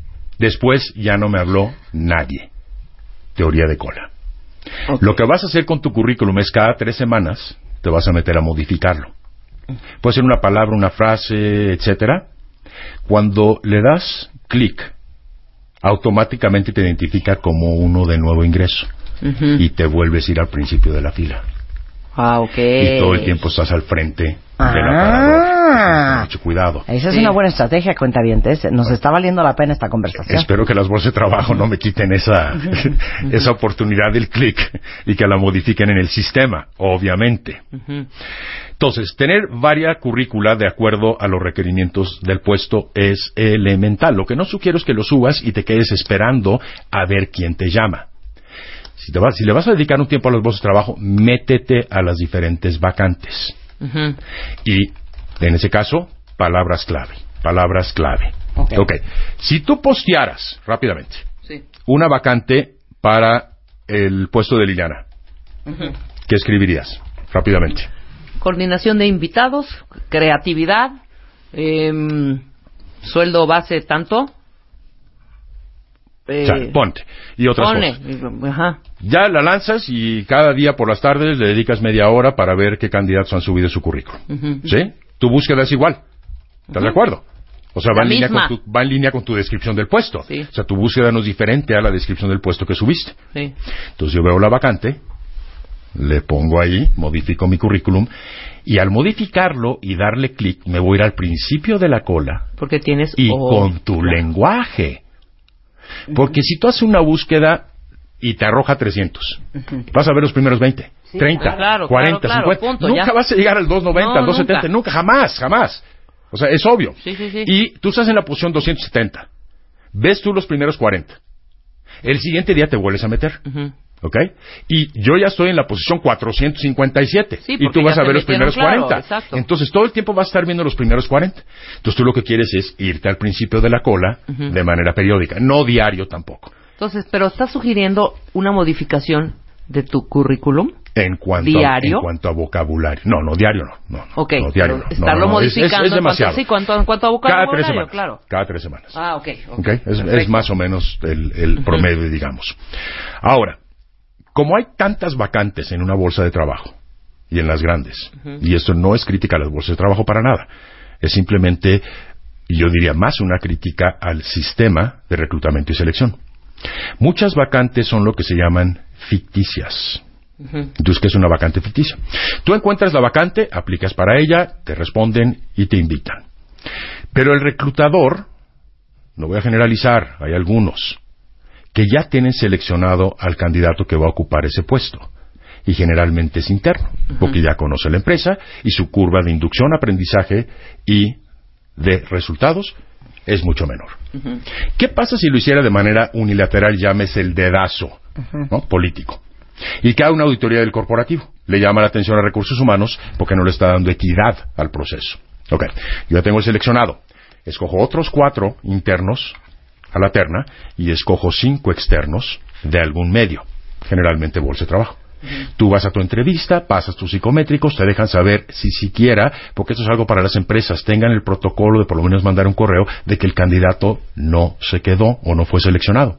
después ya no me habló nadie. Teoría de cola. Okay. Lo que vas a hacer con tu currículum es cada tres semanas te vas a meter a modificarlo. Puede ser una palabra, una frase, etcétera. Cuando le das clic, automáticamente te identifica como uno de nuevo ingreso. Uh-huh. Y te vuelves a ir al principio de la fila. Ah, ok. Y todo el tiempo estás al frente ah. del aparador. Mucho cuidado. Esa es sí. una buena estrategia, cuentavientes. Nos bueno. está valiendo la pena esta conversación. Espero que las bolsas de trabajo no me quiten esa, esa oportunidad del clic y que la modifiquen en el sistema, obviamente. Uh-huh. Entonces, tener varias currícula de acuerdo a los requerimientos del puesto es elemental. Lo que no sugiero es que lo subas y te quedes esperando a ver quién te llama. Si, te vas, si le vas a dedicar un tiempo a las bolsas de trabajo, métete a las diferentes vacantes. Uh-huh. Y, en ese caso, palabras clave. Palabras clave. Okay. Ok. Si tú postearas, rápidamente, sí. una vacante para el puesto de Liliana, uh-huh. ¿qué escribirías? Rápidamente. Coordinación de invitados, creatividad, eh, sueldo base tanto. Eh, o sea, ponte. Y otras pone, cosas. Ajá. Ya la lanzas y cada día por las tardes le dedicas media hora para ver qué candidatos han subido su currículum. Uh-huh. ¿Sí? Tu búsqueda es igual. ¿Estás uh-huh. de acuerdo? O sea, va en, línea con tu, va en línea con tu descripción del puesto. Sí. O sea, tu búsqueda no es diferente a la descripción del puesto que subiste. Sí. Entonces yo veo la vacante, le pongo ahí, modifico mi currículum, y al modificarlo y darle clic, me voy a ir al principio de la cola. Porque tienes... Y oh, con tu claro. lenguaje. Porque uh-huh. si tú haces una búsqueda y te arroja trescientos, uh-huh. vas a ver los primeros veinte, sí, treinta, claro, cuarenta, claro, cincuenta. Punto, nunca ya. vas a llegar al doscientos noventa, No, al doscientos setenta, nunca. nunca, jamás, jamás. O sea, es obvio. Sí, sí, sí. Y tú estás en la posición doscientos setenta. Ves tú los primeros cuarenta. El siguiente día te vuelves a meter. Uh-huh. ¿Ok? Y yo ya estoy en la posición cuatrocientos cincuenta y siete. Sí, y tú vas a ver los primeros claro, cuarenta. Exacto. Entonces todo el tiempo vas a estar viendo los primeros cuarenta. Entonces tú lo que quieres es irte al principio de la cola uh-huh. de manera periódica. No diario tampoco. Entonces, pero estás sugiriendo una modificación de tu currículum. En cuanto, ¿Diario? A, en cuanto a vocabulario. No, no, diario no. no ok, no, diario no. estarlo no, no, modificando es, es, es demasiado. En cuanto, sí, cuanto, en cuanto a vocabulario, Cada tres semanas. Claro. Cada tres semanas. Ah, ok. Ok, okay? Es, es más o menos el, el promedio, uh-huh. digamos. Ahora, como hay tantas vacantes en una bolsa de trabajo, y en las grandes, uh-huh. y esto no es crítica a las bolsas de trabajo para nada, es simplemente, yo diría más una crítica al sistema de reclutamiento y selección. Muchas vacantes son lo que se llaman ficticias. Uh-huh. Entonces, ¿qué es una vacante ficticia? Tú encuentras la vacante, aplicas para ella, te responden y te invitan. Pero el reclutador, no voy a generalizar, hay algunos, que ya tienen seleccionado al candidato que va a ocupar ese puesto. Y generalmente es interno, uh-huh. porque ya conoce la empresa y su curva de inducción, aprendizaje y de resultados es mucho menor. Uh-huh. ¿Qué pasa si lo hiciera de manera unilateral, llámese el dedazo, uh-huh. ¿no? político? Y que haga una auditoría del corporativo. Le llama la atención a recursos humanos porque no le está dando equidad al proceso. Ok, yo ya tengo el seleccionado. Escojo otros cuatro internos a la terna y escojo cinco externos de algún medio, generalmente bolsa de trabajo. Uh-huh. Tú vas a tu entrevista, pasas tus psicométricos, te dejan saber si siquiera, porque esto es algo para las empresas, tengan el protocolo de por lo menos mandar un correo de que el candidato no se quedó o no fue seleccionado.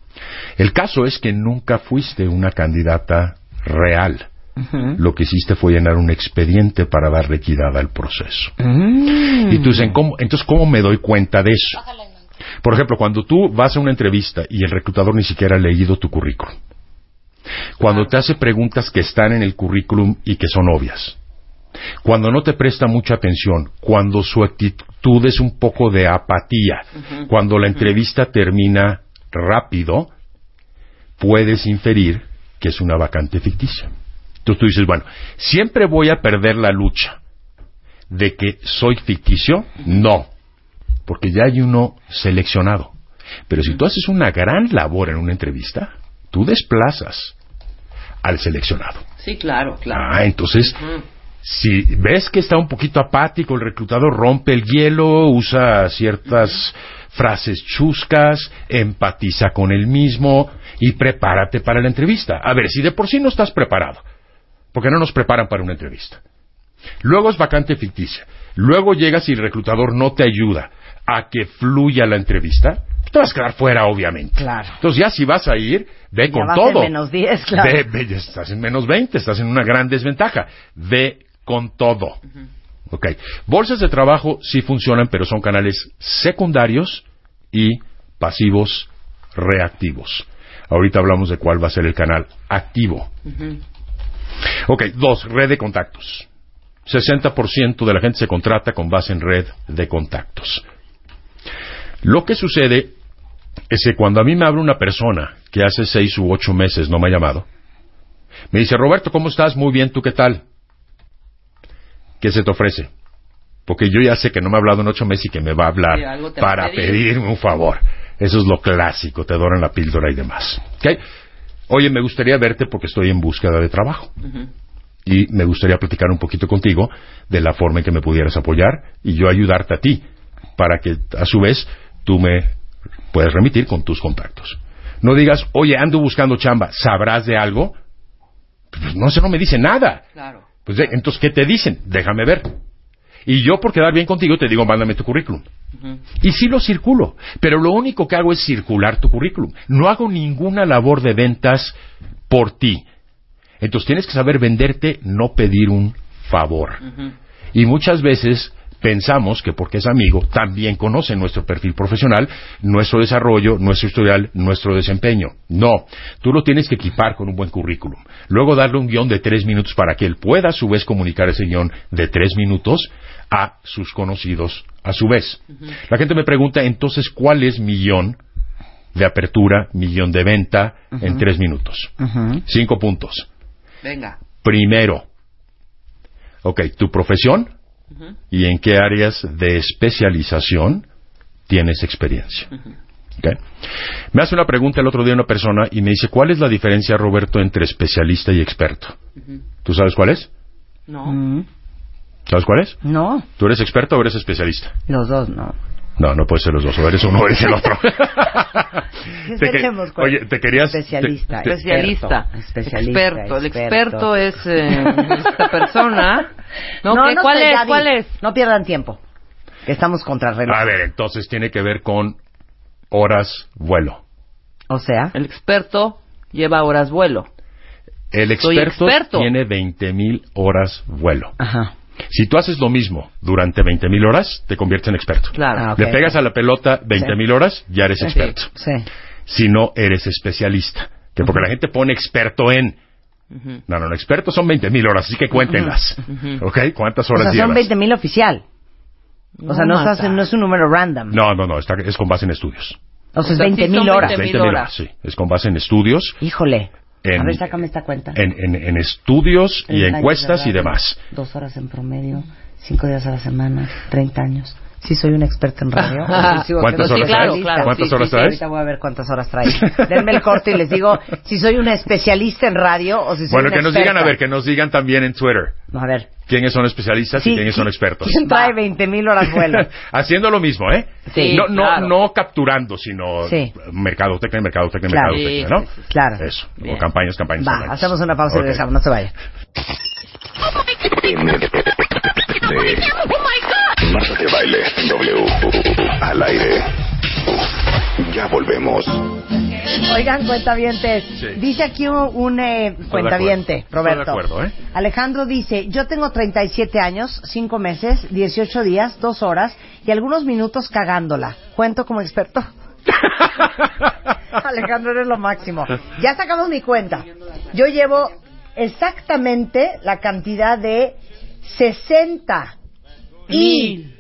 El caso es que nunca fuiste una candidata real. Uh-huh. Lo que hiciste fue llenar un expediente para darle equidad al proceso. Uh-huh. Y tú dices, ¿cómo, entonces, ¿cómo me doy cuenta de eso? Por ejemplo, cuando tú vas a una entrevista y el reclutador ni siquiera ha leído tu currículum. Cuando te hace preguntas que están en el currículum y que son obvias. Cuando no te presta mucha atención. Cuando su actitud es un poco de apatía. Uh-huh. Cuando la entrevista uh-huh. termina rápido, puedes inferir que es una vacante ficticia. Entonces tú dices, bueno, ¿siempre voy a perder la lucha de que soy ficticio? No, porque ya hay uno seleccionado. Pero si tú haces una gran labor en una entrevista, tú desplazas al seleccionado. Sí, claro, claro. Ah, entonces, uh-huh. si ves que está un poquito apático, el reclutador rompe el hielo, usa ciertas uh-huh. frases chuscas, empatiza con él mismo y prepárate para la entrevista. A ver, si de por sí no estás preparado, porque no nos preparan para una entrevista. Luego es vacante ficticia. Luego llegas y el reclutador no te ayuda a que fluya la entrevista, te vas a quedar fuera, obviamente. Claro. Entonces ya si vas a ir, ve ya con vas todo. En menos diez, claro. Ve, ve, ya estás en menos veinte, estás en una gran desventaja. Ve con todo. Uh-huh. Ok. Bolsas de trabajo sí funcionan, pero son canales secundarios y pasivos reactivos. Ahorita hablamos de cuál va a ser el canal activo. Uh-huh. Ok, dos, red de contactos. sesenta por ciento de la gente se contrata con base en red de contactos. Lo que sucede es que cuando a mí me abre una persona que hace seis u ocho meses no me ha llamado, me dice, Roberto, ¿cómo estás? Muy bien, ¿tú qué tal? ¿Qué se te ofrece? Porque yo ya sé que no me ha hablado en ocho meses y que me va a hablar sí, para pedir. pedirme un favor. Eso es lo clásico, te doran la píldora y demás. ¿Okay? Oye, me gustaría verte porque estoy en búsqueda de trabajo. Uh-huh. Y me gustaría platicar un poquito contigo de la forma en que me pudieras apoyar y yo ayudarte a ti para que, a su vez, tú me puedas remitir con tus contactos. No digas, oye, ando buscando chamba, ¿sabrás de algo? Pues no, eso no me dice nada. Claro. Pues, entonces, ¿qué te dicen? Déjame ver. Y yo, por quedar bien contigo, te digo, mándame tu currículum. Uh-huh. Y sí lo circulo, pero lo único que hago es circular tu currículum. No hago ninguna labor de ventas por ti. Entonces tienes que saber venderte, no pedir un favor. Uh-huh. Y muchas veces pensamos que porque es amigo, también conoce nuestro perfil profesional, nuestro desarrollo, nuestro historial, nuestro desempeño. No, tú lo tienes que equipar con un buen currículum. Luego darle un guión de tres minutos para que él pueda a su vez comunicar ese guión de tres minutos a sus conocidos a su vez. Uh-huh. La gente me pregunta, entonces, ¿cuál es mi guión de apertura, mi guión de venta uh-huh. en tres minutos? Uh-huh. Cinco puntos. Venga. Primero, ok, tu profesión uh-huh. y en qué áreas de especialización tienes experiencia. Uh-huh. Okay. Me hace una pregunta el otro día una persona y me dice, ¿cuál es la diferencia, Roberto, entre especialista y experto? Uh-huh. ¿Tú sabes cuál es? No. Uh-huh. ¿Sabes cuál es? No. ¿Tú eres experto o eres especialista? Los dos, no. No, no puede ser los dos, o eres uno o eres el otro. te que, oye, te querías... Especialista. Te, te, especialista. Especialista. Experto. El experto es eh, esta persona. No, no, ¿qué, no ¿Cuál sé, es? Gaby, ¿Cuál es? No pierdan tiempo. Que estamos contra el reloj. A ver, entonces tiene que ver con horas vuelo. O sea... El experto lleva horas vuelo. El experto, experto. tiene veinte mil horas vuelo. Ajá. Si tú haces lo mismo durante veinte mil horas, te conviertes en experto. Claro. Ah, okay. Le pegas a la pelota veinte mil sí. horas, ya eres experto. Sí. Si no, eres especialista. Que porque uh-huh. la gente pone experto en... Uh-huh. No, no, no, expertos son veinte mil horas, así que cuéntenlas. Uh-huh. ¿Ok? ¿Cuántas horas llevas? O sea, llevas? son veinte mil oficial. No, o sea, no, estás, no es un número random. No, no, no, está, es con base en estudios. O sea, es veinte mil horas. veinte mil horas, sí. Es con base en estudios. Híjole. En, a ver, sácame esta cuenta. En, en, en estudios y encuestas y demás. Dos horas en promedio, cinco días a la semana, treinta años. Sí, soy un experto en radio. Sí, ¿Cuántas horas sí, claro, traes? Claro, ¿Cuántas sí, horas sí, traes? Ahorita voy a ver cuántas horas traes. Denme el corte y les digo si soy una especialista en radio o si soy bueno, una que nos experta. digan, a ver, que nos digan también en Twitter. A ver. ¿Quiénes son especialistas sí, y quiénes son expertos? ¿Quién trae veinte mil horas vuelo? Haciendo lo mismo, ¿eh? Sí, no, no, claro. no capturando, sino sí. mercadotecnia, mercadotecnia, claro. mercadotecnia, sí, ¿no? Sí, sí, sí. Claro. Eso. Bien. O campañas, campañas, Va, campañas. hacemos una pausa okay. y regresamos, no se vayan. Marta de Baile W al aire. Ya volvemos. Oigan, cuentavientes, sí. dice aquí un, un eh, cuentaviente, Roberto. Estoy de acuerdo, ¿eh? Alejandro dice, yo tengo treinta y siete años, cinco meses, dieciocho días, dos horas y algunos minutos cagándola. ¿Cuento como experto? Alejandro, eres lo máximo. Ya sacamos mi cuenta. Yo llevo exactamente la cantidad de sesenta y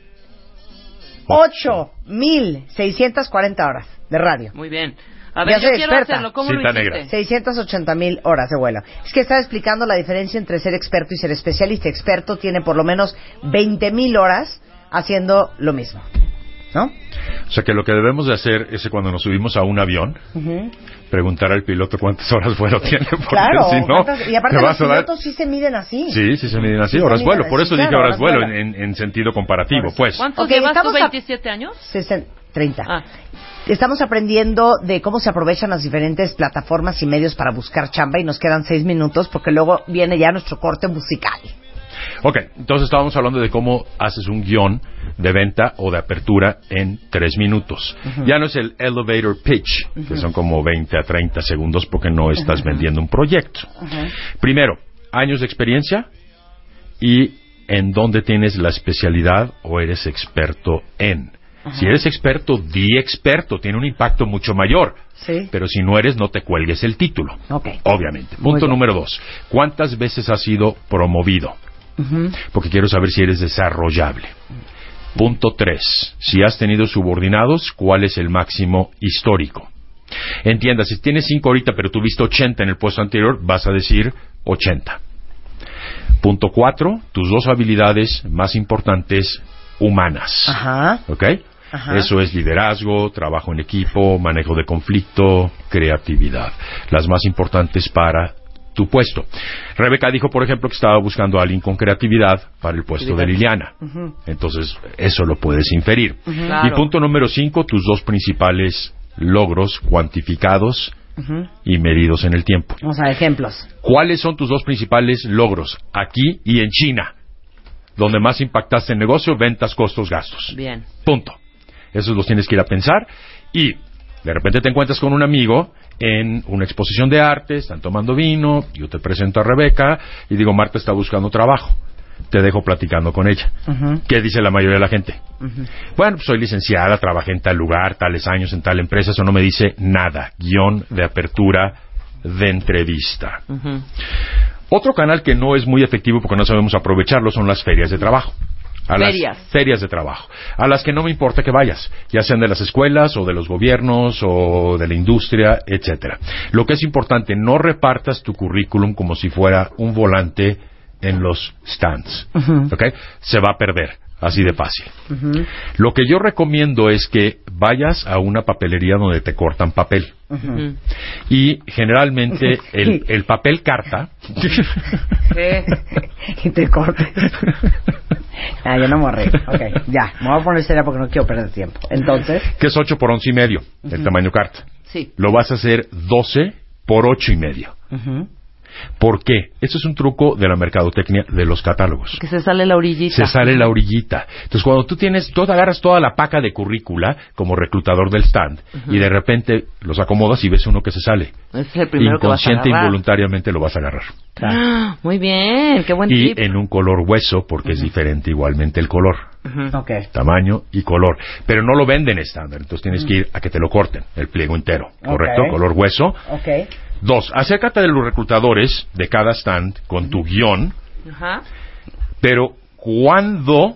ocho mil seiscientas cuarenta horas de radio. Muy bien. A ver, yo quiero experta. hacerlo. ¿Cómo Cita lo hiciste? negra. seiscientas ochenta mil horas de vuelo. Es que estaba explicando la diferencia entre ser experto y ser especialista. Experto tiene por lo menos veinte mil horas haciendo lo mismo, ¿no? O sea que lo que debemos de hacer es que cuando nos subimos a un avión, uh-huh. preguntar al piloto cuántas horas vuelo tiene. Porque claro, si no, y aparte te los vas a dar... pilotos sí se miden así. Sí, sí se miden así, sí horas vuelo. Por así, eso claro, dije horas vuelo, vuelo. En, en sentido comparativo, Horas. pues. ¿Cuántos Okay, llevas tú? estamos a- ¿veintisiete años? sesenta, treinta. Ah. Estamos aprendiendo de cómo se aprovechan las diferentes plataformas y medios para buscar chamba y nos quedan seis minutos porque luego viene ya nuestro corte musical. Ok, entonces estábamos hablando de cómo haces un guión de venta o de apertura en tres minutos. Uh-huh. Ya no es el elevator pitch, uh-huh. que son como veinte a treinta segundos porque no estás uh-huh. vendiendo un proyecto. Uh-huh. Primero, años de experiencia y en dónde tienes la especialidad o eres experto en. Uh-huh. Si eres experto, di experto, tiene un impacto mucho mayor. Sí. Pero si no eres, no te cuelgues el título. Okay. Obviamente. Punto número dos. ¿Cuántas veces has sido promovido? Uh-huh. Porque quiero saber si eres desarrollable. Punto tres. Si has tenido subordinados, ¿cuál es el máximo histórico? Entienda, si tienes cinco ahorita, pero tuviste ochenta en el puesto anterior, vas a decir ochenta. Punto cuatro. Tus dos habilidades más importantes humanas. Ajá. ¿Ok? Ajá. Eso es liderazgo, trabajo en equipo, manejo de conflicto, creatividad. Las más importantes para tu puesto. Rebeca dijo, por ejemplo, que estaba buscando a alguien con creatividad para el puesto de Liliana. Uh-huh. Entonces, eso lo puedes inferir. Uh-huh. Claro. Y punto número cinco, tus dos principales logros cuantificados Uh-huh. y medidos en el tiempo. Vamos a ver ejemplos. ¿Cuáles son tus dos principales logros aquí y en China? Donde más impactaste en negocio, ventas, costos, gastos. Bien. Punto. Esos los tienes que ir a pensar y de repente te encuentras con un amigo en una exposición de arte, están tomando vino, yo te presento a Rebeca y digo, Marta está buscando trabajo. Te dejo platicando con ella. Uh-huh. ¿Qué dice la mayoría de la gente? Uh-huh. Bueno, pues soy licenciada, trabajé en tal lugar, tales años en tal empresa, eso no me dice nada. Guión de apertura de entrevista. Uh-huh. Otro canal que no es muy efectivo porque no sabemos aprovecharlo son las ferias de trabajo. A Ferias. Las ferias de trabajo, a las que no me importa que vayas, ya sean de las escuelas o de los gobiernos o de la industria, etcétera. Lo que es importante, no repartas tu currículum como si fuera un volante en los stands, Uh-huh. ¿ok? Se va a perder, así de fácil. Uh-huh. Lo que yo recomiendo es que vayas a una papelería donde te cortan papel. Uh-huh. Y generalmente el, el papel carta... y te cortes. Ah, yo no me voy a reír. Ok, ya, me voy a poner seria porque no quiero perder tiempo. Entonces... que es ocho por once y medio, el Uh-huh. tamaño carta. Sí. Lo vas a hacer doce por ocho y medio. Uh-huh. ¿Por qué? Eso es un truco de la mercadotecnia de los catálogos. Que se sale la orillita. Se sale la orillita. Entonces, cuando tú tienes, tú te agarras toda la paca de currícula como reclutador del stand Uh-huh. y de repente los acomodas y ves uno que se sale. Es el primero que vas a Inconsciente e agarrar. involuntariamente lo vas a agarrar. Ah, muy bien, qué buen Y tip. en un color hueso, porque es diferente igualmente el color. Uh-huh. Okay. Tamaño y color. Pero no lo venden estándar, entonces tienes que ir a que te lo corten, el pliego entero. ¿Correcto? Ok. Color hueso. Ok. Dos, acércate de los reclutadores de cada stand con tu guión, Ajá. pero cuando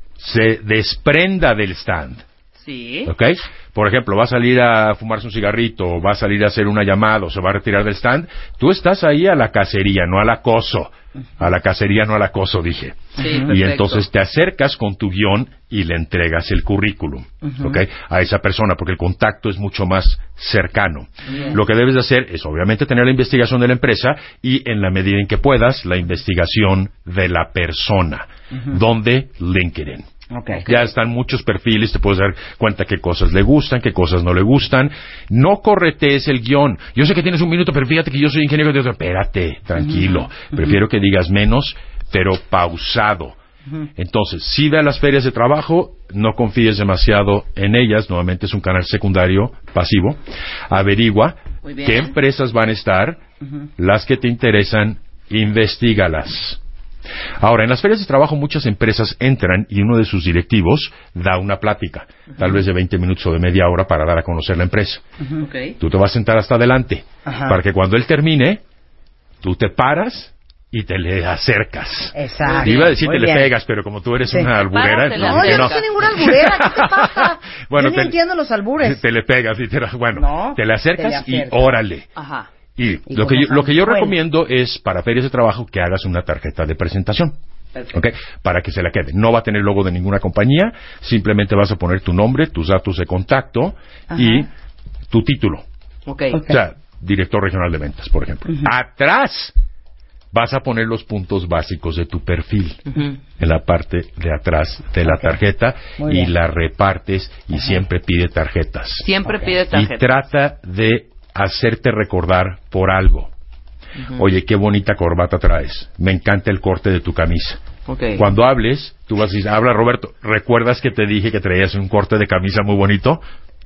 se desprenda del stand. Sí. ¿Ok? Por ejemplo, va a salir a fumarse un cigarrito, o va a salir a hacer una llamada, o se va a retirar del stand. Tú estás ahí a la cacería, no al acoso. A la cacería, no al acoso, dije. Sí, Y perfecto. entonces te acercas con tu guión y le entregas el currículum, Ujú. ¿ok? A esa persona, porque el contacto es mucho más cercano. Bien. Lo que debes de hacer es, obviamente, tener la investigación de la empresa y, en la medida en que puedas, la investigación de la persona. Ujú. ¿Dónde? LinkedIn. Okay. Ya están muchos perfiles, te puedes dar cuenta qué cosas le gustan, qué cosas no le gustan. No corretees el guión. Yo sé que tienes un minuto, pero fíjate que yo soy ingeniero de... Espérate, tranquilo. Ujú. Prefiero que digas menos, pero pausado. Ujú. Entonces, si ve a las ferias de trabajo, no confíes demasiado en ellas. Nuevamente es un canal secundario, pasivo. Averigua Muy bien. qué empresas van a estar, Ujú. las que te interesan, investígalas. Ahora, en las ferias de trabajo muchas empresas entran y uno de sus directivos da una plática, tal vez de veinte minutos o de media hora para dar a conocer la empresa. Ujú. Ok. Tú te vas a sentar hasta adelante, Ajá. para que cuando él termine, tú te paras y te le acercas. Exacto. Iba a decir Muy te le bien. pegas, pero como tú eres Sí. una alburera... Párate, le No, yo no acercas. soy ninguna alburera. ¿Qué te pasa? Bueno, yo te- no entiendo los albures. Te le pegas, literal. Bueno, No, te le acercas te le y acercas. órale. Ajá. Y, Y lo, que como yo, lo que yo San Juan. recomiendo es, para ferias de trabajo, que hagas una tarjeta de presentación. Perfecto. ¿Ok? Para que se la quede. No va a tener logo de ninguna compañía, simplemente vas a poner tu nombre, tus datos de contacto Ajá. y tu título. Ok. Ok. O sea, director regional de ventas, por ejemplo. Ujú. Atrás vas a poner los puntos básicos de tu perfil. Ujú. En la parte de atrás de la Ok. tarjeta Muy y bien. la repartes y Ajá. siempre pide tarjetas. Siempre Ok. pide Y tarjeta. trata de hacerte recordar por algo. Ujú. Oye, qué bonita corbata traes. Me encanta el corte de tu camisa. Ok. Cuando hables, tú vas a decir, habla Roberto, ¿recuerdas que te dije que traías un corte de camisa muy bonito?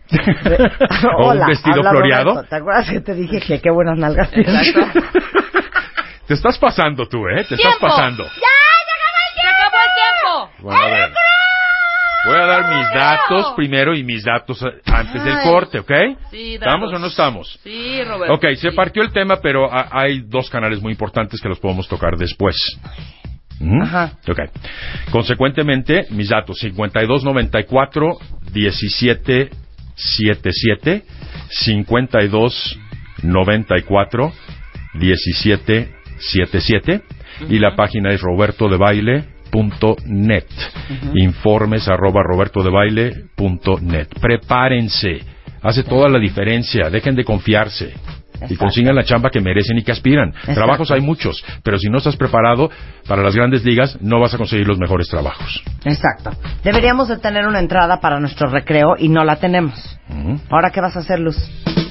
¿O Hola, un vestido habla floreado? Roberto. ¿Te acuerdas que te dije que qué buenas nalgas tienes? Exacto. Te estás pasando tú, ¿eh? Te estás ¡Tiempo! pasando. ¡Se acabó el tiempo! Bueno, a ver. Voy a dar mis datos primero y mis datos eh, antes del Ay. corte, ¿ok? Sí, ¿Estamos datos. o no estamos? Sí, Roberto. Ok, se sí. partió el tema, pero ha- hay dos canales muy importantes que los podemos tocar después. ¿Mm? Ajá. Ok. Consecuentemente, mis datos, cincuenta y dos noventa y cuatro diecisiete setenta y siete, cincuenta y dos noventa y cuatro diecisiete setenta y siete, y la página es roberto de baile punto net. Uh-huh. Informes arroba robertodebaile punto net. Prepárense. Hace toda la diferencia. Dejen de confiarse. Exacto. Y consigan la chamba que merecen y que aspiran. Exacto. Trabajos hay muchos, pero si no estás preparado para las grandes ligas, no vas a conseguir los mejores trabajos. Exacto. Deberíamos de tener una entrada para nuestro recreo y no la tenemos. Uh-huh. ¿Ahora qué vas a hacer, Luz?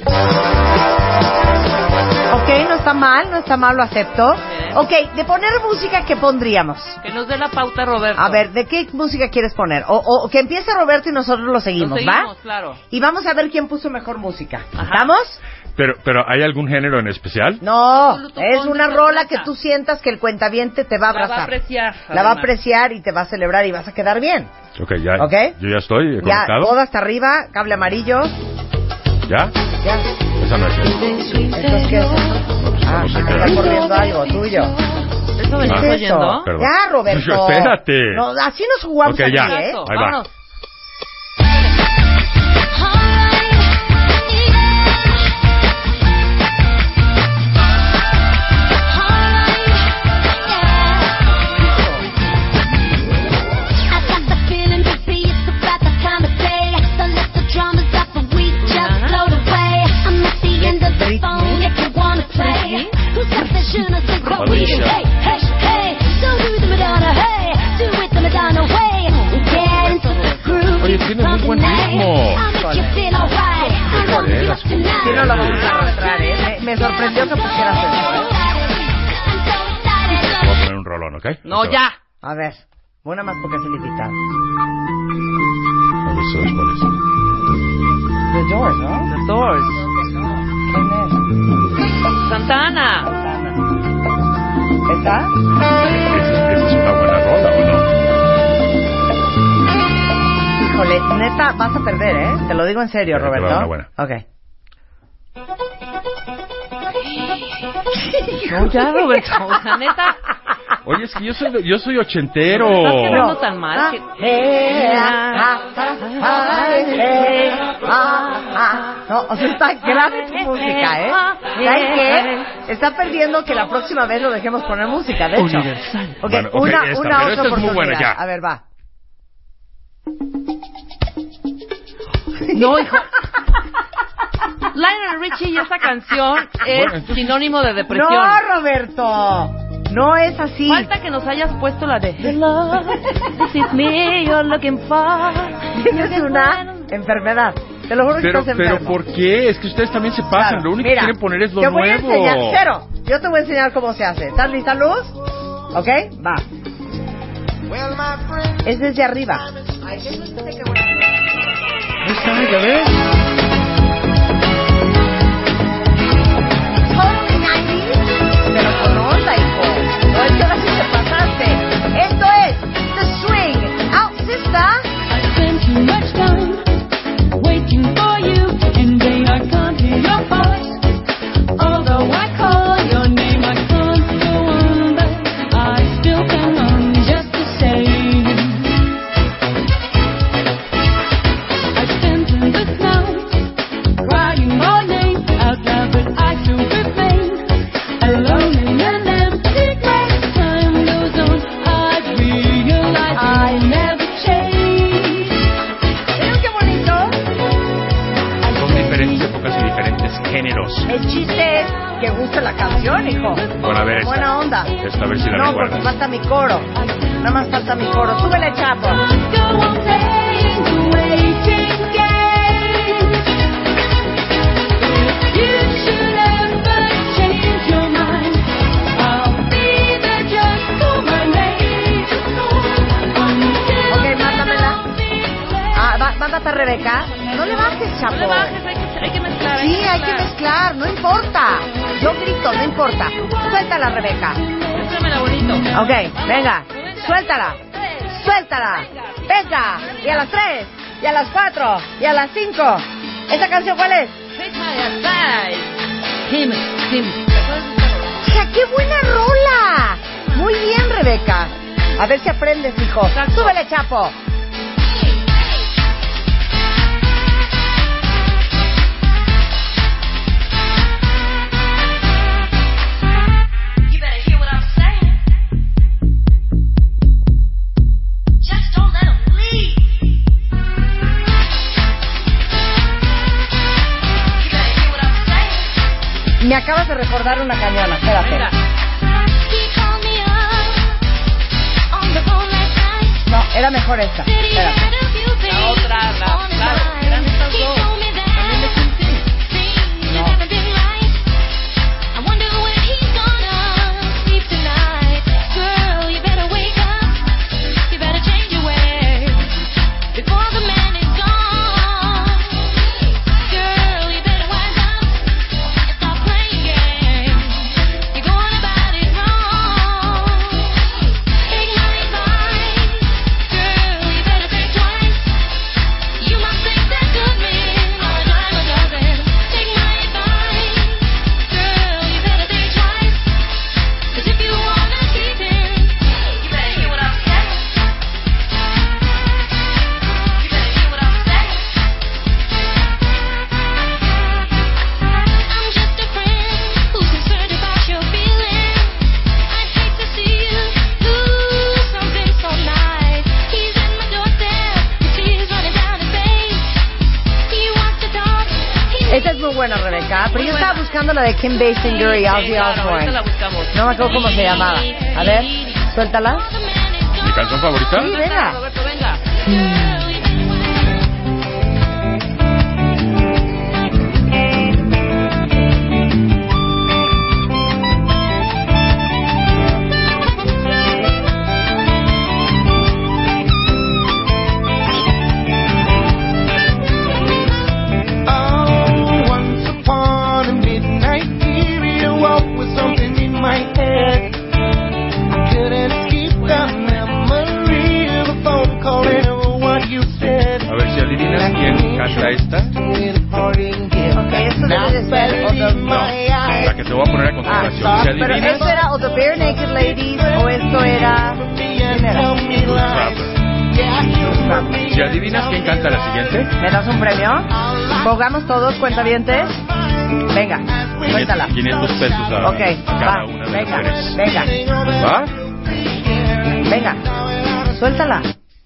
Ok, no está mal, no está mal, lo acepto. Ok, de poner música, ¿qué pondríamos? Que nos dé la pauta, Roberto. A ver, ¿de qué música quieres poner? O, o que empiece Roberto y nosotros lo seguimos, lo seguimos, ¿va? Claro. Y vamos a ver quién puso mejor música. ¿Estamos? Pero, pero ¿hay algún género en especial? No, es una rola que tú sientas que el cuentaviente te va a abrazar. La va a apreciar. La además. va a apreciar y te va a celebrar y vas a quedar bien. Ok, ya. ¿Okay? Yo ya estoy ya, conectado. todo hasta arriba, cable amarillo. ¿Ya? Ya. Esa no es. ¿Entonces qué es eso? Ah, no sé está qué corriendo algo tuyo. ¿Eso venís ¿Qué es oyendo? eso? Ya, Roberto. Espérate. No, así nos jugamos okay, aquí, ya. ¿eh? Ahí va. Vámonos. Oye, tiene muy buen ritmo. Sí, no lo vamos a arrastrar, ¿eh? Me, me sorprendió que pusieras eso. Voy a poner un rolón, ¿ok? No, ya. A ver, una más porque es ilimitado. A ver, ¿sabes cuál es? The Doors, ¿no? The Doors. ¿Quién es? Santana. ¿Esta? ¿Esa es una buena rola o no? Híjole, neta, vas a perder, ¿eh? Te lo digo en serio, Pero Roberto. Una buena. Ok. No, ya, Roberto. O sea, neta. Oye, es que yo soy, yo soy ochentero. No estás quedando tan mal. Que... No, o sea, está grave tu música, ¿eh? ¿Sabes qué? Está perdiendo que la próxima vez lo dejemos poner música, de hecho. Universal. Ok, Bueno, okay, una, esta, una pero otra esta es muy buena, ya. A ver, va. No, hijo. Lionel Richie y esta canción es bueno, entonces... sinónimo de depresión. No, Roberto. No es así. Falta que nos hayas puesto la de Hello, this is me you're looking for. Tienes una enfermedad. Te lo juro que pero, estás enfermo. pero ¿por qué? Es que ustedes también se pasan. Claro, lo único mira, que quieren poner es lo te voy nuevo. A enseñar, cero. Yo te voy a enseñar cómo se hace. ¿Estás lista, Luz? ¿Ok? Va. Es desde arriba. Ay, qué suerte, qué bueno. Ahí está, ya ves. Pero con onda, hijo. No, es que ahora sí te pasaste. Esto es The Swing. Out, sister. I spent too much time waiting for you, and then I can't hear your voice. Although I call your name, I can't go on, but I still hang on just the same. I spent this night crying my name out loud, but I still remain alone in an empty place. Time goes on, I realize I never change. ¿Ven qué bonito? Son diferentes épocas y diferentes géneros. El chiste es que guste la canción, hijo. Bueno, a ver esta. Buena onda. Esta, a ver si la No, recuerdas. porque falta mi coro. Nada más falta mi coro. Súbele, chapo. Go on playing the waiting game. You should ever change your mind. I'll be there just for my name. Ok, mándamela. Ah, va- mándate a Rebeca. No le bajes, chapo. No le bajes, hay que, hay que mezclar. Sí, hay que mezclar, no importa. Yo grito, no importa. Suéltala, Rebeca. Muéstramela bonito. Ok, venga. Suéltala. Suéltala. Venga. Y a las tres. Y a las cuatro. Y a las cinco. ¿Esa canción cuál es? Take my advice. Him, him. O sea, qué buena rola. Muy bien, Rebeca. A ver si aprendes, hijo. Exacto. Súbele, chapo. Me acabas de recordar una cañona, espérate. Venga. No, era mejor esta. Espérate. La otra, la, claro, eran estas dos. También de Quincy. No. Esta es muy buena, Rebeca, pero yo estaba buscando la de Kim Basinger y Ozzy Osbourne. No me acuerdo cómo se llamaba. A ver, suéltala. ¿Mi canción favorita? Sí, venga. Roberto, venga. ¿Canta esta? Ok, esto debe de ser Other... No, la que te voy a poner a continuación. Ah, ¿Se pero adivina? esto era o The Bare Naked Ladies o esto era... ¿Quién era? Si adivinas quién canta la siguiente, ¿Me das un premio? ¿Pongamos todos cuentavientes? Venga, cuéntala. quinientos pesos a, Ok, a cada va, una de venga, las tres. venga. ¿Va? Venga, suéltala.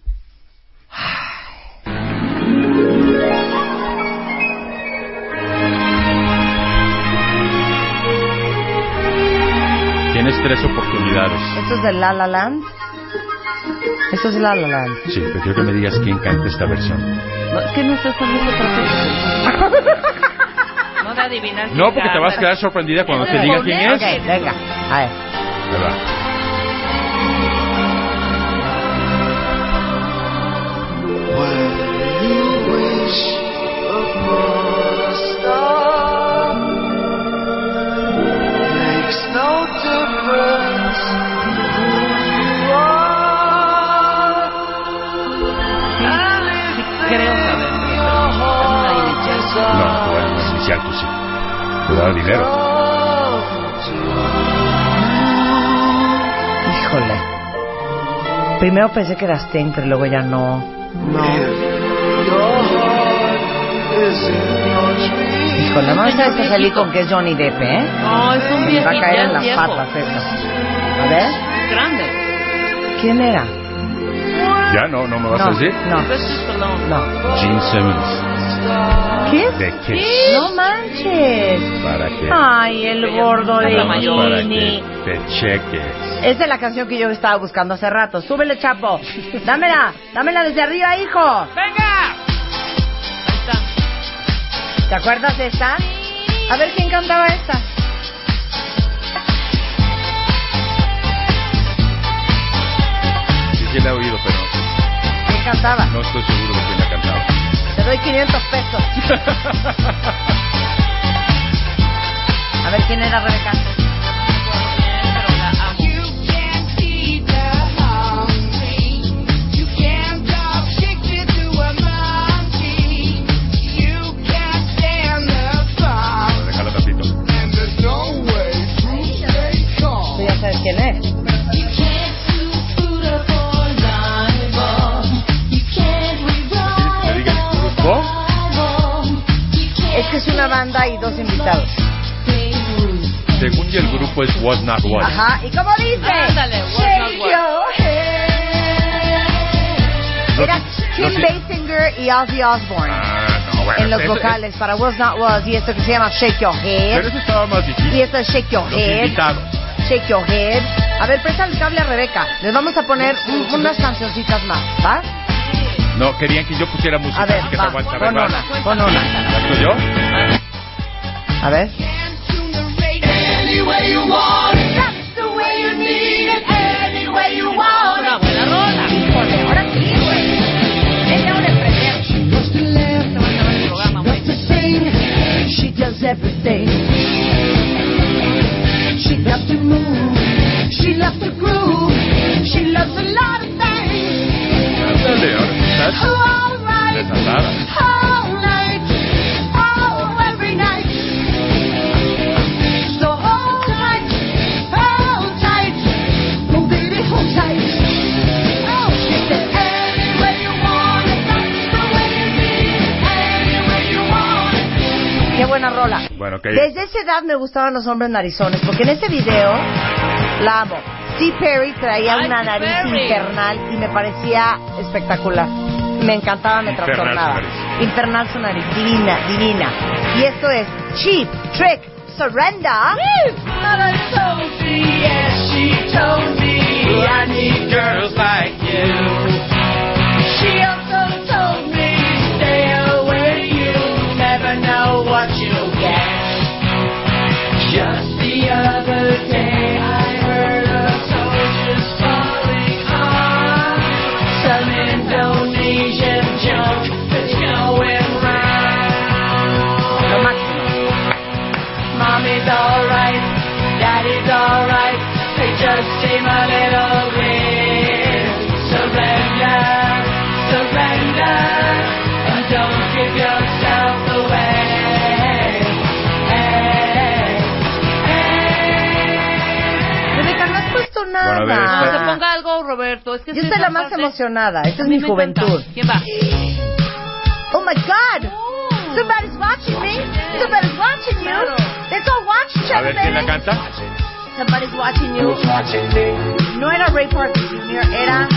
Tienes tres oportunidades. ¿Esto es de La La Land? Esto es de La La Land. Sí, prefiero que me digas quién canta esta versión. No, es que no estás poniendo otra vez. No de adivinar. No, porque te vas a quedar sorprendida cuando te diga quién es. Ok, venga, a ver. Ahí va. Creo saber. No, bueno, inicial tú sí. Te da dinero. Híjole. Primero pensé que era Sting, pero luego ya no. No. Híjole, no sabes que salí con que es Johnny Depp, ¿eh? No, es un Me viejito. va a caer en las viejo. patas esa. A ver. Grande. ¿Quién era? ¿Ya? ¿No, no me vas No, a decir? no. No. Gene Simmons. ¿Qué? De Kiss. No manches. ¿Para qué? Ay, el gordo de Para Gini. que te cheques. Esa es la canción que yo estaba buscando hace rato. Súbele, Chapo. Dámela. Dámela desde arriba, hijo. ¡Venga! ¿Te acuerdas de esta? A ver quién cantaba esta. Sí, sí la he oído, pero ¿Quién cantaba? no estoy seguro de quién la cantaba. Te doy quinientos pesos. A ver quién era Rebeca. Déjala tantito. Tú ya sabes quién es. ¿Me digas el grupo? Es que es una banda y dos invitados. Según yo, el grupo es Was Not Was. Ajá, ¿y cómo dice? Ándale, Was Shake Not Was. your head. No Era sé- Kim no sé- Basinger y Ozzy Osbourne. Ah, no, bueno, en los eso- vocales para Was Not Was y esto que se llama Shake Your Head. Pero eso estaba más difícil. Y esto es Shake Your Los Head. invitados. Shake Your Head. A ver, presta el cable a Rebeca. Les vamos a poner un- unas cancioncitas más, ¿va? No, querían que yo pusiera música, A ver, así que va, te aguanta. pon va. una, pon una. ¿La estoy yo? A ver. Any way you want it, that's the way you need it. Any way you want it. Una buena rola. Híjole, ahora sí, güey. Media hora en prender. She does everything. She loves to move. She loves to groove. She loves a lot of things. Ándale, ahora sí estás All right, desatada. all night, oh, every night. So hold tight, hold tight, oh baby, hold tight. Oh, she said, any way you want it, that's the way you need it. Any way you want it. Qué buena rola. Bueno, que Desde esa edad me gustaban los hombres narizones, porque en ese video la amo. Steve Perry traía Ay, una Steve nariz Perry. infernal y me parecía espectacular. Me encantaba, me Infernal trastornaba. su nariz. Infernal su nariz, divina, divina. Y esto es Cheap Trick Surrender. Mother told me, yes, she told me, I need girls like you. She also told me, stay away, you never know what you'll get. Just the other day, I heard of soldiers falling on some Indonesian junk that's going round. Lo máximo. Mommy's alright, Daddy's alright, they just seem a little weird. Surrender, surrender, and don't give yourself away. Hey, hey. Rebeca, no has puesto nada. Bueno, a ver, No, espera. que ponga algo, Roberto. Es que Yo sí estoy es la más parte- emocionada. Esta es A mí mi me encanta. juventud. ¿Quién va? Oh my God! Somebody's watching me. Somebody's watching you. Let's all watch each A other, ver quién la baby. canta. Somebody's watching you. No era Ray Parker junior, era...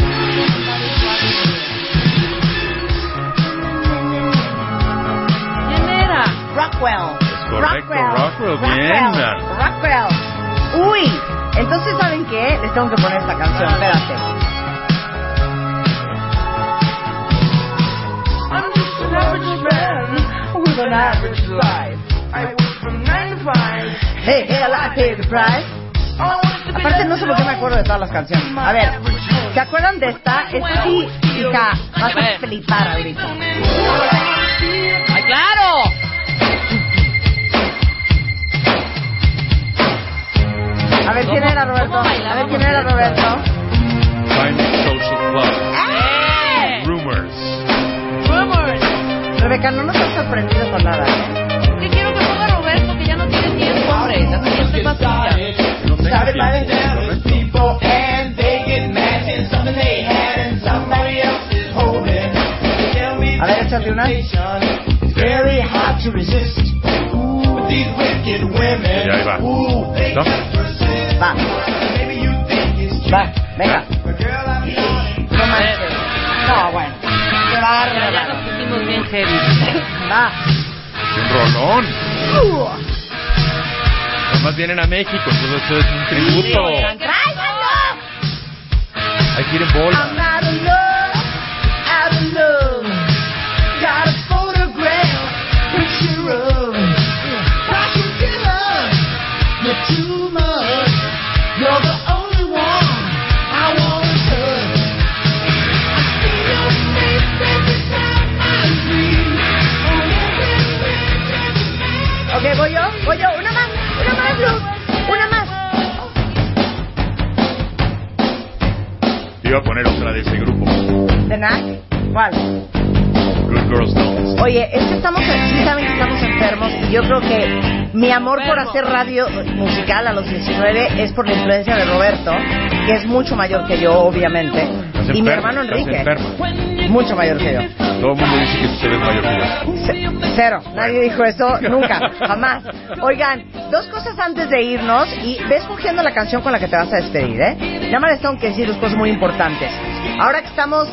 ¿Quién era? Rockwell. Correcto, Rockwell, bien. Rockwell. Uy, entonces ¿saben qué? Les tengo que poner esta canción, espérate. I'm just an average man with an average life. I work from nine to five. Hey, hey, I like pay the price. Aparte no sé por qué me acuerdo de todas las canciones. A ver, ¿se acuerdan de esta? Esta sí, hija, vas a flipar ahorita. ¡Ay, claro! A ver quién era Roberto. A ver quién era Roberto. Find Social Club. ¡Eh! Rumors. Rumors. Rebeca, no nos has sorprendido con nada, ¿eh? ¿Qué quiero que ponga Roberto? Que ya no tiene tiempo, hombre. La siguiente pastilla. No tengo tiempo. People and they get mad and something they had and somebody else is holding. Tell me A ver, échate una. it's very hard to resist. Ooh, with these wicked women. Y ahí va. Ooh, they ¿No? just persist. Va, Maybe you think it's cheap. va, venga. But girl, I'm not. No manches. No, bueno. Qué Ya, bárbaro. ya nos pusimos bien heavy. Va. Un rolón. Uh, Además vienen a México, entonces esto es un tributo. ¡Tráiganlo! Hay que ir en bola. I'm out of love, out of love. Got a photograph, picture of Rocky Killer. You're too much. You're the only one I want to touch. I see your face every time I breathe. On every breath, every man. Ok, voy yo, voy yo. Una más, una más, Blue. Una más. Iba a poner otra de ese grupo. ¿De Nac? ¿Cuál? Good Girls Don't. Oye, es que estamos, sí saben que estamos enfermos y yo creo que mi amor por hacer radio musical a los diecinueve es por la influencia de Roberto, que es mucho mayor que yo, obviamente, Estás y mi enferma, hermano estás Enrique, enferma. mucho mayor que yo. Todo el mundo dice que tú eres mayor que yo. C- Cero, nadie dijo eso nunca, jamás. Oigan, dos cosas antes de irnos y ve escogiendo la canción con la que te vas a despedir, ¿eh? Nada más les tengo que decir dos cosas muy importantes. Ahora que estamos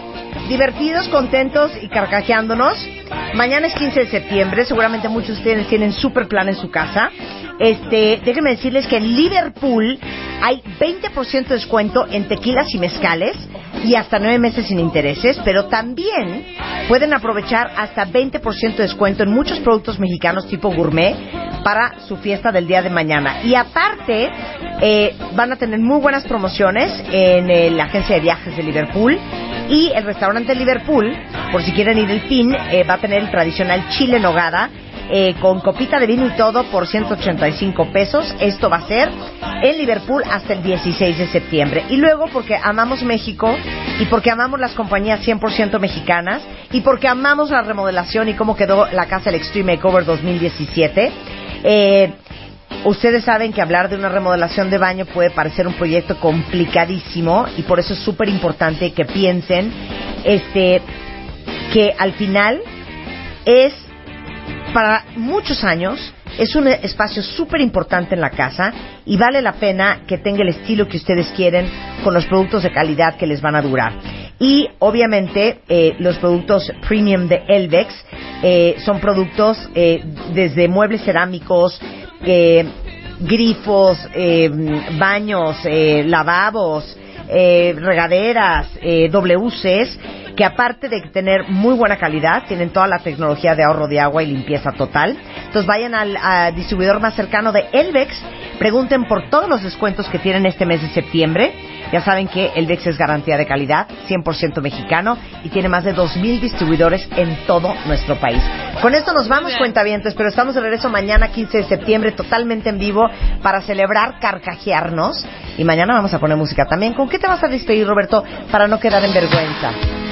divertidos, contentos y carcajeándonos. Mañana es quince de septiembre, seguramente muchos de ustedes tienen super plan en su casa. Este, déjenme decirles que en Liverpool hay veinte por ciento de descuento en tequilas y mezcales y hasta nueve meses sin intereses, pero también pueden aprovechar hasta veinte por ciento de descuento en muchos productos mexicanos tipo gourmet para su fiesta del día de mañana. Y aparte, eh, van a tener muy buenas promociones en eh, la agencia de viajes de Liverpool. Y el restaurante Liverpool, por si quieren ir el fin, eh, va a tener el tradicional chile en nogada, eh, con copita de vino y todo por ciento ochenta y cinco pesos. Esto va a ser en Liverpool hasta el dieciséis de septiembre. Y luego, porque amamos México y porque amamos las compañías cien por ciento mexicanas y porque amamos la remodelación y cómo quedó la casa del Extreme Makeover dos mil diecisiete, eh... ustedes saben que hablar de una remodelación de baño puede parecer un proyecto complicadísimo y por eso es súper importante que piensen este, que al final es, para muchos años, es un espacio súper importante en la casa y vale la pena que tenga el estilo que ustedes quieren con los productos de calidad que les van a durar. Y obviamente eh, los productos premium de Elvex eh, son productos eh, desde muebles cerámicos, Eh, grifos, eh, baños, eh, lavabos, eh, regaderas, eh, W Cs, que aparte de tener muy buena calidad, tienen toda la tecnología de ahorro de agua y limpieza total. Entonces vayan al a distribuidor más cercano de Elvex, pregunten por todos los descuentos que tienen este mes de septiembre. Ya saben que Elvex es garantía de calidad, cien por ciento mexicano, y tiene más de dos mil distribuidores en todo nuestro país. Con esto nos vamos, cuentavientes, pero estamos de regreso mañana, quince de septiembre, totalmente en vivo, para celebrar, carcajearnos. Y mañana vamos a poner música también. ¿Con qué te vas a despedir, Roberto, para no quedar en vergüenza?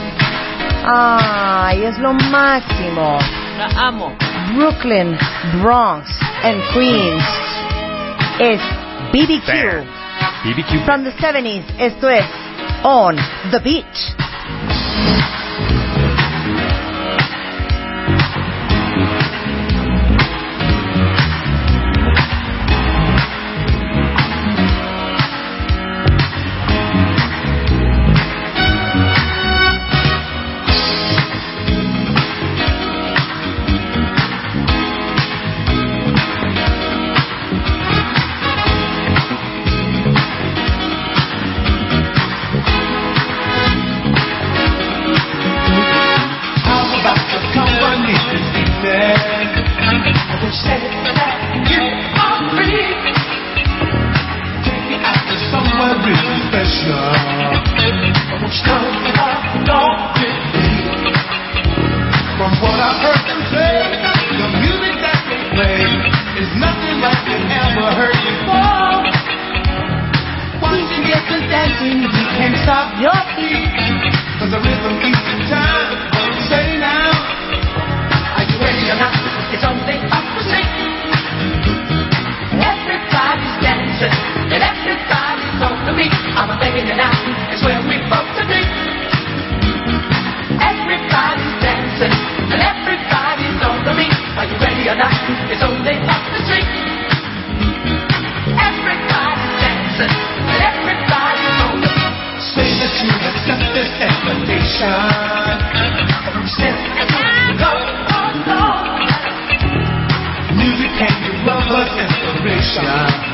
Ay, es lo máximo. La amo. Brooklyn, Bronx and Queens es B B Q. B B Q. From the seventies, esto es On the Beach. Music can give lovers inspiration.